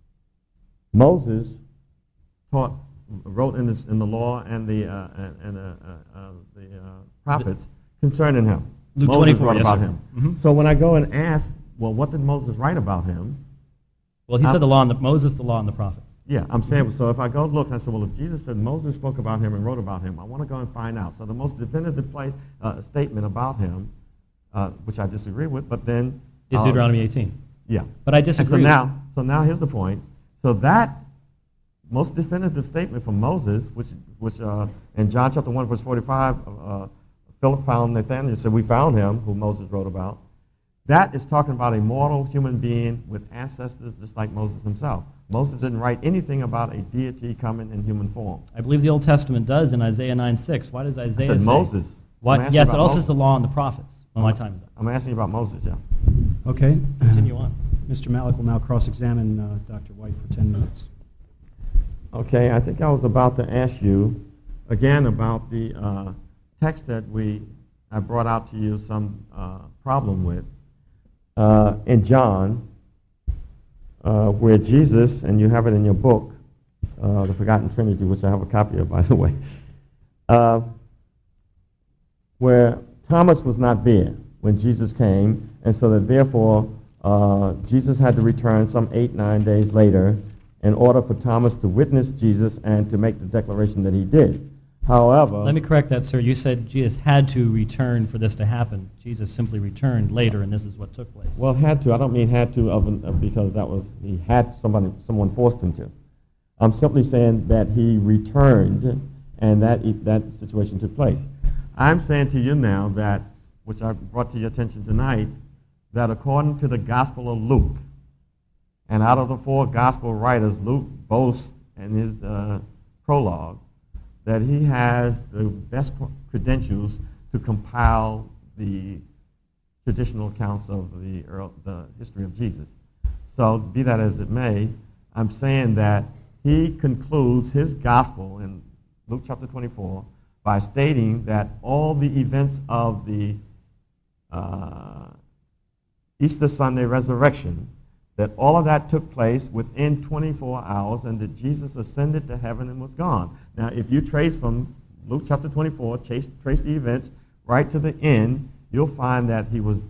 Moses taught, wrote in, this, in the law and the uh, and, and uh, uh, uh, the uh, prophets concerning him. Luke Moses twenty-four, wrote yes, about sir. him. Mhm. So when I go and ask, well, what did Moses write about him? Well, he How- said the law and the, Moses, the law, and the prophets. Yeah, I'm saying, so if I go look, and I said, well, if Jesus said Moses spoke about him and wrote about him, I want to go and find out. So the most definitive place, uh, statement about him, uh, which I disagree with, but then... Is uh, Deuteronomy eighteen. Yeah. But I And disagree. so with- now, so now here's the point. So that most definitive statement from Moses, which, which uh, in John chapter one, verse forty-five, uh, Philip found Nathanael, said, we found him, who Moses wrote about. That is talking about a mortal human being with ancestors just like Moses himself. Moses didn't write anything about a deity coming in human form. I believe the Old Testament does in Isaiah nine six. Why does I Isaiah said say? Moses. Why, I'm asking yes, it about also Moses. says the law and the prophets. Well, my time is up. I'm asking you about Moses, yeah. Okay. Continue on. Mister Malik will now cross-examine uh, Doctor White for ten minutes. Okay, I think I was about to ask you again about the uh, text that we I brought out to you some uh, problem with uh, in John, uh, where Jesus, and you have it in your book, uh, The Forgotten Trinity, which I have a copy of, by the way, uh, where Thomas was not there when Jesus came, and so that therefore uh, Jesus had to return some eight, nine days later in order for Thomas to witness Jesus and to make the declaration that he did. However, Let me correct that, sir. You said Jesus had to return for this to happen. Jesus simply returned later, and this is what took place. well, had to. I don't mean had to of an, of because that was he had somebody, someone forced him to. I'm simply saying that he returned, and that that situation took place. I'm saying to you now that, which I brought to your attention tonight, that according to the Gospel of Luke, and out of the four Gospel writers, Luke boasts in his uh, prologue that he has the best credentials to compile the traditional accounts of the, earl, the history of Jesus. So be that as it may, I'm saying that he concludes his gospel in Luke chapter twenty-four by stating that all the events of the uh, Easter Sunday resurrection, that all of that took place within twenty-four hours and that Jesus ascended to heaven and was gone. Now, if you trace from Luke chapter twenty-four, trace, trace the events right to the end, you'll find that he was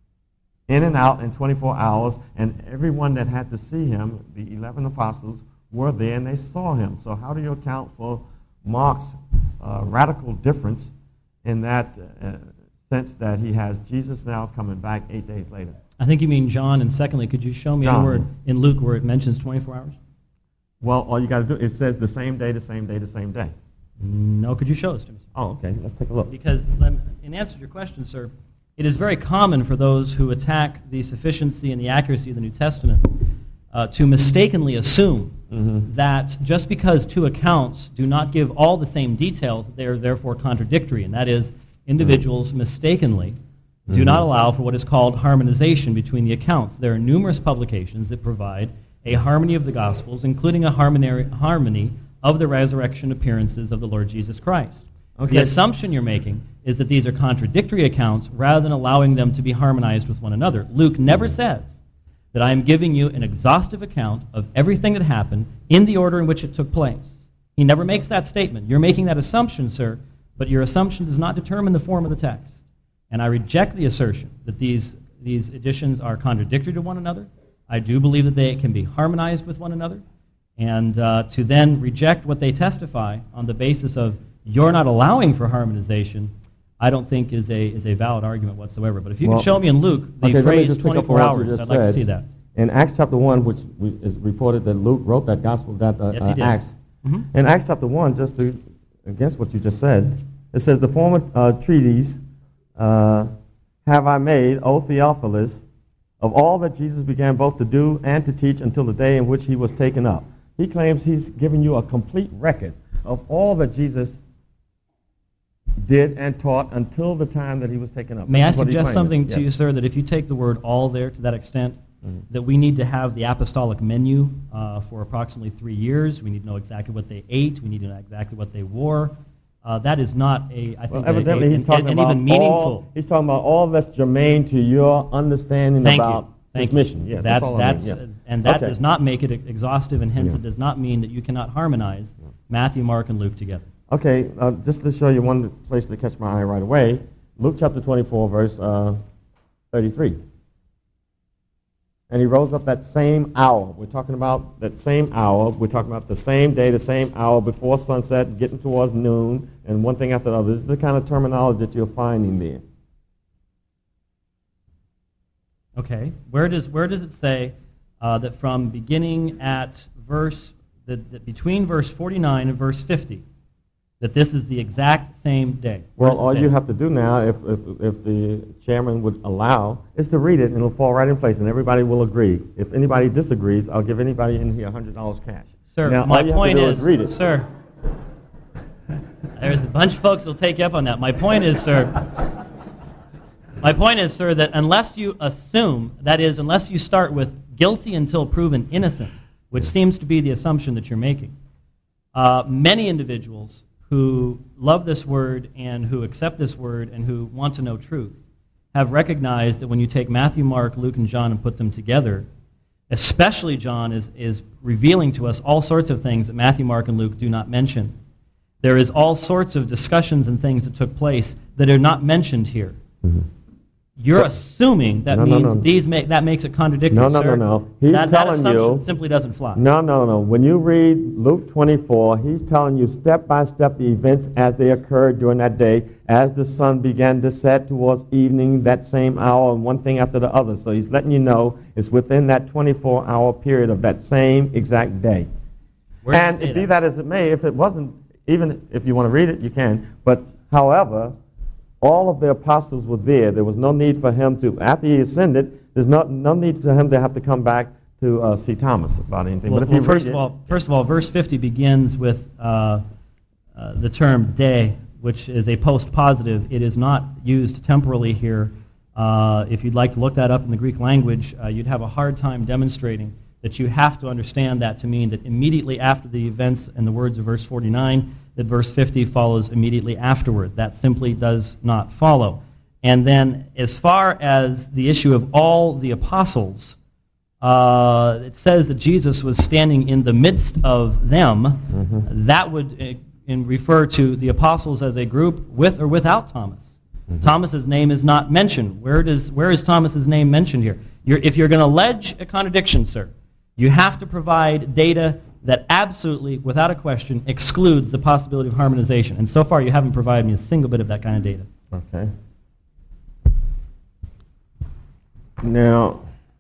in and out in twenty-four hours, and everyone that had to see him, the eleven apostles, were there and they saw him. So how do you account for Mark's uh, radical difference in that uh, sense that he has Jesus now coming back eight days later? I think you mean John, and secondly, could you show me John. a word in Luke where it mentions twenty-four hours? Well, all you got to do, it says the same day, the same day, the same day. No, could you show us to me? Oh, okay, let's take a look. Because in answer to your question, sir, it is very common for those who attack the sufficiency and the accuracy of the New Testament uh, to mistakenly assume mm-hmm. that just because two accounts do not give all the same details, they are therefore contradictory. And that is, individuals mm-hmm. mistakenly mm-hmm. do not allow for what is called harmonization between the accounts. There are numerous publications that provide a harmony of the Gospels, including a harmony, harmony of the resurrection appearances of the Lord Jesus Christ. Okay. The assumption you're making is that these are contradictory accounts rather than allowing them to be harmonized with one another. Luke never says that I am giving you an exhaustive account of everything that happened in the order in which it took place. He never makes that statement. You're making that assumption, sir, but your assumption does not determine the form of the text. And I reject the assertion that these, these editions are contradictory to one another. I do believe that they can be harmonized with one another. And uh, to then reject what they testify on the basis of you're not allowing for harmonization, I don't think is a is a valid argument whatsoever. But if you well, can show me in Luke the okay, phrase twenty-four hours, I'd like to see that. In Acts chapter one, which we, is reported that Luke wrote that gospel, that uh, yes, uh, Acts. Mm-hmm. In Acts chapter one, just to against what you just said, it says, the former uh, treatise uh, have I made, O Theophilus, of all that Jesus began both to do and to teach until the day in which he was taken up. He claims he's given you a complete record of all that Jesus did and taught until the time that he was taken up. May I suggest something to yes. you, sir, that if you take the word all there to that extent, mm-hmm. that we need to have the apostolic menu uh, for approximately three years. We need to know exactly what they ate. We need to know exactly what they wore. Uh, that is not a, I think, well, evidently a, a, he's talking an about even meaningful. All, he's talking about all that's germane to your understanding Thank about you. Thank his mission. Yeah, that, that's all that's, I mean. yeah. And that okay. does not make it exhaustive, and hence yeah. it does not mean that you cannot harmonize Matthew, Mark, and Luke together. Okay, uh, just to show you one place to catch my eye right away, Luke chapter twenty-four, verse uh, thirty-three. And he rose up that same hour. We're talking about that same hour. We're talking about the same day, the same hour before sunset, getting towards noon, and one thing after the other. This is the kind of terminology that you're finding there. Okay, where does where does it say uh, that from beginning at verse that, that between verse forty-nine and verse fifty, that this is the exact same day? Where well, all you have to do now, if, if if the chairman would allow, is to read it, and it'll fall right in place, and everybody will agree. If anybody disagrees, I'll give anybody in here one hundred dollars cash. Sir, now, my point is, is read it. sir, there's a bunch of folks who'll take you up on that. My point is, sir, my point is, sir, that unless you assume, that is, unless you start with guilty until proven innocent, which seems to be the assumption that you're making, uh, many individuals who love this word and who accept this word and who want to know truth have recognized that when you take Matthew, Mark, Luke, and John and put them together, especially John is, is revealing to us all sorts of things that Matthew, Mark, and Luke do not mention. There is all sorts of discussions and things that took place that are not mentioned here. Mm-hmm. You're assuming that no, means no, no. these make that makes it contradictory. No, no, sir. no, no. He's that, telling that assumption you simply doesn't fly. No, no, no. When you read Luke twenty-four, he's telling you step by step the events as they occurred during that day, as the sun began to set towards evening that same hour, and one thing after the other. So he's letting you know it's within that twenty-four hour period of that same exact day. Where and be that? that as it may, if it wasn't, even if you want to read it, you can. But however, all of the apostles were there. There was no need for him to, after he ascended, there's no, no need for him to have to come back to uh, see Thomas about anything. Well, but if well, you first read of it, all, first of all, verse fifty begins with uh, uh, the term day, which is a post-positive. It is not used temporally here. Uh, if you'd like to look that up in the Greek language, uh, you'd have a hard time demonstrating that you have to understand that to mean that immediately after the events and the words of verse forty-nine, that verse fifty follows immediately afterward. That simply does not follow. And then as far as the issue of all the apostles, uh, it says that Jesus was standing in the midst of them, mm-hmm. that would uh, in refer to the apostles as a group with or without Thomas. Mm-hmm. Thomas's name is not mentioned. Where does where is Thomas's name mentioned here? You're, if you're going to allege a contradiction, sir, you have to provide data that absolutely, without a question, excludes the possibility of harmonization. And so far, you haven't provided me a single bit of that kind of data. Okay. Now,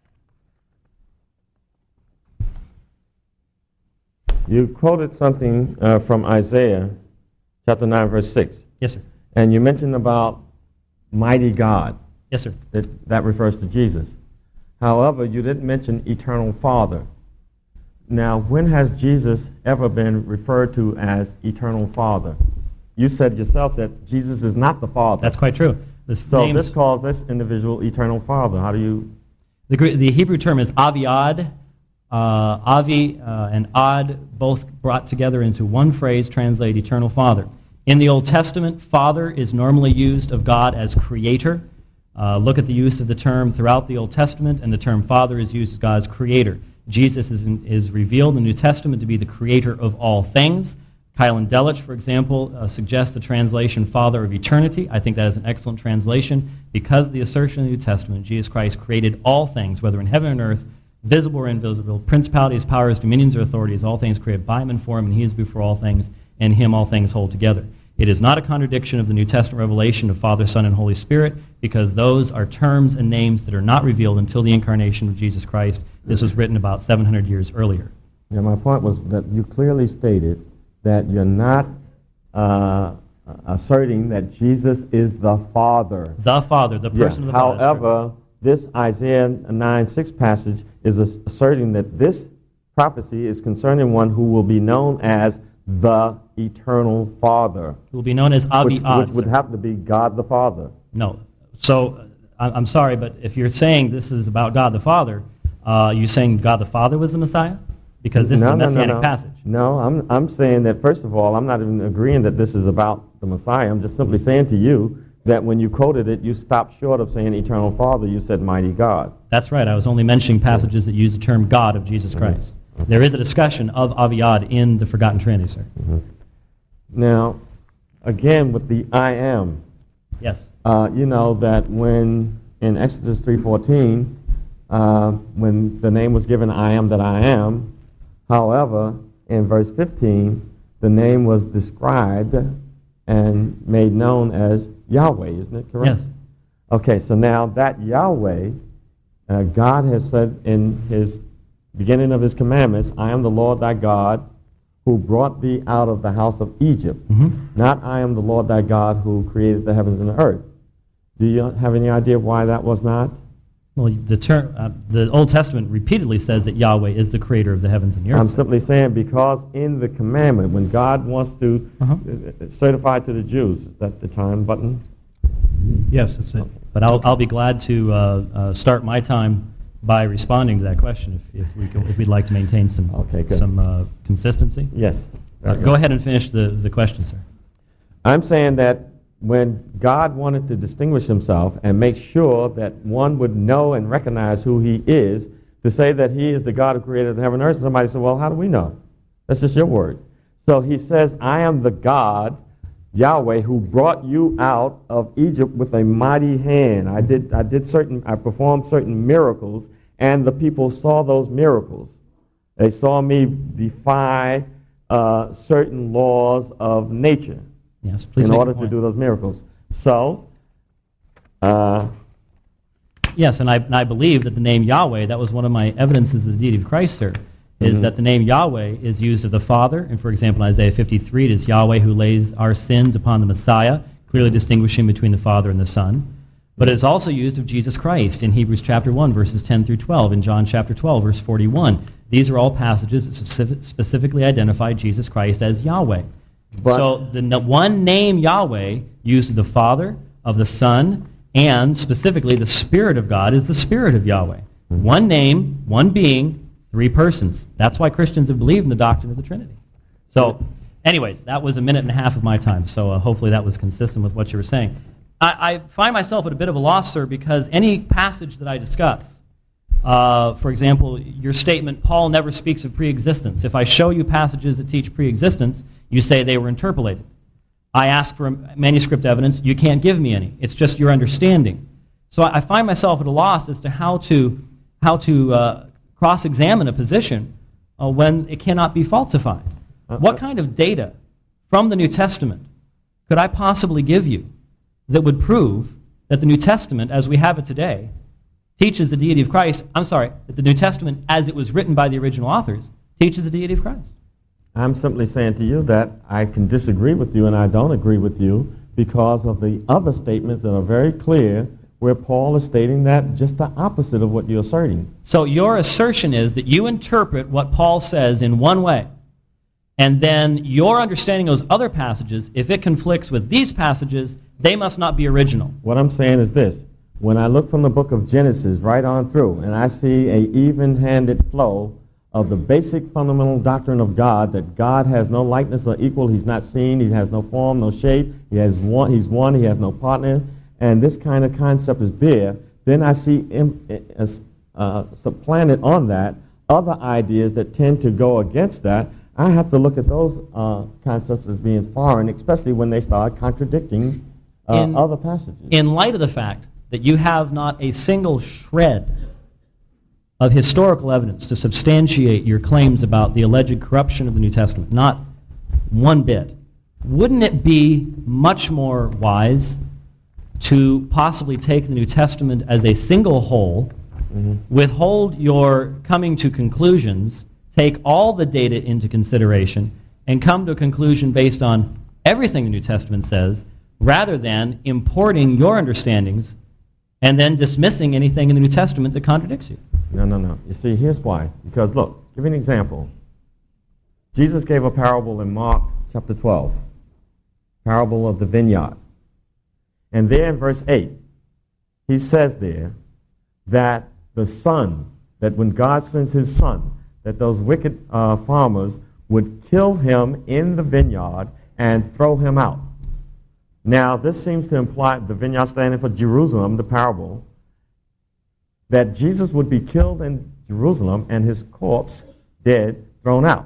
you quoted something uh, from Isaiah chapter nine, verse six. Yes, sir. And you mentioned about mighty God. Yes, sir. That, that refers to Jesus. However, you didn't mention eternal Father. Now, when has Jesus ever been referred to as eternal Father? You said yourself that Jesus is not the Father. That's quite true. The so this calls this individual eternal Father. How do you... The, the Hebrew term is aviad. Uh, avi uh, and ad, both brought together into one phrase, translate eternal Father. In the Old Testament, Father is normally used of God as Creator. Uh, look at the use of the term throughout the Old Testament, and the term Father is used as God's Creator. Jesus is, in, is revealed in the New Testament to be the Creator of all things. Kylan Delich, for example, uh, suggests the translation Father of Eternity. I think that is an excellent translation because the assertion in the New Testament, Jesus Christ created all things, whether in heaven and earth, visible or invisible, principalities, powers, dominions, or authorities, all things created by him and for him, and he is before all things, and him all things hold together. It is not a contradiction of the New Testament revelation of Father, Son, and Holy Spirit, because those are terms and names that are not revealed until the incarnation of Jesus Christ. This was written about seven hundred years earlier. Yeah, my point was that you clearly stated that you're not uh, asserting that Jesus is the Father. The Father, the person yeah. of the Father. However, this Isaiah nine six passage is asserting that this prophecy is concerning one who will be known as the eternal Father. Who will be known as Avi Which, Ad, which would have to be God the Father. No. So, uh, I'm sorry, but if you're saying this is about God the Father, uh, you're saying God the Father was the Messiah? Because this no, is a no, messianic no, no. passage. No, I'm, I'm saying that, first of all, I'm not even agreeing that this is about the Messiah. I'm just simply saying to you that when you quoted it, you stopped short of saying eternal Father. You said mighty God. That's right. I was only mentioning passages that use the term God of Jesus Christ. Mm-hmm. There is a discussion of Aviad in the Forgotten Trinity, sir. Mm-hmm. Now, again, with the I am. Yes. Uh, you know that when in Exodus three fourteen, uh, when the name was given, I am that I am. However, in verse fifteen, the name was described and made known as Yahweh, isn't it correct? Yes. Okay, so now that Yahweh, uh, God has said in his beginning of his commandments, I am the Lord thy God who brought thee out of the house of Egypt. Mm-hmm. Not I am the Lord thy God who created the heavens and the earth. Do you have any idea why that was not? Well, the term, uh, the Old Testament repeatedly says that Yahweh is the creator of the heavens and the earth. I'm simply saying because in the commandment, when God wants to uh-huh. certify to the Jews, is that the time button? Yes, that's it. But I'll, I'll be glad to uh, uh, start my time by responding to that question if, if, we can, if we'd like to maintain some, okay, some uh, consistency. Yes. Uh, go ahead and finish the, the question, sir. I'm saying that when God wanted to distinguish himself and make sure that one would know and recognize who he is, to say that he is the God who created heaven and earth, somebody said, well, how do we know? That's just your word. So he says, I am the God, Yahweh, who brought you out of Egypt with a mighty hand. I did, I did certain, I performed certain miracles, and the people saw those miracles. They saw me defy uh, certain laws of nature. Yes, please. In order to do those miracles. So, uh, yes, and I, and I believe that the name Yahweh, that was one of my evidences of the deity of Christ, sir, is mm-hmm. that the name Yahweh is used of the Father. And for example, in Isaiah fifty-three, it is Yahweh who lays our sins upon the Messiah, clearly distinguishing between the Father and the Son. But it is also used of Jesus Christ in Hebrews chapter one, verses ten through twelve, in John chapter twelve, verse forty-one. These are all passages that specific, specifically identify Jesus Christ as Yahweh. But so the one name Yahweh used of the Father, of the Son, and specifically the Spirit of God is the Spirit of Yahweh. Mm-hmm. One name, one being, three persons. That's why Christians have believed in the doctrine of the Trinity. So, anyways, that was a minute and a half of my time, so uh, hopefully that was consistent with what you were saying. I, I find myself at a bit of a loss, sir, because any passage that I discuss Uh, for example, your statement, Paul never speaks of pre-existence. If I show you passages that teach pre-existence, you say they were interpolated. I ask for manuscript evidence, you can't give me any. It's just your understanding. So I find myself at a loss as to how to how to uh, cross-examine a position uh, when it cannot be falsified. Uh, what kind of data from the New Testament could I possibly give you that would prove that the New Testament, as we have it today, teaches the deity of Christ? I'm sorry, that the New Testament, as it was written by the original authors, teaches the deity of Christ. I'm simply saying to you that I can disagree with you and I don't agree with you because of the other statements that are very clear where Paul is stating that just the opposite of what you're asserting. So your assertion is that you interpret what Paul says in one way, and then your understanding of those other passages, if it conflicts with these passages, they must not be original. What I'm saying is this. When I look from the book of Genesis right on through, and I see a even-handed flow of the basic fundamental doctrine of God, that God has no likeness or equal, he's not seen, he has no form, no shape, he has one, he's one, he has no partner, and this kind of concept is there, then I see uh, supplanted on that other ideas that tend to go against that. I have to look at those uh, concepts as being foreign, especially when they start contradicting uh, in, other passages. In light of the fact that you have not a single shred of historical evidence to substantiate your claims about the alleged corruption of the New Testament, not one bit, wouldn't it be much more wise to possibly take the New Testament as a single whole, mm-hmm. withhold your coming to conclusions, take all the data into consideration, and come to a conclusion based on everything the New Testament says, rather than importing your understandings and then dismissing anything in the New Testament that contradicts you? No, no, no. You see, here's why. Because, look, give you an example. Jesus gave a parable in Mark chapter twelve, parable of the vineyard. And there in verse eight, he says there that the son, that when God sends his son, that those wicked uh, farmers would kill him in the vineyard and throw him out. Now, this seems to imply, the vineyard standing for Jerusalem, the parable, that Jesus would be killed in Jerusalem and his corpse, dead, thrown out.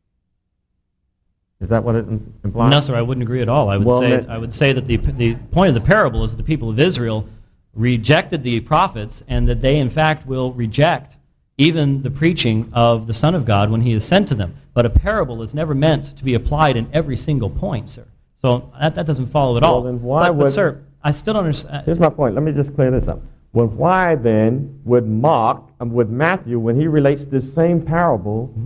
Is that what it implies? No, sir, I wouldn't agree at all. I would well, say that, I would say that the the point of the parable is that the people of Israel rejected the prophets, and that they, in fact, will reject even the preaching of the Son of God when he is sent to them. But a parable is never meant to be applied in every single point, sir. So that, that doesn't follow at well, all. Then why but, would, but, sir, I still don't understand. Here's my point. Let me just clear this up. Well, why then would Mark, um, would Matthew, when he relates this same parable, mm-hmm.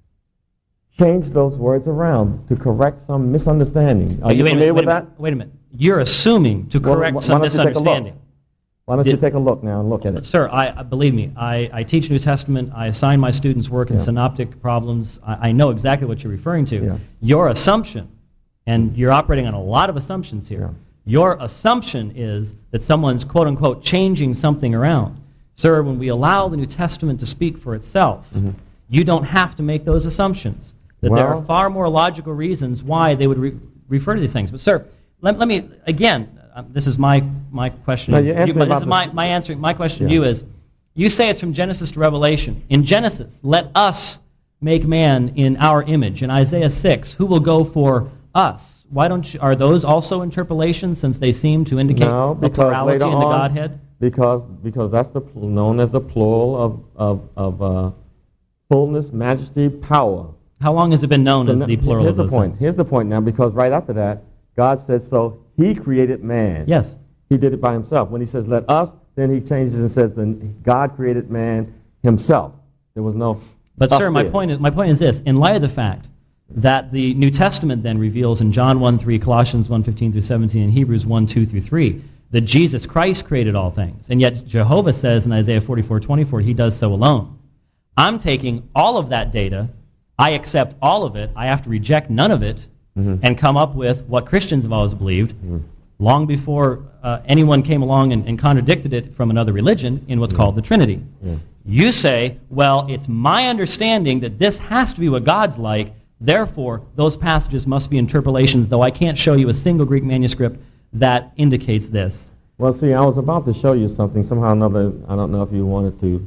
change those words around to correct some misunderstanding? Are wait, you wait familiar minute, with wait that? Wait a minute. You're assuming to correct well, some misunderstanding. Why don't Did, you take a look now and look at it? Sir, I, believe me, I, I teach New Testament. I assign my students work in yeah. synoptic problems. I, I know exactly what you're referring to. Yeah. Your assumption, and you're operating on a lot of assumptions here, yeah. your assumption is that someone's, quote-unquote, changing something around. Sir, when we allow the New Testament to speak for itself, mm-hmm. you don't have to make those assumptions. That well, there are far more logical reasons why they would re- refer to these things. But, sir, let, let me, again, um, this is my, my question. No, you asked you, me this about is my, my answer. My question yeah. to you is, you say it's from Genesis to Revelation. In Genesis, let us make man in our image. In Isaiah six, who will go for us? Why don't you, are those also interpolations, since they seem to indicate no, the plurality in the on, Godhead? Because because that's the known as the plural of of, of uh, fullness, majesty, power. How long has it been known so as the plural here's of the those point. things? Here's the point now, because right after that, God said, so he created man. Yes. He did it by himself. When he says, let us, then he changes and says, then God created man himself. There was no But, sir, my there. point is, my point is this. In light of the fact that the New Testament then reveals in John one three, Colossians one fifteen through seventeen, and Hebrews one two through three, that Jesus Christ created all things. And yet Jehovah says in Isaiah forty-four twenty-four, he does so alone. I'm taking all of that data, I accept all of it, I have to reject none of it, mm-hmm. and come up with what Christians have always believed, mm-hmm. long before uh, anyone came along and, and contradicted it from another religion, in what's mm-hmm. called the Trinity. Mm-hmm. You say, well, it's my understanding that this has to be what God's like, therefore those passages must be interpolations, though I can't show you a single Greek manuscript that indicates this. Well, see, I was about to show you something. Somehow or another, I don't know if you wanted to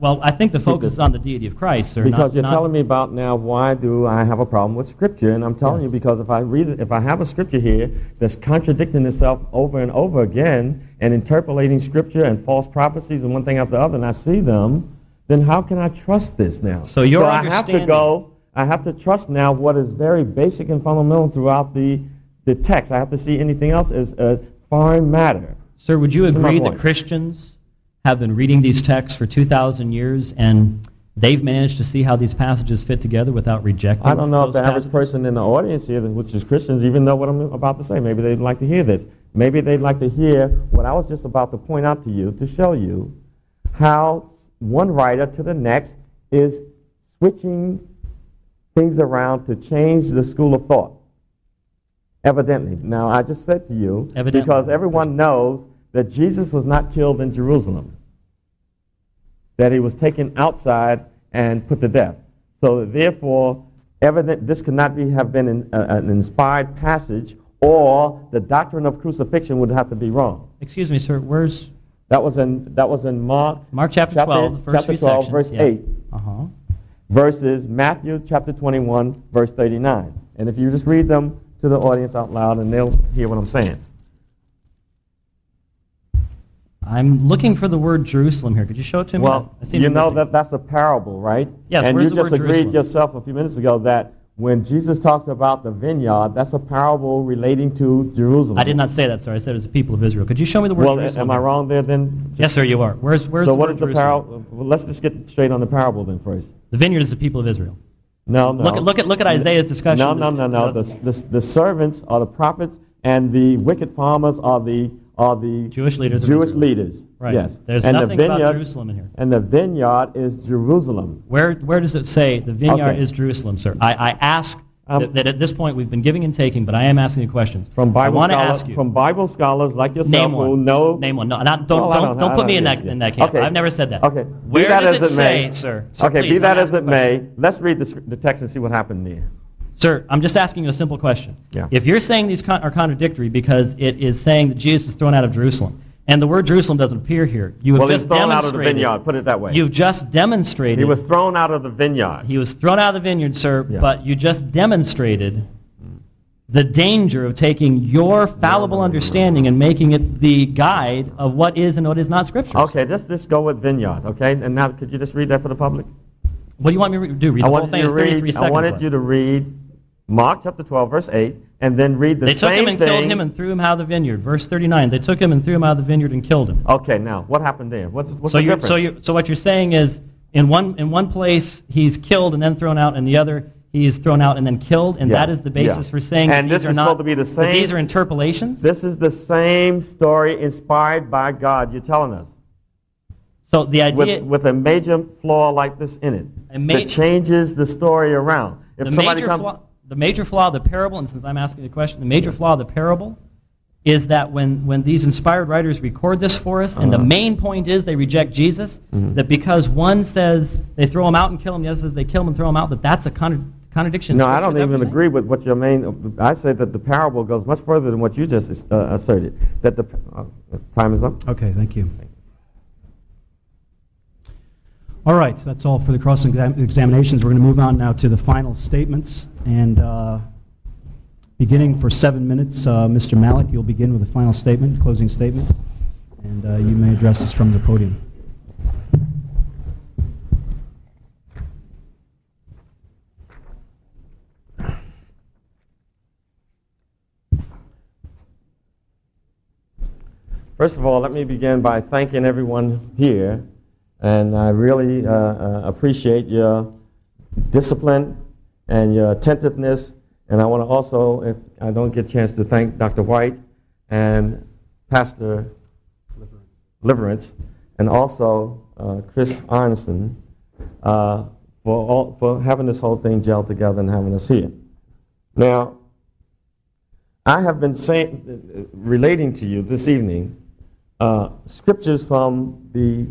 Well, I think the focus is on the deity of Christ, sir. Because not, you're not, telling me about now why do I have a problem with Scripture, and I'm telling Yes. you because if I read it, if I have a Scripture here that's contradicting itself over and over again and interpolating Scripture and false prophecies and one thing after the other, and I see them, then how can I trust this now? So your so I have to understanding- go. I have to trust now what is very basic and fundamental throughout the the text. I have to see anything else as a foreign matter. Sir, would you This is my agree that point. Christians have been reading these texts for two thousand years and they've managed to see how these passages fit together without rejecting I don't know if those the average passages? person in the audience here, which is Christians, even know what I'm about to say. Maybe they'd like to hear this. Maybe they'd like to hear what I was just about to point out to you, to show you how one writer to the next is switching things around to change the school of thought. Evidently. Now, I just said to you, Evidently. because everyone knows that Jesus was not killed in Jerusalem, that he was taken outside and put to death. So therefore, evident this could not be, have been an, uh, an inspired passage, or the doctrine of crucifixion would have to be wrong. Excuse me, sir. Where's That was in that was in Mark, Mark chapter, chapter twelve, the first chapter few twelve, sections? verse Yes. eight, Uh-huh. versus Matthew chapter twenty-one, verse thirty-nine. And if you just read them to the audience out loud, and they'll hear what I'm saying. I'm looking for the word Jerusalem here. Could you show it to me? Well, I seem you to know miss it. that that's a parable, right? Yes, and where's you the just word agreed Jerusalem? yourself a few minutes ago that when Jesus talks about the vineyard, that's a parable relating to Jerusalem. I did not say that, sir. I said it was the people of Israel. Could you show me the word Well, Jerusalem? am I here? wrong there then? Yes, sir, you are. Where's, where's So the what word is the Jerusalem? parable? Well, let's just get straight on the parable then first. The vineyard is the people of Israel. No, no. Look at, look at, look at Isaiah's discussion. No, no, no, no. The, the, the servants are the prophets, and the wicked farmers are the are the Jewish leaders of Jewish Israel. leaders. Right. Yes. There's and nothing the about vineyard, Jerusalem in here. And the vineyard is Jerusalem. Where, where does it say the vineyard Okay. is Jerusalem, sir? I, I ask Um, that, that at this point we've been giving and taking, but I am asking you questions. From Bible I want to scholars, ask you. from Bible scholars like yourself Name who one. know. Name one. No, not, don't, Well, I don't, don't- don't I put don't me in get that, it. in that camp. Okay. I've never said that. Okay. Where be that does as it it say, may, sir? Sir, okay, please, be that I'm as it asking a may, question. let's read the, sc- the text and see what happened there. Sir, I'm just asking you a simple question. Yeah. If you're saying these con- are contradictory because it is saying that Jesus is thrown out of Jerusalem, and the word Jerusalem doesn't appear here, you have Well, he's just thrown out of the demonstrated. vineyard, put it that way. You've just demonstrated. He was thrown out of the vineyard. He was thrown out of the vineyard, sir, Yeah. but you just demonstrated the danger of taking your fallible no, no, understanding and making it the guide of what is and what is not Scripture. Okay, let's just go with vineyard, okay? And now, could you just read that for the public? What do you want me to re- do? Read I the whole wanted, thing? you It's to thirty-three read, I seconds wanted left. you to read Mark chapter twelve, verse eight, and then read the They same took him and thing. killed him and threw him out of the vineyard. Verse thirty-nine. They took him and threw him out of the vineyard and killed him. Okay, now, what happened there? What's, what's so the you're, difference? so you so what you're saying is in one in one place he's killed and then thrown out, and the other he's thrown out and then killed, and Yeah, that is the basis yeah. for saying And that this these are is not supposed to be the that same- these are interpolations. This is the same story inspired by God, you're telling us. So the idea With, with a major flaw like this in it. A ma- that changes the story around. If the somebody major comes... flaw, the major flaw of the parable, and since I'm asking the question, the major flaw of the parable is that when, when these inspired writers record this for us, and the Uh-huh. main point is they reject Jesus, Mhm. that because one says they throw him out and kill him, the other says they kill him and throw him out, that that's a contra- contradiction. in No, I Scripture. don't Is that what even you're saying? agree with what your main... I say that the parable goes much further than what you just uh, asserted. That the... Uh, time is up. Okay, thank you. All right, that's all for the cross-examinations. We're going to move on now to the final statements. And uh, beginning for seven minutes, uh, Mister Malik, you'll begin with a final statement, closing statement. And uh, you may address us from the podium. First of all, let me begin by thanking everyone here. And I really uh, uh, appreciate your discipline and your attentiveness. And I want to also, if I don't get a chance to thank Doctor White and Pastor Liverance, and also uh, Chris Arneson uh, for, all, for having this whole thing gelled together and having us here. Now, I have been saying, relating to you this evening uh, scriptures from the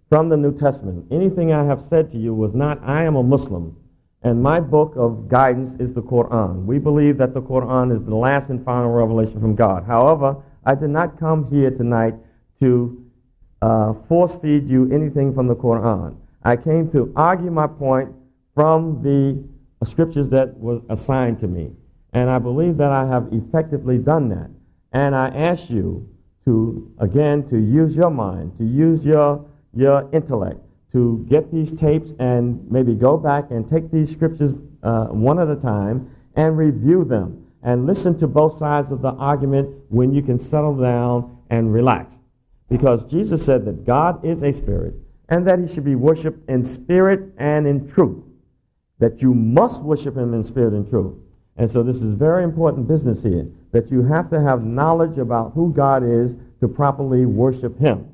from the New Testament. Anything I have said to you was not, I am a Muslim, and my book of guidance is the Quran. We believe that the Quran is the last and final revelation from God. However, I did not come here tonight to uh, force feed you anything from the Quran. I came to argue my point from the scriptures that were assigned to me. And I believe that I have effectively done that. And I ask you to, again, to use your mind, to use your, your intellect, to get these tapes and maybe go back and take these scriptures uh, one at a time and review them and listen to both sides of the argument when you can settle down and relax. Because Jesus said that God is a spirit and that he should be worshipped in spirit and in truth, that you must worship him in spirit and truth. And so this is very important business here, that you have to have knowledge about who God is to properly worship him.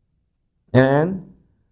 And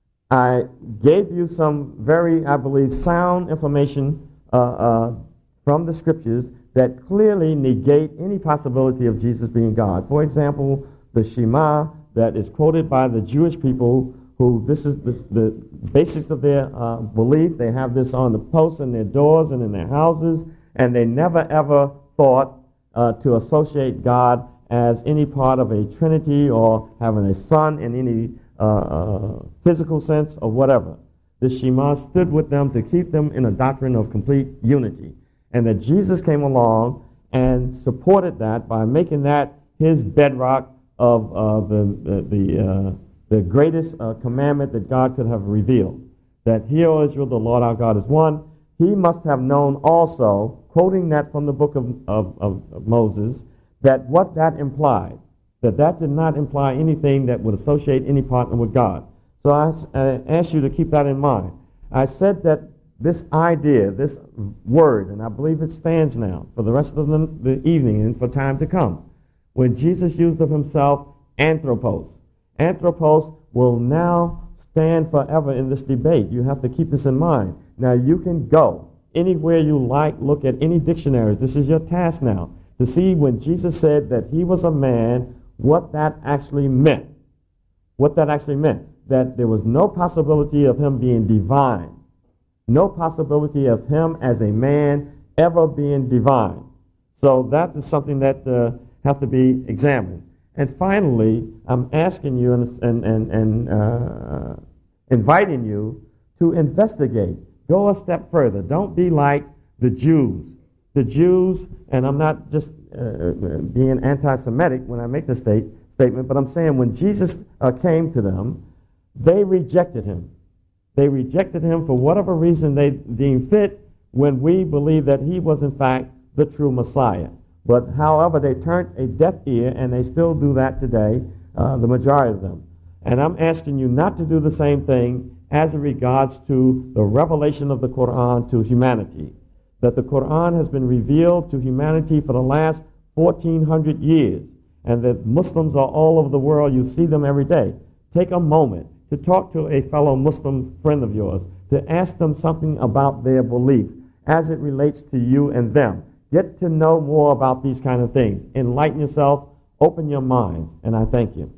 I gave you some very, I believe, sound information uh, uh, from the scriptures that clearly negate any possibility of Jesus being God. For example, the Shema that is quoted by the Jewish people, who this is the, the basics of their uh, belief. They have this on the posts in their doors and in their houses, and they never ever thought uh, to associate God as any part of a trinity or having a son in any uh, uh, physical sense or whatever. The Shema stood with them to keep them in a doctrine of complete unity, and that Jesus came along and supported that by making that his bedrock of uh, the the, the uh, the greatest uh, commandment that God could have revealed, that hear, O Israel, the Lord our God is one. He must have known also, quoting that from the book of, of, of Moses, that what that implied, that that did not imply anything that would associate any partner with God. So I, I ask you to keep that in mind. I said that this idea, this word, and I believe it stands now for the rest of the, the evening and for time to come, when Jesus used of himself anthropos. Anthropos will now stand forever in this debate. You have to keep this in mind. Now, you can go anywhere you like, look at any dictionaries. This is your task now, to see when Jesus said that he was a man, what that actually meant. What that actually meant. That there was no possibility of him being divine. No possibility of him as a man ever being divine. So that is something that uh, have to be examined. And finally, I'm asking you and, and, and, and uh, inviting you to investigate. Go a step further. Don't be like the Jews. The Jews, and I'm not just uh, being anti-Semitic when I make this state, statement, but I'm saying when Jesus uh, came to them, they rejected him. They rejected him for whatever reason they deemed fit, when we believe that he was in fact the true Messiah. But however, they turned a deaf ear, and they still do that today, uh, the majority of them. And I'm asking you not to do the same thing as in regards to the revelation of the Quran to humanity. That the Quran has been revealed to humanity for the last fourteen hundred years, and that Muslims are all over the world. You see them every day. Take a moment to talk to a fellow Muslim friend of yours, to ask them something about their beliefs as it relates to you and them. Get to know more about these kind of things. Enlighten yourself. Open your minds. And I thank you.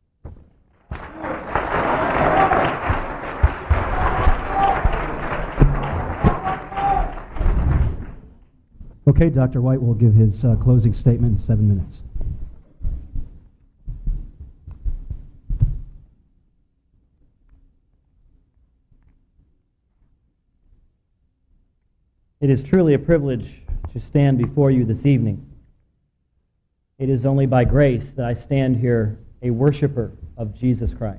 Okay, Doctor White will give his uh, closing statement in seven minutes. It is truly a privilege to stand before you this evening. It is only by grace that I stand here a worshiper of Jesus Christ.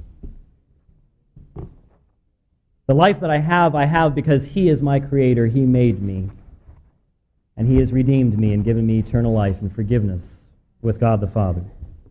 The life that I have, I have because he is my creator. He made me. And he has redeemed me and given me eternal life and forgiveness with God the Father.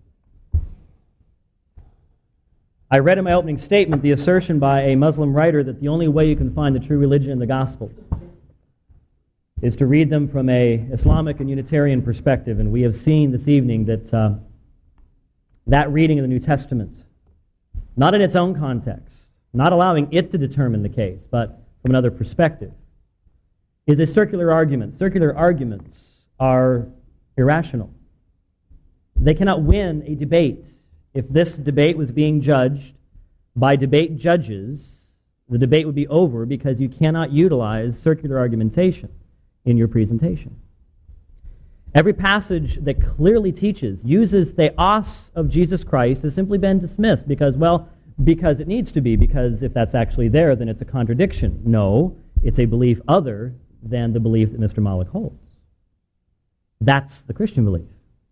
I read in my opening statement the assertion by a Muslim writer that the only way you can find the true religion in the Gospels is to read them from a Islamic and Unitarian perspective. And we have seen this evening that uh, that reading of the New Testament, not in its own context, not allowing it to determine the case, but from another perspective, is a circular argument. Circular arguments are irrational. They cannot win a debate. If this debate was being judged by debate judges, the debate would be over because you cannot utilize circular argumentation in your presentation. Every passage that clearly teaches, uses theos of Jesus Christ has simply been dismissed because, well, because it needs to be, because if that's actually there, then it's a contradiction. No, it's a belief other than the belief that Mister Malik holds. That's the Christian belief.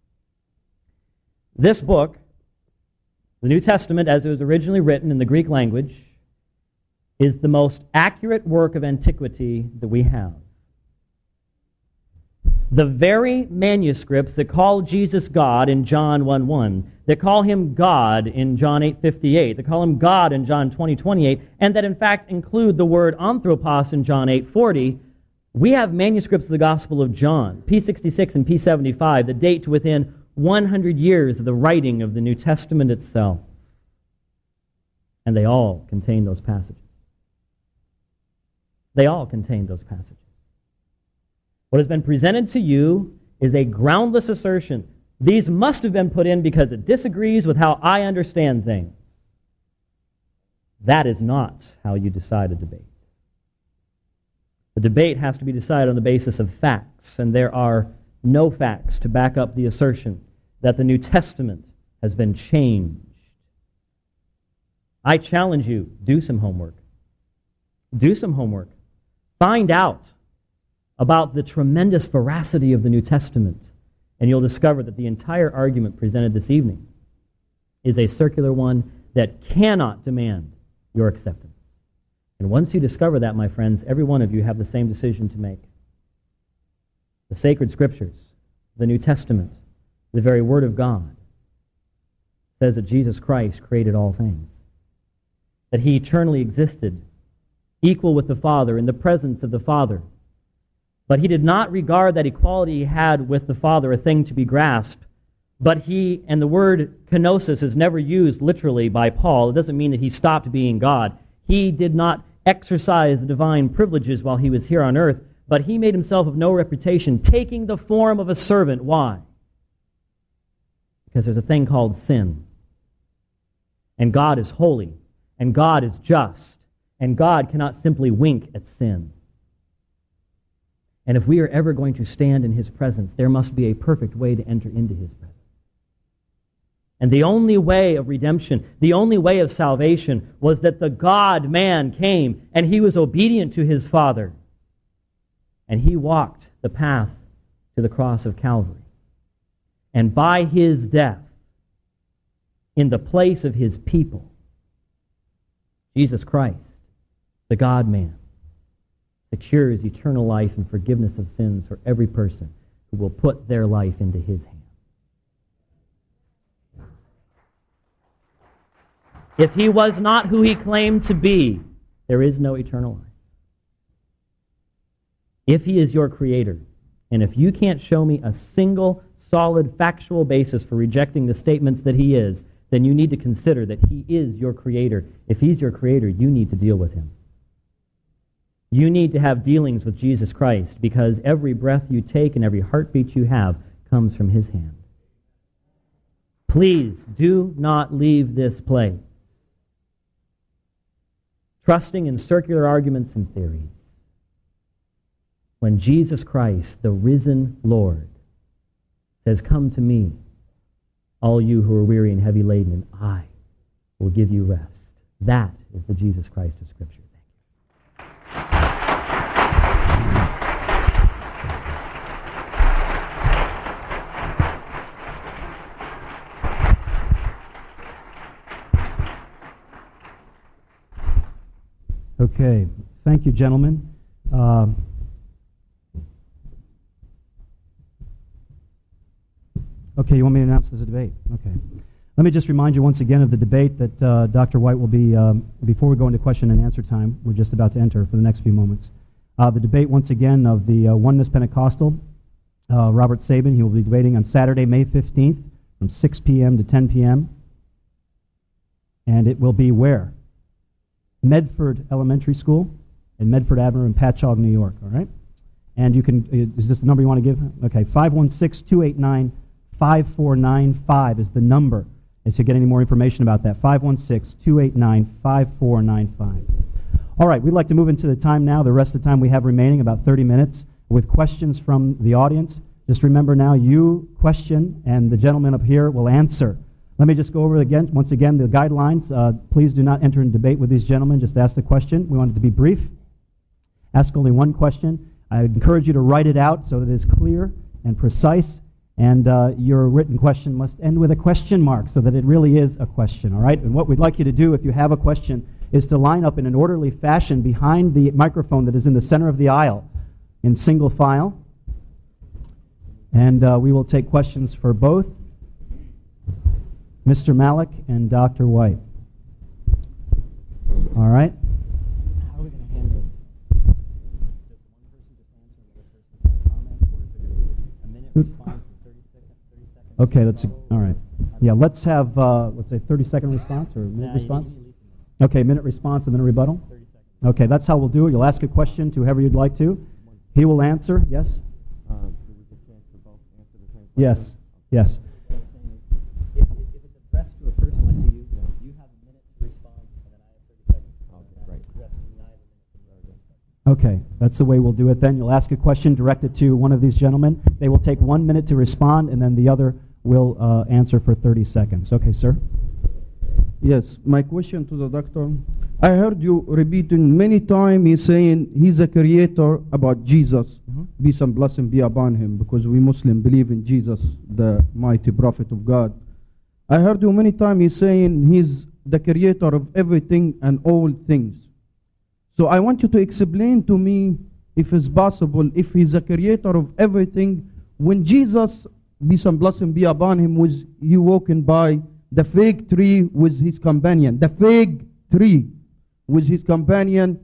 This book, the New Testament, as it was originally written in the Greek language, is the most accurate work of antiquity that we have. The very manuscripts that call Jesus God in John one one, that call him God in John eight fifty-eight, that call him God in John twenty twenty-eight, and that in fact include the word anthropos in John eight forty, we have manuscripts of the Gospel of John, P sixty-six and P seventy-five, that date to within one hundred years of the writing of the New Testament itself. And they all contain those passages. They all contain those passages. What has been presented to you is a groundless assertion. These must have been put in because it disagrees with how I understand things. That is not how you decide a debate. The debate has to be decided on the basis of facts, and there are no facts to back up the assertion that the New Testament has been changed. I challenge you, do some homework. Do some homework. Find out about the tremendous veracity of the New Testament, and you'll discover that the entire argument presented this evening is a circular one that cannot demand your acceptance. And once you discover that, my friends, every one of you have the same decision to make. The sacred Scriptures, the New Testament, the very Word of God, says that Jesus Christ created all things, that he eternally existed, equal with the Father, in the presence of the Father. But he did not regard that equality he had with the Father a thing to be grasped. But he, and the word kenosis is never used literally by Paul. It doesn't mean that he stopped being God. He did not exercise the divine privileges while he was here on earth, but he made himself of no reputation, taking the form of a servant. Why? Because there's a thing called sin. And God is holy, and God is just, and God cannot simply wink at sin. And if we are ever going to stand in his presence, there must be a perfect way to enter into his presence. And the only way of redemption, the only way of salvation, was that the God-man came, and he was obedient to his Father. And he walked the path to the cross of Calvary. And by his death, in the place of his people, Jesus Christ, the God-man, secures eternal life and forgiveness of sins for every person who will put their life into his hands. If he was not who he claimed to be, there is no eternal life. If he is your creator, and if you can't show me a single solid factual basis for rejecting the statements that he is, then you need to consider that he is your creator. If he's your creator, you need to deal with him. You need to have dealings with Jesus Christ, because every breath you take and every heartbeat you have comes from his hand. Please do not leave this place trusting in circular arguments and theories, when Jesus Christ, the risen Lord, says, "Come to me, all you who are weary and heavy laden, and I will give you rest." That is the Jesus Christ of Scripture. Okay, thank you, gentlemen. Uh, okay, you want me to announce this a debate? Okay. Let me just remind you once again of the debate that uh, Doctor White will be, um, before we go into question and answer time, we're just about to enter for the next few moments. Uh, the debate, once again, of the uh, Oneness Pentecostal, uh, Robert Sabin. He will be debating on Saturday, May fifteenth, from six p.m. to ten p.m. And it will be where? Medford Elementary School in Medford Avenue in Patchogue, New York, all right? And you can, is this the number you want to give? Okay, five one six, two eight nine, five four nine five is the number. and to get any more information about that. five one six, two eight nine, five four nine five. All right, we'd like to move into the time now, the rest of the time we have remaining, about thirty minutes, with questions from the audience. Just remember now, you question, and the gentleman up here will answer. Let me just go over again, once again, the guidelines. Uh, please do not enter in debate with these gentlemen. Just ask the question. We want it to be brief. Ask only one question. I encourage you to write it out so that it is clear and precise, and uh, your written question must end with a question mark so that it really is a question, all right? And what we'd like you to do, if you have a question, is to line up in an orderly fashion behind the microphone that is in the center of the aisle in single file. And uh, we will take questions for both Mister Malik and Doctor White. All right? How are we going to handle it? Does one person just answer and the other person can comment, or is it going to be a minute response and thirty seconds? Okay, let's, all right. Yeah, let's have, uh, let's say, thirty second response or a minute Nah, response? you- you- Okay, minute response and then a rebuttal? thirty seconds. Okay, that's how we'll do it. You'll ask a question to whoever you'd like to. He will answer. Yes? Yes. Yes. If, if it's addressed to a person like to you, you have a minute to respond, and then I have thirty seconds. Right. Addressed to neither. Okay, that's the way we'll do it then. You'll ask a question directed to one of these gentlemen. They will take one minute to respond, and then the other will uh, answer for thirty seconds. Okay, sir? Yes, my question to the doctor. I heard you repeating many times he's saying he's a creator about Jesus. Mm-hmm. Peace and blessing be upon him, because we Muslims believe in Jesus, the mighty prophet of God. I heard you many times he's saying he's the creator of everything and all things. So I want you to explain to me, if it's possible, if he's a creator of everything, when Jesus, peace and blessing be upon him, was he walking by the fig tree with his companion, the fig tree with his companion,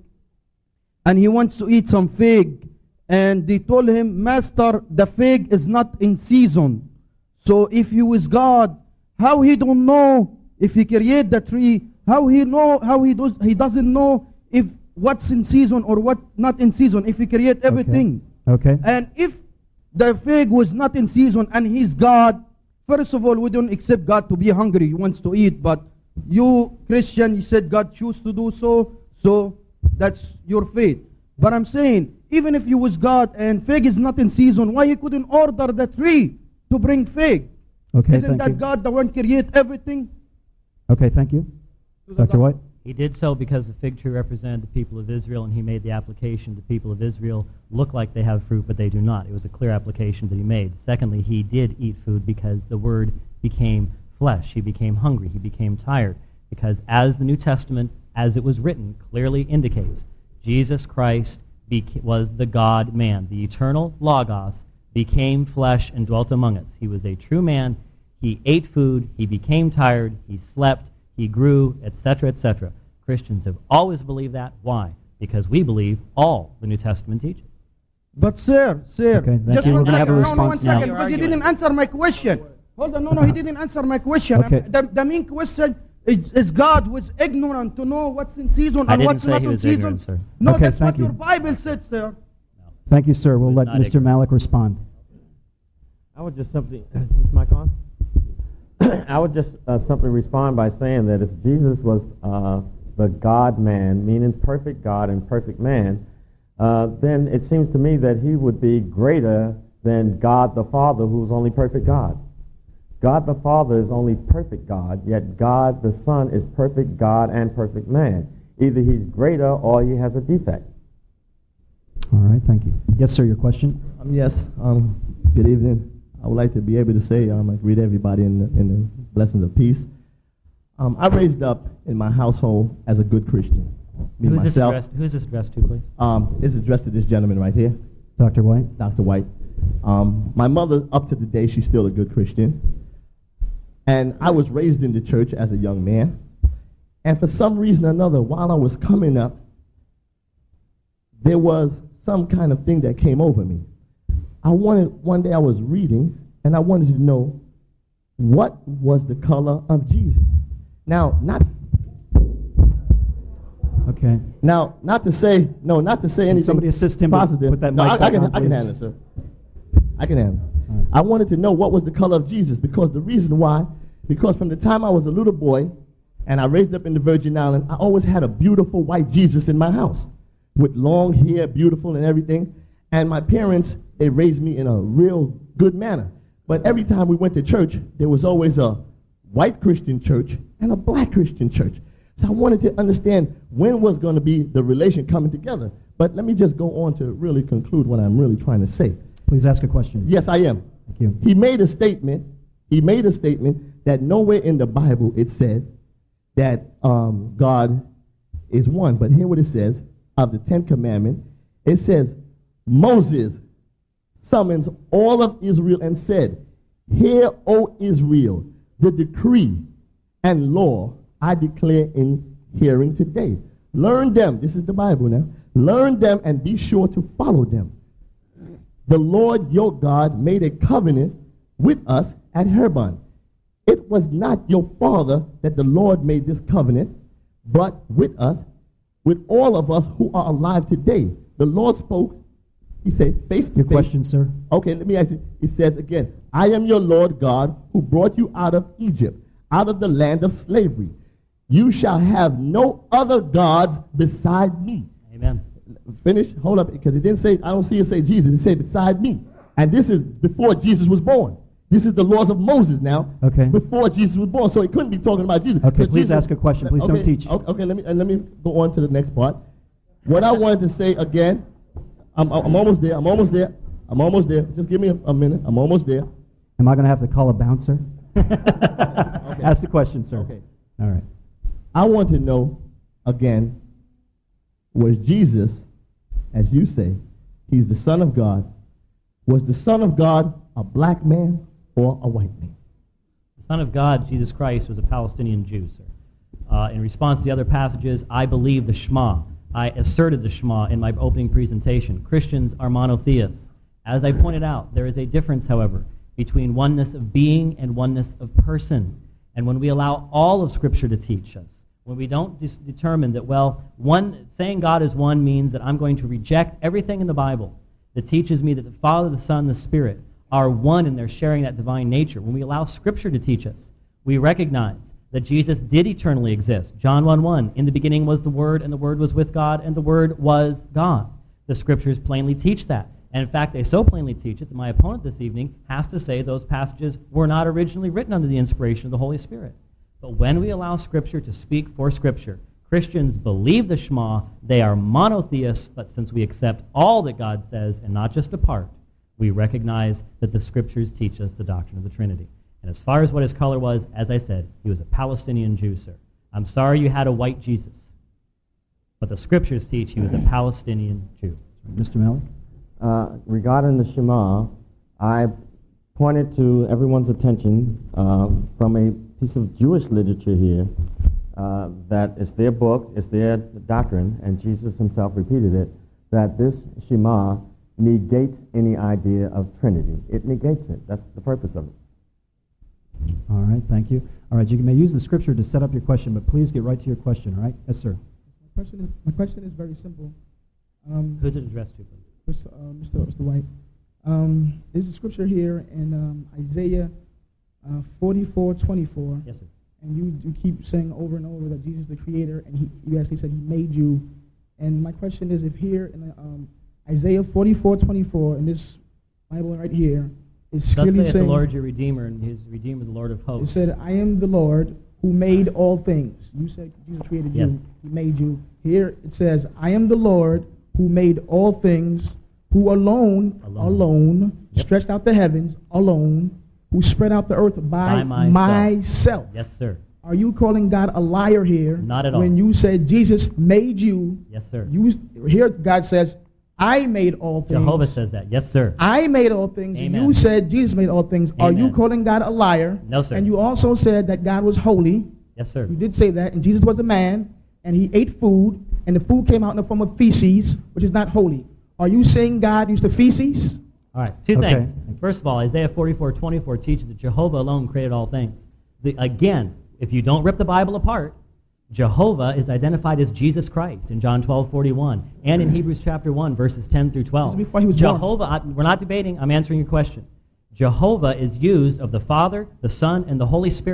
and he wants to eat some fig, and they told him, Master, the fig is not in season. So if he was God, how he don't know if he create the tree? How he know? How he does? He doesn't know if what's in season or what not in season. If he create everything, Okay. and if the fig was not in season and he's God, first of all, we don't accept God to be hungry. He wants to eat, but you Christian, you said God choose to do so, so that's your faith. But I'm saying, even if you was God and fig is not in season, why he couldn't order the tree to bring fig? Okay, Isn't thank that you. God the one create everything? Okay, thank you. Doctor White? He did so because the fig tree represented the people of Israel, and he made the application. The people of Israel look like they have fruit, but they do not. It was a clear application that he made. Secondly, he did eat food because the Word became flesh. He became hungry. He became tired. Because as the New Testament, as it was written, clearly indicates, Jesus Christ beca- was the God-man. The eternal Logos became flesh and dwelt among us. He was a true man. He ate food. He became tired. He slept. He grew, et cetera, et cetera. Christians have always believed that. Why? Because we believe all the New Testament teaches. But sir, sir, Okay, thank just you. one We're gonna have a second, no, no, one response now. second, because he didn't answer my question. Hold on, no, no, he didn't answer my question. Okay. The, the main question is, is God was ignorant to know what's in season I and didn't what's say not he in was season? ignorant, sir. No, Okay, that's what thank you. your Bible said, sir. Thank you, sir. We'll He was let not Mister ignorant. Malik respond. I would just simply, is this mic on? I would just uh, simply respond by saying that if Jesus was uh, the God-man, meaning perfect God and perfect man, uh, then it seems to me that he would be greater than God the Father, who is only perfect God. God the Father is only perfect God, yet God the Son is perfect God and perfect man. Either he's greater or he has a defect. All right, thank you. Yes, sir, your question? Um, yes, um, good evening. I would like to be able to say, um, I greet everybody in the, in the blessings of peace. Um, I raised up in my household as a good Christian. Me, Who is, this myself, addressed, who is this addressed to, please? um, it's addressed to this gentleman right here, Doctor White? Doctor White. Um, my mother, up to today, she's still a good Christian. And I was raised in the church as a young man. And for some reason or another, while I was coming up, there was some kind of thing that came over me. I wanted, one day I was reading, and I wanted to know what was the color of Jesus. Now, not Okay. now, not to say no, not to say anything. somebody assist him with- positive. with that no, mic I, back I can, on, I can please? handle it, sir. I can handle it. All right. I wanted to know what was the color of Jesus, because the reason why, because from the time I was a little boy and I raised up in the Virgin Islands, I always had a beautiful white Jesus in my house with long hair, beautiful and everything. And my parents, they raised me in a real good manner. But every time we went to church, there was always a white Christian church and a black Christian church. So I wanted to understand when was going to be the relation coming together. But let me just go on to really conclude what I'm really trying to say. Please ask a question. Yes, I am. Thank you. He made a statement. He made a statement that nowhere in the Bible it said that um, God is one. But hear what it says of the Ten Commandments. It says, Moses summons all of Israel and said, Hear, O Israel, the decree and law I declare in hearing today. Learn them. This is the Bible now. Learn them and be sure to follow them. The Lord your God made a covenant with us at Hebron. It was not your father that the Lord made this covenant, but with us, with all of us who are alive today. The Lord spoke, he said, face to Your face. question, sir? Okay, let me ask you. It says again, I am your Lord God who brought you out of Egypt, out of the land of slavery. You shall have no other gods beside me. Amen. Finish? Hold up, because it didn't say, I don't see it say Jesus. It said beside me. And this is before Jesus was born. This is the laws of Moses now. Okay. Before Jesus was born. So it couldn't be talking about Jesus. Okay, But please Jesus, ask a question. Please okay, don't teach. Okay, okay, let me and let me go on to the next part. What I wanted to say again, I'm, I'm almost there. I'm almost there. I'm almost there. Just give me a, a minute. I'm almost there. Am I going to have to call a bouncer? Okay. Ask the question, sir. Okay. All right. I want to know again, was Jesus, as you say, he's the Son of God, was the Son of God a black man or a white man? The Son of God, Jesus Christ, was a Palestinian Jew, sir. Uh, in response to the other passages, I believe the Shema. I asserted the Shema in my opening presentation. Christians are monotheists. As I pointed out, there is a difference, however, between oneness of being and oneness of person. And when we allow all of Scripture to teach us, when we don't dis- determine that, well, one saying God is one means that I'm going to reject everything in the Bible that teaches me that the Father, the Son, the Spirit are one and they're sharing that divine nature. When we allow Scripture to teach us, we recognize that Jesus did eternally exist. John one one, in the beginning was the Word, and the Word was with God, and the Word was God. The Scriptures plainly teach that. And in fact, they so plainly teach it that my opponent this evening has to say those passages were not originally written under the inspiration of the Holy Spirit. But when we allow Scripture to speak for Scripture, Christians believe the Shema, they are monotheists, but since we accept all that God says and not just a part, we recognize that the Scriptures teach us the doctrine of the Trinity. And as far as what his color was, as I said, he was a Palestinian Jew, sir. I'm sorry you had a white Jesus, but the Scriptures teach he was a Palestinian Jew. Mister Malley? Uh, regarding the Shema, I pointed to everyone's attention uh, from a piece of Jewish literature here uh, that it's their book, it's their doctrine, and Jesus himself repeated it, that this Shema negates any idea of Trinity. It negates it. That's the purpose of it. All right, thank you. All right, you may use the Scripture to set up your question, but please get right to your question, all right? Yes, sir. My question is, my question is very simple. Um, Who's it addressed to, please? Mister Uh, Mister Mister White. Um, there's a scripture here in um, Isaiah uh, forty-four twenty-four. Yes, sir. And you, you keep saying over and over that Jesus is the Creator, and he, you actually said He made you. And my question is, if here in um, Isaiah forty-four twenty-four, in this Bible right here, it's Thus clearly saith saying, the Lord your Redeemer, and his Redeemer the Lord of it hosts. said, I am the Lord who made all things. You said Jesus created Yes. you. He made you. Here it says, I am the Lord who made all things, who alone, Alone. alone, Yep. stretched out the heavens, alone, who spread out the earth by, By myself. myself. Yes, sir. Are you calling God a liar here? Not at all. When you said Jesus made you, Yes, sir. you here God says, I made all things. Jehovah says that. Yes, sir. I made all things. And Amen. you said Jesus made all things. Are you Amen. calling God a liar? No, sir. And you also said that God was holy. Yes, sir. You did say that. And Jesus was a man, and he ate food, and the food came out in the form of feces, which is not holy. Are you saying God used the feces? All right, two Okay. things. First of all, Isaiah forty-four twenty-four teaches that Jehovah alone created all things. The, again, if you don't rip the Bible apart, Jehovah is identified as Jesus Christ in John twelve forty-one and in Hebrews chapter one, verses ten through twelve. This is before he was born. Jehovah, I, we're not debating, I'm answering your question. Jehovah is used of the Father, the Son, and the Holy Spirit.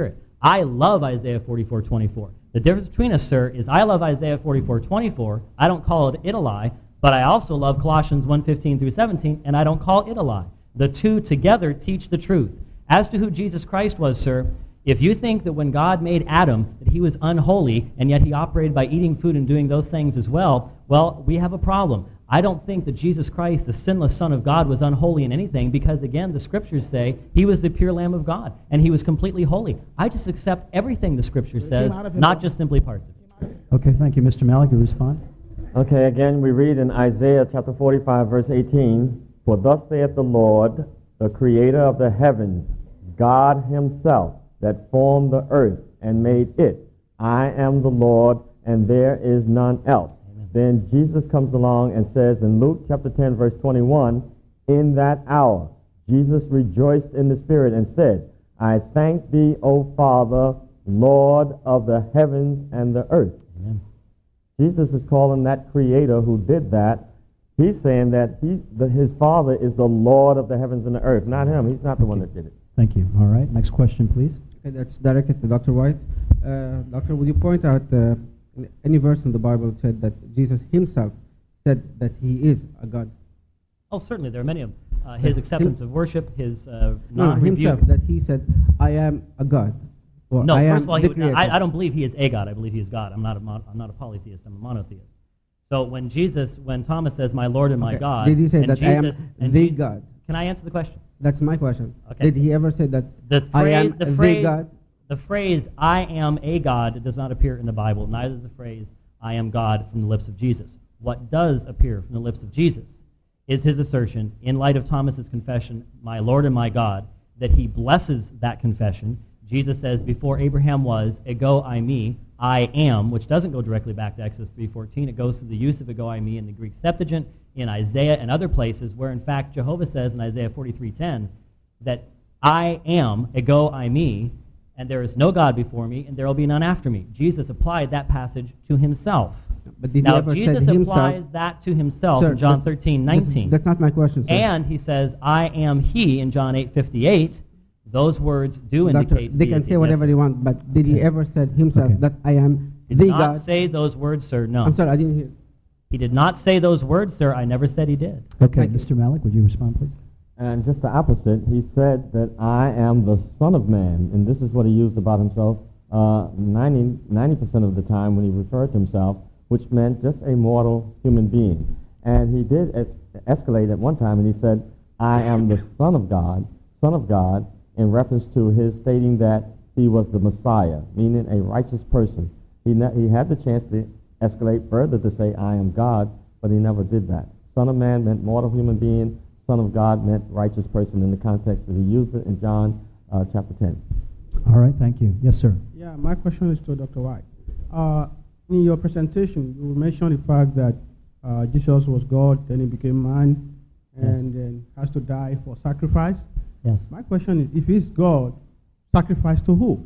I love Isaiah forty-four twenty-four. The difference between us, sir, is I love Isaiah forty-four twenty-four. I don't call it, it a lie, but I also love Colossians one fifteen through seventeen, and I don't call it a lie. The two together teach the truth. As to who Jesus Christ was, sir, if you think that when God made Adam that he was unholy, and yet he operated by eating food and doing those things as well, well, we have a problem. I don't think that Jesus Christ, the sinless Son of God, was unholy in anything because, again, the Scriptures say he was the pure Lamb of God, and he was completely holy. I just accept everything the Scripture says, not just simply parts of it. Okay, thank you. Mister Malik, you respond? Okay, again, we read in Isaiah chapter forty-five, verse eighteen, "For thus saith the Lord, the creator of the heavens, God himself, that formed the earth and made it. I am the Lord, and there is none else." Amen. Then Jesus comes along and says in Luke chapter ten, verse twenty-one, "In that hour Jesus rejoiced in the Spirit and said, I thank thee, O Father, Lord of the heavens and the earth." Amen. Jesus is calling that creator who did that. He's saying that he, the, his Father is the Lord of the heavens and the earth, not him. He's not the one that did it. Thank you. All right, next question, please. Okay, that's directed to Doctor White. Uh, doctor, would you point out uh, in any verse in the Bible said that Jesus himself said that he is a God? Oh, certainly. There are many of them. Uh, his acceptance him, of worship, his uh, no, himself, that he said, I am a God. Or, no, I first of all, he would not, I, I I don't believe he is a God. I believe he is God. I'm not a, mon- I'm not a polytheist. I'm a monotheist. So when Jesus, when Thomas says, my Lord and my okay. God, did he say and that Jesus, I am and the Jesus, God? Can I answer the question? That's my question. Okay. Did he ever say that the phrase, I am the, the phrase, God? The phrase, I am a God, does not appear in the Bible. Neither does the phrase, I am God, from the lips of Jesus. What does appear from the lips of Jesus is his assertion, in light of Thomas's confession, my Lord and my God, that he blesses that confession. Jesus says, before Abraham was, ego I me, I am, which doesn't go directly back to Exodus three fourteen. It goes to the use of ego I me in the Greek Septuagint, in Isaiah and other places, where in fact Jehovah says in Isaiah forty-three ten that I am, ego I me, and there is no God before me, and there will be none after me. Jesus applied that passage to himself. But did now, he ever Jesus said applies himself, that to himself sir, in John thirteen nineteen. That's not my question, sir. And he says, I am he in John eight fifty-eight. Those words do Doctor, indicate they can deity. say whatever yes, they want, but did he ever said himself Okay. that I am He the did not God? say those words, sir, no. I'm sorry, I didn't hear. He did not say those words, sir. I never said he did. Okay, Thank you. Mister Malik, would you respond, please? And just the opposite, he said that I am the Son of Man, and this is what he used about himself uh, ninety, ninety percent of the time when he referred to himself, which meant just a mortal human being. And he did es- escalate at one time, and he said, I am the Son of God, Son of God, in reference to his stating that he was the Messiah, meaning a righteous person. He, ne- he had the chance to escalate further to say, I am God, but he never did that. Son of Man meant mortal human being. Son of God meant righteous person in the context that he used it in John uh, chapter ten. All right, thank you. Yes, sir. Yeah, my question is to Doctor White. Uh, in your presentation, you mentioned the fact that uh, Jesus was God, then he became man, and Yes. then has to die for sacrifice. Yes. My question is, if he's God, sacrifice to who?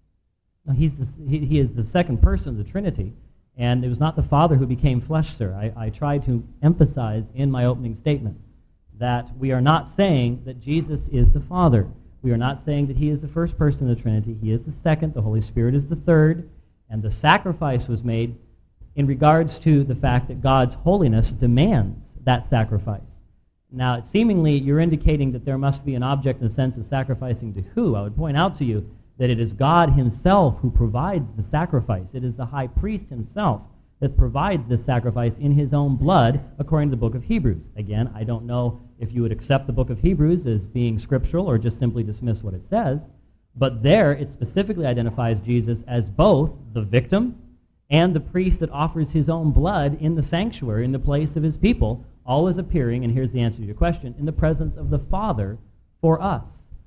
No, he's the, he, he is the second person of the Trinity, and it was not the Father who became flesh, sir. I, I tried to emphasize in my opening statement that we are not saying that Jesus is the Father. We are not saying that he is the first person of the Trinity. He is the second. The Holy Spirit is the third. And the sacrifice was made in regards to the fact that God's holiness demands that sacrifice. Now, seemingly, you're indicating that there must be an object in the sense of sacrificing to who? I would point out to you that it is God himself who provides the sacrifice. It is the high priest himself that provides this sacrifice in his own blood, according to the book of Hebrews. Again, I don't know if you would accept the book of Hebrews as being scriptural or just simply dismiss what it says, but there it specifically identifies Jesus as both the victim and the priest that offers his own blood in the sanctuary, in the place of his people, always appearing, and here's the answer to your question, in the presence of the Father for us.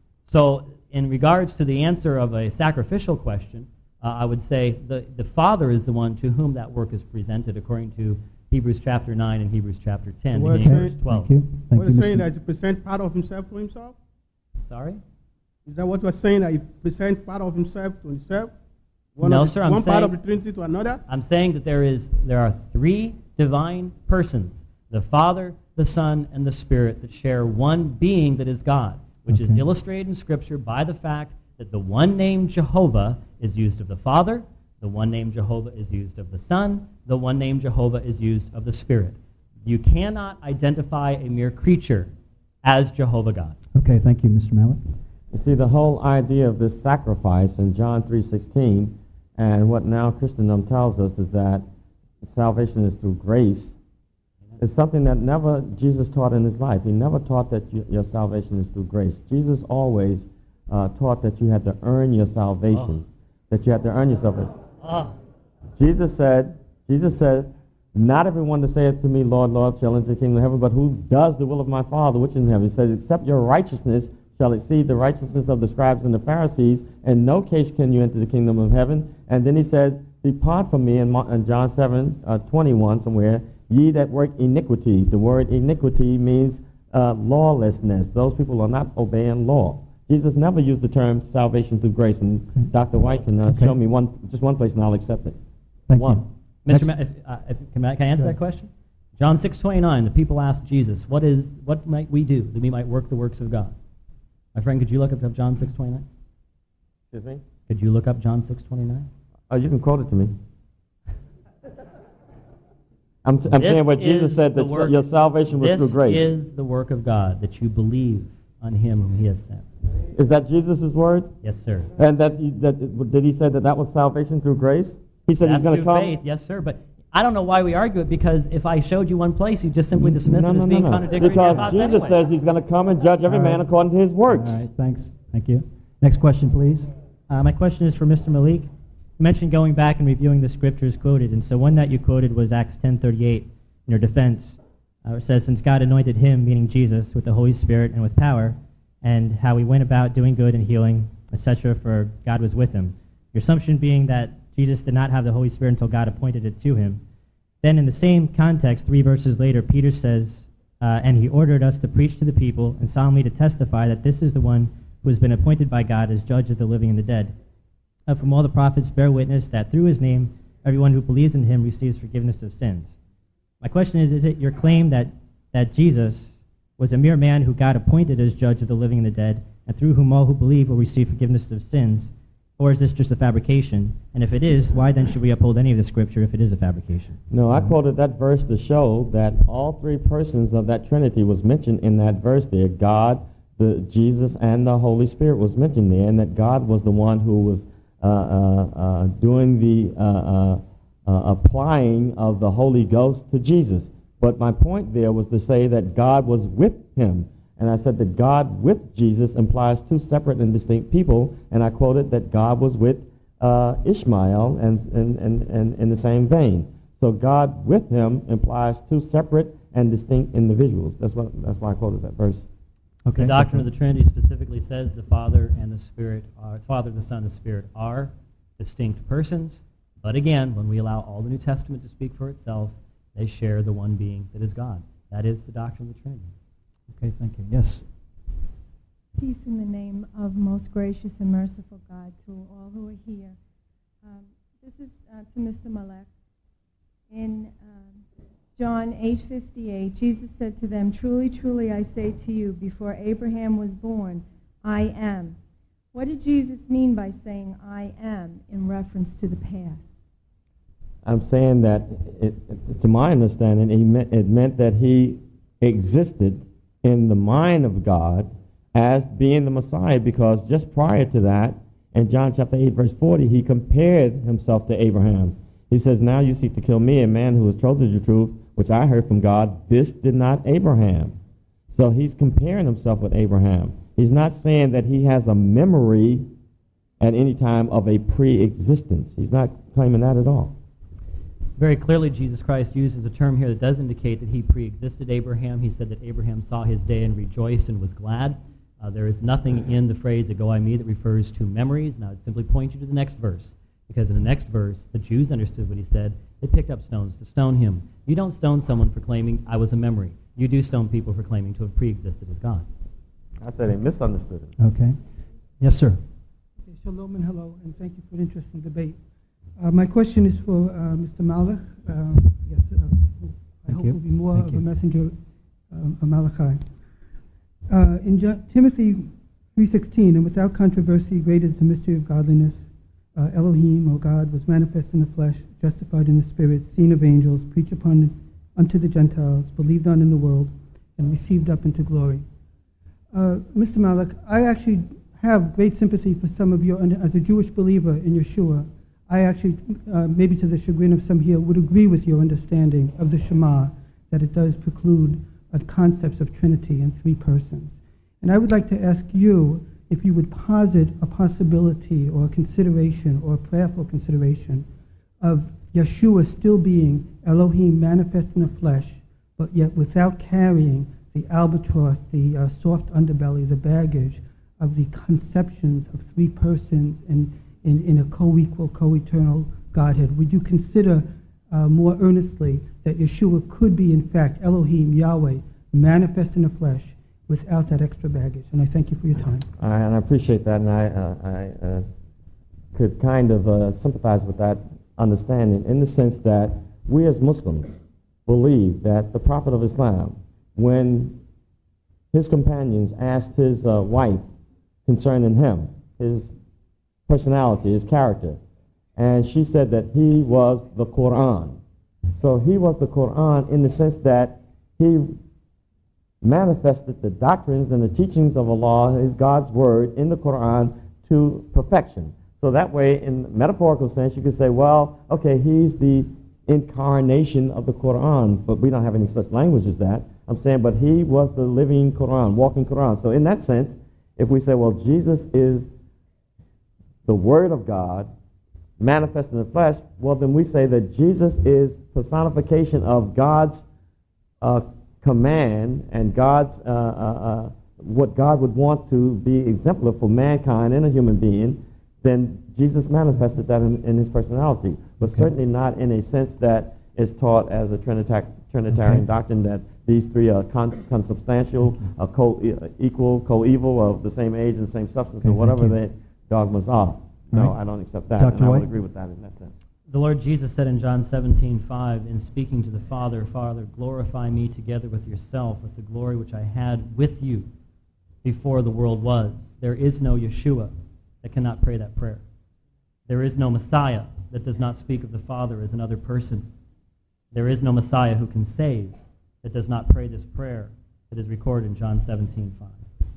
So in regards to the answer of a sacrificial question, uh, I would say the, the Father is the one to whom that work is presented, according to Hebrews chapter nine and Hebrews chapter ten Well, and okay. Hebrews twelve. Thank you. Thank What you, you're saying Mister that he present part of himself to himself? Sorry? Is that what you're saying, that he present part of himself to himself? One No, of the, sir, I'm One part of the saying- Trinity to another? I'm saying that there is there are three divine persons, the Father, the Son, and the Spirit, that share one being that is God, which is Okay. illustrated in Scripture by the fact that the one named Jehovah is used of the Father. The one name Jehovah is used of the Son. The one name Jehovah is used of the Spirit. You cannot identify a mere creature as Jehovah God. Okay, thank you, Mister Malik. You see, the whole idea of this sacrifice in John three sixteen, and what now Christendom tells us is that salvation is through grace, is something that never Jesus taught in his life. He never taught that you, your salvation is through grace. Jesus always uh, taught that you had to earn your salvation, oh. that you had to earn your salvation. Oh. Jesus said, Jesus said, not everyone that saith to me, Lord, Lord, shall enter the kingdom of heaven, but who does the will of my Father which is in heaven. He says, except your righteousness shall exceed the righteousness of the scribes and the Pharisees, in no case can you enter the kingdom of heaven. And then he said, depart from me, in, in John seven, uh, twenty-one somewhere, ye that work iniquity. The word iniquity means uh, lawlessness. Those people are not obeying law. Jesus never used the term salvation through grace, and Doctor White can uh, okay. show me one, just one place, and I'll accept it. Thank one. you. Mister Ma- if, uh, if, can, I, can I answer that question? John six twenty-nine, the people asked Jesus, what is what might we do that we might work the works of God? My friend, could you look up John six twenty-nine? Excuse me? Could you look up John six twenty-nine? Oh, you can quote it to me. I'm, t- I'm saying what Jesus said, that work, your salvation was through grace. This is the work of God, that you believe on him whom he has sent. Is that Jesus' word? Yes, sir. And that, he, that did he say that that was salvation through grace? He said That's he's going to come? Faith, yes, sir. But I don't know why we argue it, because if I showed you one place, you just simply dismiss no, it as no, being no, no. contradictory because to your Jesus anyway. says he's going to come and judge every All man right. according to his works. All right, thanks. Thank you. Next question, please. Uh, my question is for Mister Malik. You mentioned going back and reviewing the scriptures quoted, and so one that you quoted was Acts ten thirty-eight in your defense. Uh, it says, since God anointed him, meaning Jesus, with the Holy Spirit and with power, and how he went about doing good and healing, et cetera, for God was with him. Your assumption being that Jesus did not have the Holy Spirit until God appointed it to him. Then in the same context, three verses later, Peter says, uh, and he ordered us to preach to the people and solemnly to testify that this is the one who has been appointed by God as judge of the living and the dead. Uh, from all the prophets bear witness that through his name, everyone who believes in him receives forgiveness of sins. My question is, is it your claim that, that Jesus was a mere man who God appointed as judge of the living and the dead, and through whom all who believe will receive forgiveness of sins? Or is this just a fabrication? And if it is, why then should we uphold any of the scripture if it is a fabrication? No, I quoted that verse to show that all three persons of that Trinity was mentioned in that verse there. God, the Jesus, and the Holy Spirit was mentioned there, and that God was the one who was uh, uh, uh, doing the uh, uh, uh, applying of the Holy Ghost to Jesus. But my point there was to say that God was with him. And I said that God with Jesus implies two separate and distinct people. And I quoted that God was with uh, Ishmael and, and, and, and in the same vein. So God with him implies two separate and distinct individuals. That's what. That's why I quoted that verse. Okay. The doctrine of the Trinity specifically says the Father and the Spirit are, Father, the Son, and the Spirit are distinct persons. But again, when we allow all the New Testament to speak for itself, they share the one being that is God. That is the doctrine of the Trinity. Okay, thank you. Yes. Peace in the name of most gracious and merciful God to all who are here. Um, this is uh, to Mister Malek. In um, John eight fifty-eight, Jesus said to them, truly, truly, I say to you, before Abraham was born, I am. What did Jesus mean by saying I am in reference to the past? I'm saying that, it, to my understanding, it meant, it meant that he existed in the mind of God as being the Messiah, because just prior to that, in John chapter eight, verse forty, he compared himself to Abraham. He says, now you seek to kill me, a man who has told you the truth, which I heard from God. This did not Abraham. So he's comparing himself with Abraham. He's not saying that he has a memory at any time of a pre-existence. He's not claiming that at all. Very clearly, Jesus Christ uses a term here that does indicate that he pre-existed Abraham. He said that Abraham saw his day and rejoiced and was glad. Uh, there is nothing in the phrase "ago I me" that refers to memories. Now, I'd simply point you to the next verse, because in the next verse, the Jews understood what he said. They picked up stones to stone him. You don't stone someone for claiming I was a memory. You do stone people for claiming to have pre-existed as God. I said they misunderstood it. Okay. Yes, sir. Okay, shalom and hello, and thank you for the interesting debate. Uh, my question is for uh, Mister Malach. Uh, yes, uh, who I Thank hope you. will be more Thank of you. a messenger um, of Malachi. Uh, in Jo- Timothy three sixteen, and without controversy, great is the mystery of godliness. uh, Elohim, or God, was manifest in the flesh, justified in the spirit, seen of angels, preached upon unto the Gentiles, believed on in the world, and received up into glory. Uh, Mister Malik, I actually have great sympathy for some of your, as a Jewish believer in Yeshua, I actually, uh, maybe to the chagrin of some here, would agree with your understanding of the Shema, that it does preclude uh, concepts of Trinity and three persons. And I would like to ask you if you would posit a possibility or a consideration or a prayerful consideration of Yeshua still being Elohim manifest in the flesh, but yet without carrying the albatross, the uh, soft underbelly, the baggage of the conceptions of three persons in, in, in a co-equal, co-eternal Godhead. Would you consider uh, more earnestly that Yeshua could be, in fact, Elohim, Yahweh, manifest in the flesh without that extra baggage? And I thank you for your time. I, and I appreciate that, and I, uh, I uh, could kind of uh, sympathize with that understanding in the sense that we as Muslims believe that the Prophet of Islam, when his companions asked his uh, wife concerning him, his personality, his character, and she said that he was the Quran. So he was the Quran in the sense that he manifested the doctrines and the teachings of Allah, his God's word, in the Quran to perfection. So that way, in metaphorical sense, you could say, well, okay, he's the incarnation of the Quran, but we don't have any such language as that. I'm saying, but he was the living Quran, walking Quran. So in that sense, if we say, well, Jesus is the Word of God manifest in the flesh, well, then we say that Jesus is personification of God's uh, command and God's uh, uh, uh, what God would want to be exemplar for mankind and a human being. Then Jesus manifested that in, in his personality, but okay. certainly not in a sense that is taught as a Trinita- Trinitarian okay. doctrine that these three are con- consubstantial, uh, co-equal, co-evil, of the same age and the same substance, okay, or whatever the dogmas are. No, right. I don't accept that, Doctor and I White? would agree with that in that sense. The Lord Jesus said in John seventeen five, in speaking to the Father, Father, glorify me together with yourself, with the glory which I had with you before the world was. There is no Yeshua that cannot pray that prayer. There is no Messiah that does not speak of the Father as another person. There is no Messiah who can save that does not pray this prayer that is recorded in John seventeen five.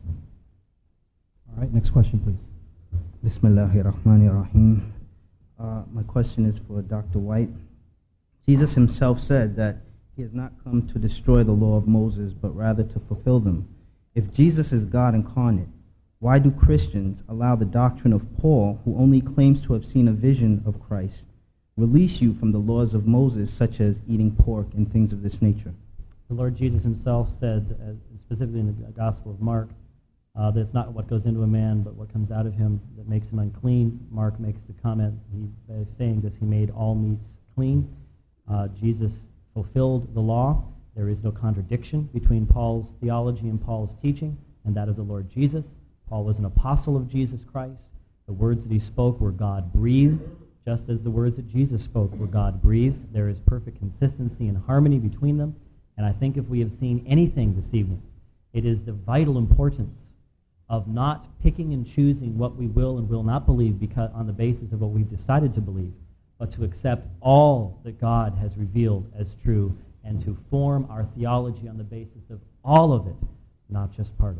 All right, next question, please. Bismillahirrahmanirrahim. Uh, my question is for Doctor White. Jesus himself said that he has not come to destroy the law of Moses, but rather to fulfill them. If Jesus is God incarnate, why do Christians allow the doctrine of Paul, who only claims to have seen a vision of Christ, release you from the laws of Moses, such as eating pork and things of this nature? The Lord Jesus himself said, uh, specifically in the Gospel of Mark, uh, that it's not what goes into a man, but what comes out of him that makes him unclean. Mark makes the comment, he, by saying this, he made all meats clean. Uh, Jesus fulfilled the law. There is no contradiction between Paul's theology and Paul's teaching, and that of the Lord Jesus. Paul was an apostle of Jesus Christ. The words that he spoke were God-breathed, just as the words that Jesus spoke were God-breathed. There is perfect consistency and harmony between them. And I think if we have seen anything this evening, it is the vital importance of not picking and choosing what we will and will not believe because on the basis of what we've decided to believe, but to accept all that God has revealed as true and to form our theology on the basis of all of it, not just part of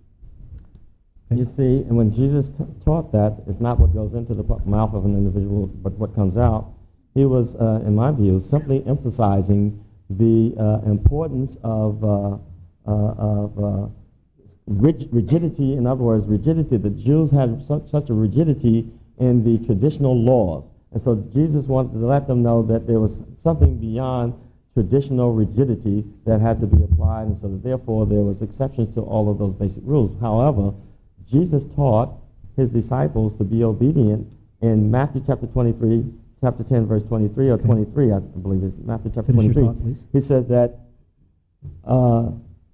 it. You see, and when Jesus t- taught that, it's not what goes into the mouth of an individual, but what comes out. He was, uh, in my view, simply emphasizing the uh, importance of, uh, uh, of uh, rig- rigidity. In other words, rigidity. The Jews had such, such a rigidity in the traditional laws. And so Jesus wanted to let them know that there was something beyond traditional rigidity that had to be applied, and so that therefore there was exceptions to all of those basic rules. However, Jesus taught his disciples to be obedient in Matthew chapter twenty-three, chapter ten, verse twenty-three, or okay. twenty-three, I believe it's Matthew chapter Finish twenty-three. Your thought, please. He says that uh,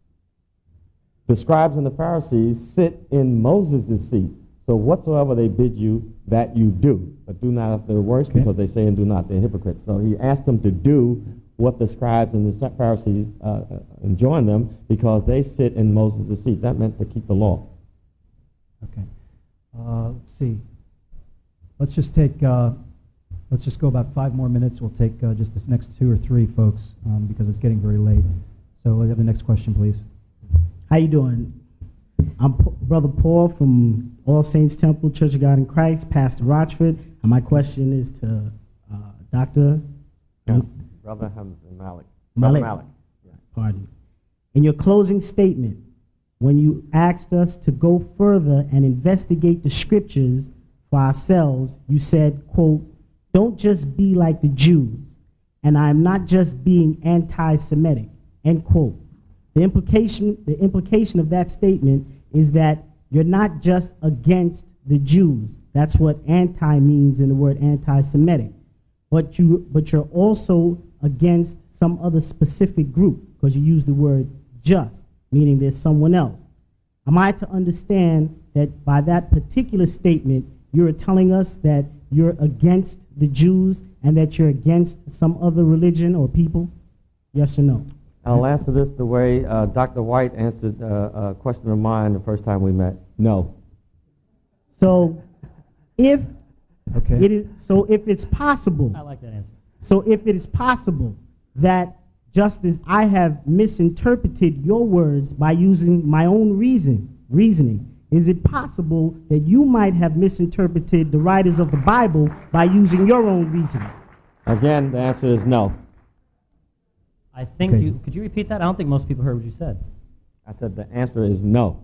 the scribes and the Pharisees sit in Moses' seat. So whatsoever they bid you, that you do. But do not after their works, okay. because they say and do not. They're hypocrites. So he asked them to do what the scribes and the Pharisees uh, enjoined them, because they sit in Moses' seat. That meant to keep the law. Okay. Uh, let's see. let's just take, uh, let's just go about five more minutes. We'll take uh, just the next two or three folks um, because it's getting very late. So let's have the next question, please. How you doing? I'm P- Brother Paul from All Saints Temple, Church of God in Christ, Pastor Rochford. And my question is to uh, Doctor Yeah. Brother Hamza Malik. Malik. Malik. Yeah. Pardon. In your closing statement, when you asked us to go further and investigate the scriptures for ourselves, you said, quote, "Don't just be like the Jews, and I'm not just being anti-Semitic," end quote. The implication, the implication of that statement is that you're not just against the Jews. That's what anti means in the word anti-Semitic. But, you, but you're also against some other specific group because you use the word just, meaning there's someone else. Am I to understand that by that particular statement, you're telling us that you're against the Jews and that you're against some other religion or people? Yes or no? I'll answer this the way uh, Doctor White answered uh, a question of mine the first time we met. No. So, if okay. it is, so if it's possible, I like that answer. So if it is possible that just as I have misinterpreted your words by using my own reason, reasoning, is it possible that you might have misinterpreted the writers of the Bible by using your own reasoning? Again, the answer is no. I think Okay. you, could you repeat that? I don't think most people heard what you said. I said the answer is no.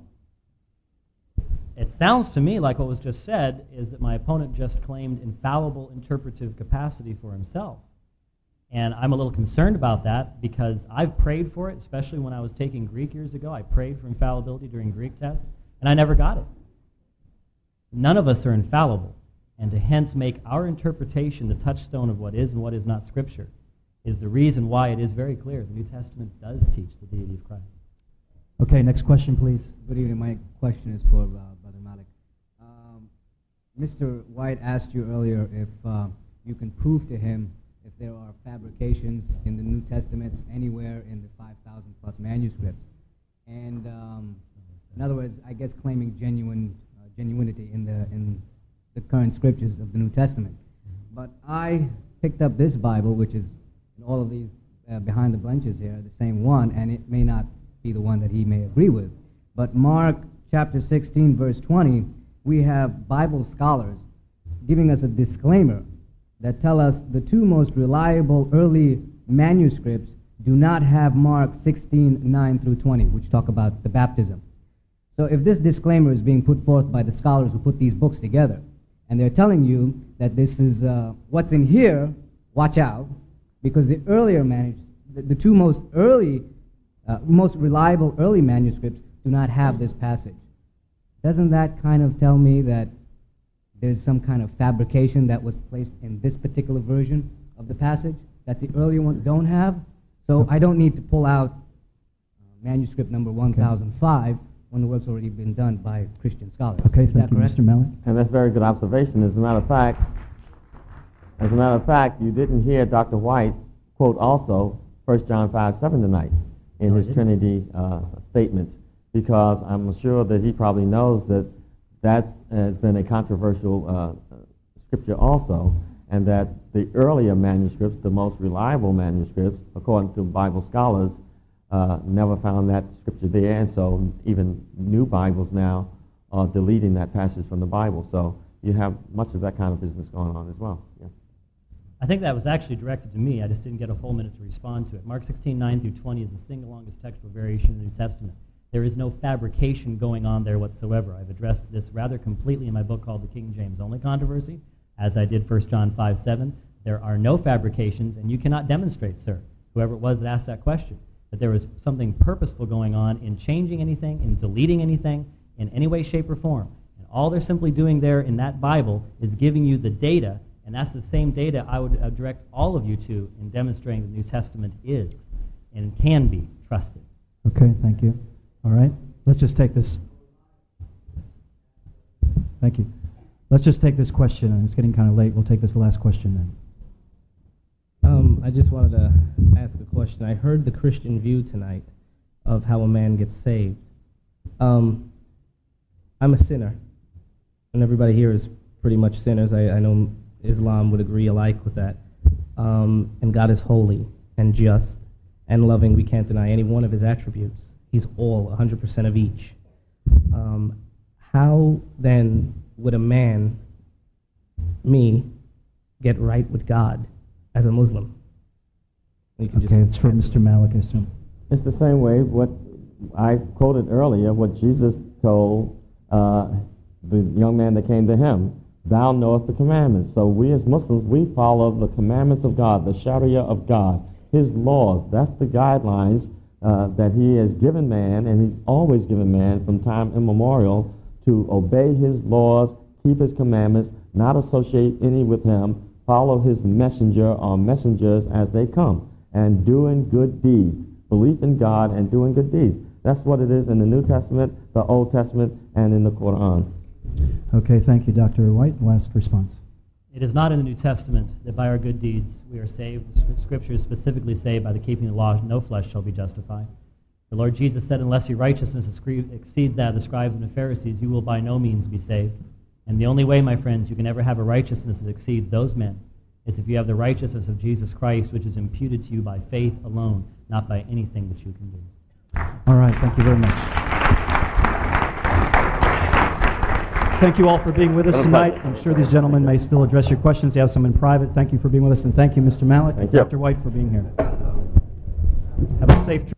It sounds to me like what was just said is that my opponent just claimed infallible interpretive capacity for himself. And I'm a little concerned about that because I've prayed for it, especially when I was taking Greek years ago. I prayed for infallibility during Greek tests, and I never got it. None of us are infallible, and to hence make our interpretation the touchstone of what is and what is not Scripture is the reason why it is very clear the New Testament does teach the deity of Christ. Okay, next question, please. Good evening. My question is for uh, Brother Malik. Um, Mister White asked you earlier if uh, you can prove to him if there are fabrications in the New Testaments anywhere in the five thousand plus manuscripts. And um, in other words, I guess claiming genuine uh, genuinity in the in the current scriptures of the New Testament. But I picked up this Bible, which is in all of these uh, behind the bleachers here, the same one, and it may not be the one that he may agree with. But Mark chapter sixteen, verse twenty, we have Bible scholars giving us a disclaimer that tell us the two most reliable early manuscripts do not have Mark sixteen, nine through twenty, which talk about the baptism. So if this disclaimer is being put forth by the scholars who put these books together, and they're telling you that this is uh, what's in here, watch out, because the earlier manuscripts, the, the two most early, uh, most reliable early manuscripts do not have this passage. Doesn't that kind of tell me that there's some kind of fabrication that was placed in this particular version of the passage that the earlier ones don't have? So I don't need to pull out uh, manuscript number one thousand five when the work's already been done by Christian scholars. Okay, Is thank that you, correct? Mister Malik. And that's a very good observation. As a matter of fact, as a matter of fact, you didn't hear Doctor White quote also First John five seven tonight in No, I his didn't. Trinity uh, statements, because I'm sure that he probably knows that that has been a controversial uh, scripture also, and that the earlier manuscripts, the most reliable manuscripts, according to Bible scholars, uh, never found that scripture there, and so even new Bibles now are deleting that passage from the Bible. So you have much of that kind of business going on as well. Yeah. I think that was actually directed to me. I just didn't get a full minute to respond to it. Mark sixteen, nine through twenty is the single longest textual variation in the New Testament. There is no fabrication going on there whatsoever. I've addressed this rather completely in my book called The King James Only Controversy, as I did First John five seven. There are no fabrications, and you cannot demonstrate, sir, whoever it was that asked that question, that there was something purposeful going on in changing anything, in deleting anything, in any way, shape, or form. And all they're simply doing there in that Bible is giving you the data, and that's the same data I would uh, direct all of you to in demonstrating the New Testament is and can be trusted. Okay, thank you. All right, let's just take this. Thank you. Let's just take this question, and it's getting kind of late. We'll take this last question then. Um, I just wanted to ask a question. I heard the Christian view tonight of how a man gets saved. Um, I'm a sinner, and everybody here is pretty much sinners. I, I know Islam would agree alike with that. Um, and God is holy and just and loving. We can't deny any one of his attributes. He's all, one hundred percent of each. Um, how then would a man, me, get right with God as a Muslim? You can Okay, just it's for Mister Malik, I assume. It's the same way what I quoted earlier, what Jesus told uh, the young man that came to him. Thou knowest the commandments. So we as Muslims, we follow the commandments of God, the Sharia of God, his laws. That's the guidelines uh, that he has given man, and he's always given man from time immemorial to obey his laws, keep his commandments, not associate any with him, follow his messenger or messengers as they come, and doing good deeds. Belief in God and doing good deeds. That's what it is in the New Testament, the Old Testament, and in the Quran. Okay, thank you, Doctor White. Last response. It is not in the New Testament that by our good deeds we are saved. The Scriptures specifically say by the keeping of the law no flesh shall be justified. The Lord Jesus said, unless your righteousness exceeds that of the scribes and the Pharisees, you will by no means be saved. And the only way, my friends, you can ever have a righteousness that exceeds those men is if you have the righteousness of Jesus Christ, which is imputed to you by faith alone, not by anything that you can do. All right, thank you very much. Thank you all for being with us tonight. I'm sure these gentlemen may still address your questions. You have some in private. Thank you for being with us, and thank you, Mister Malik, Thank you. Doctor White, for being here. Have a safe trip.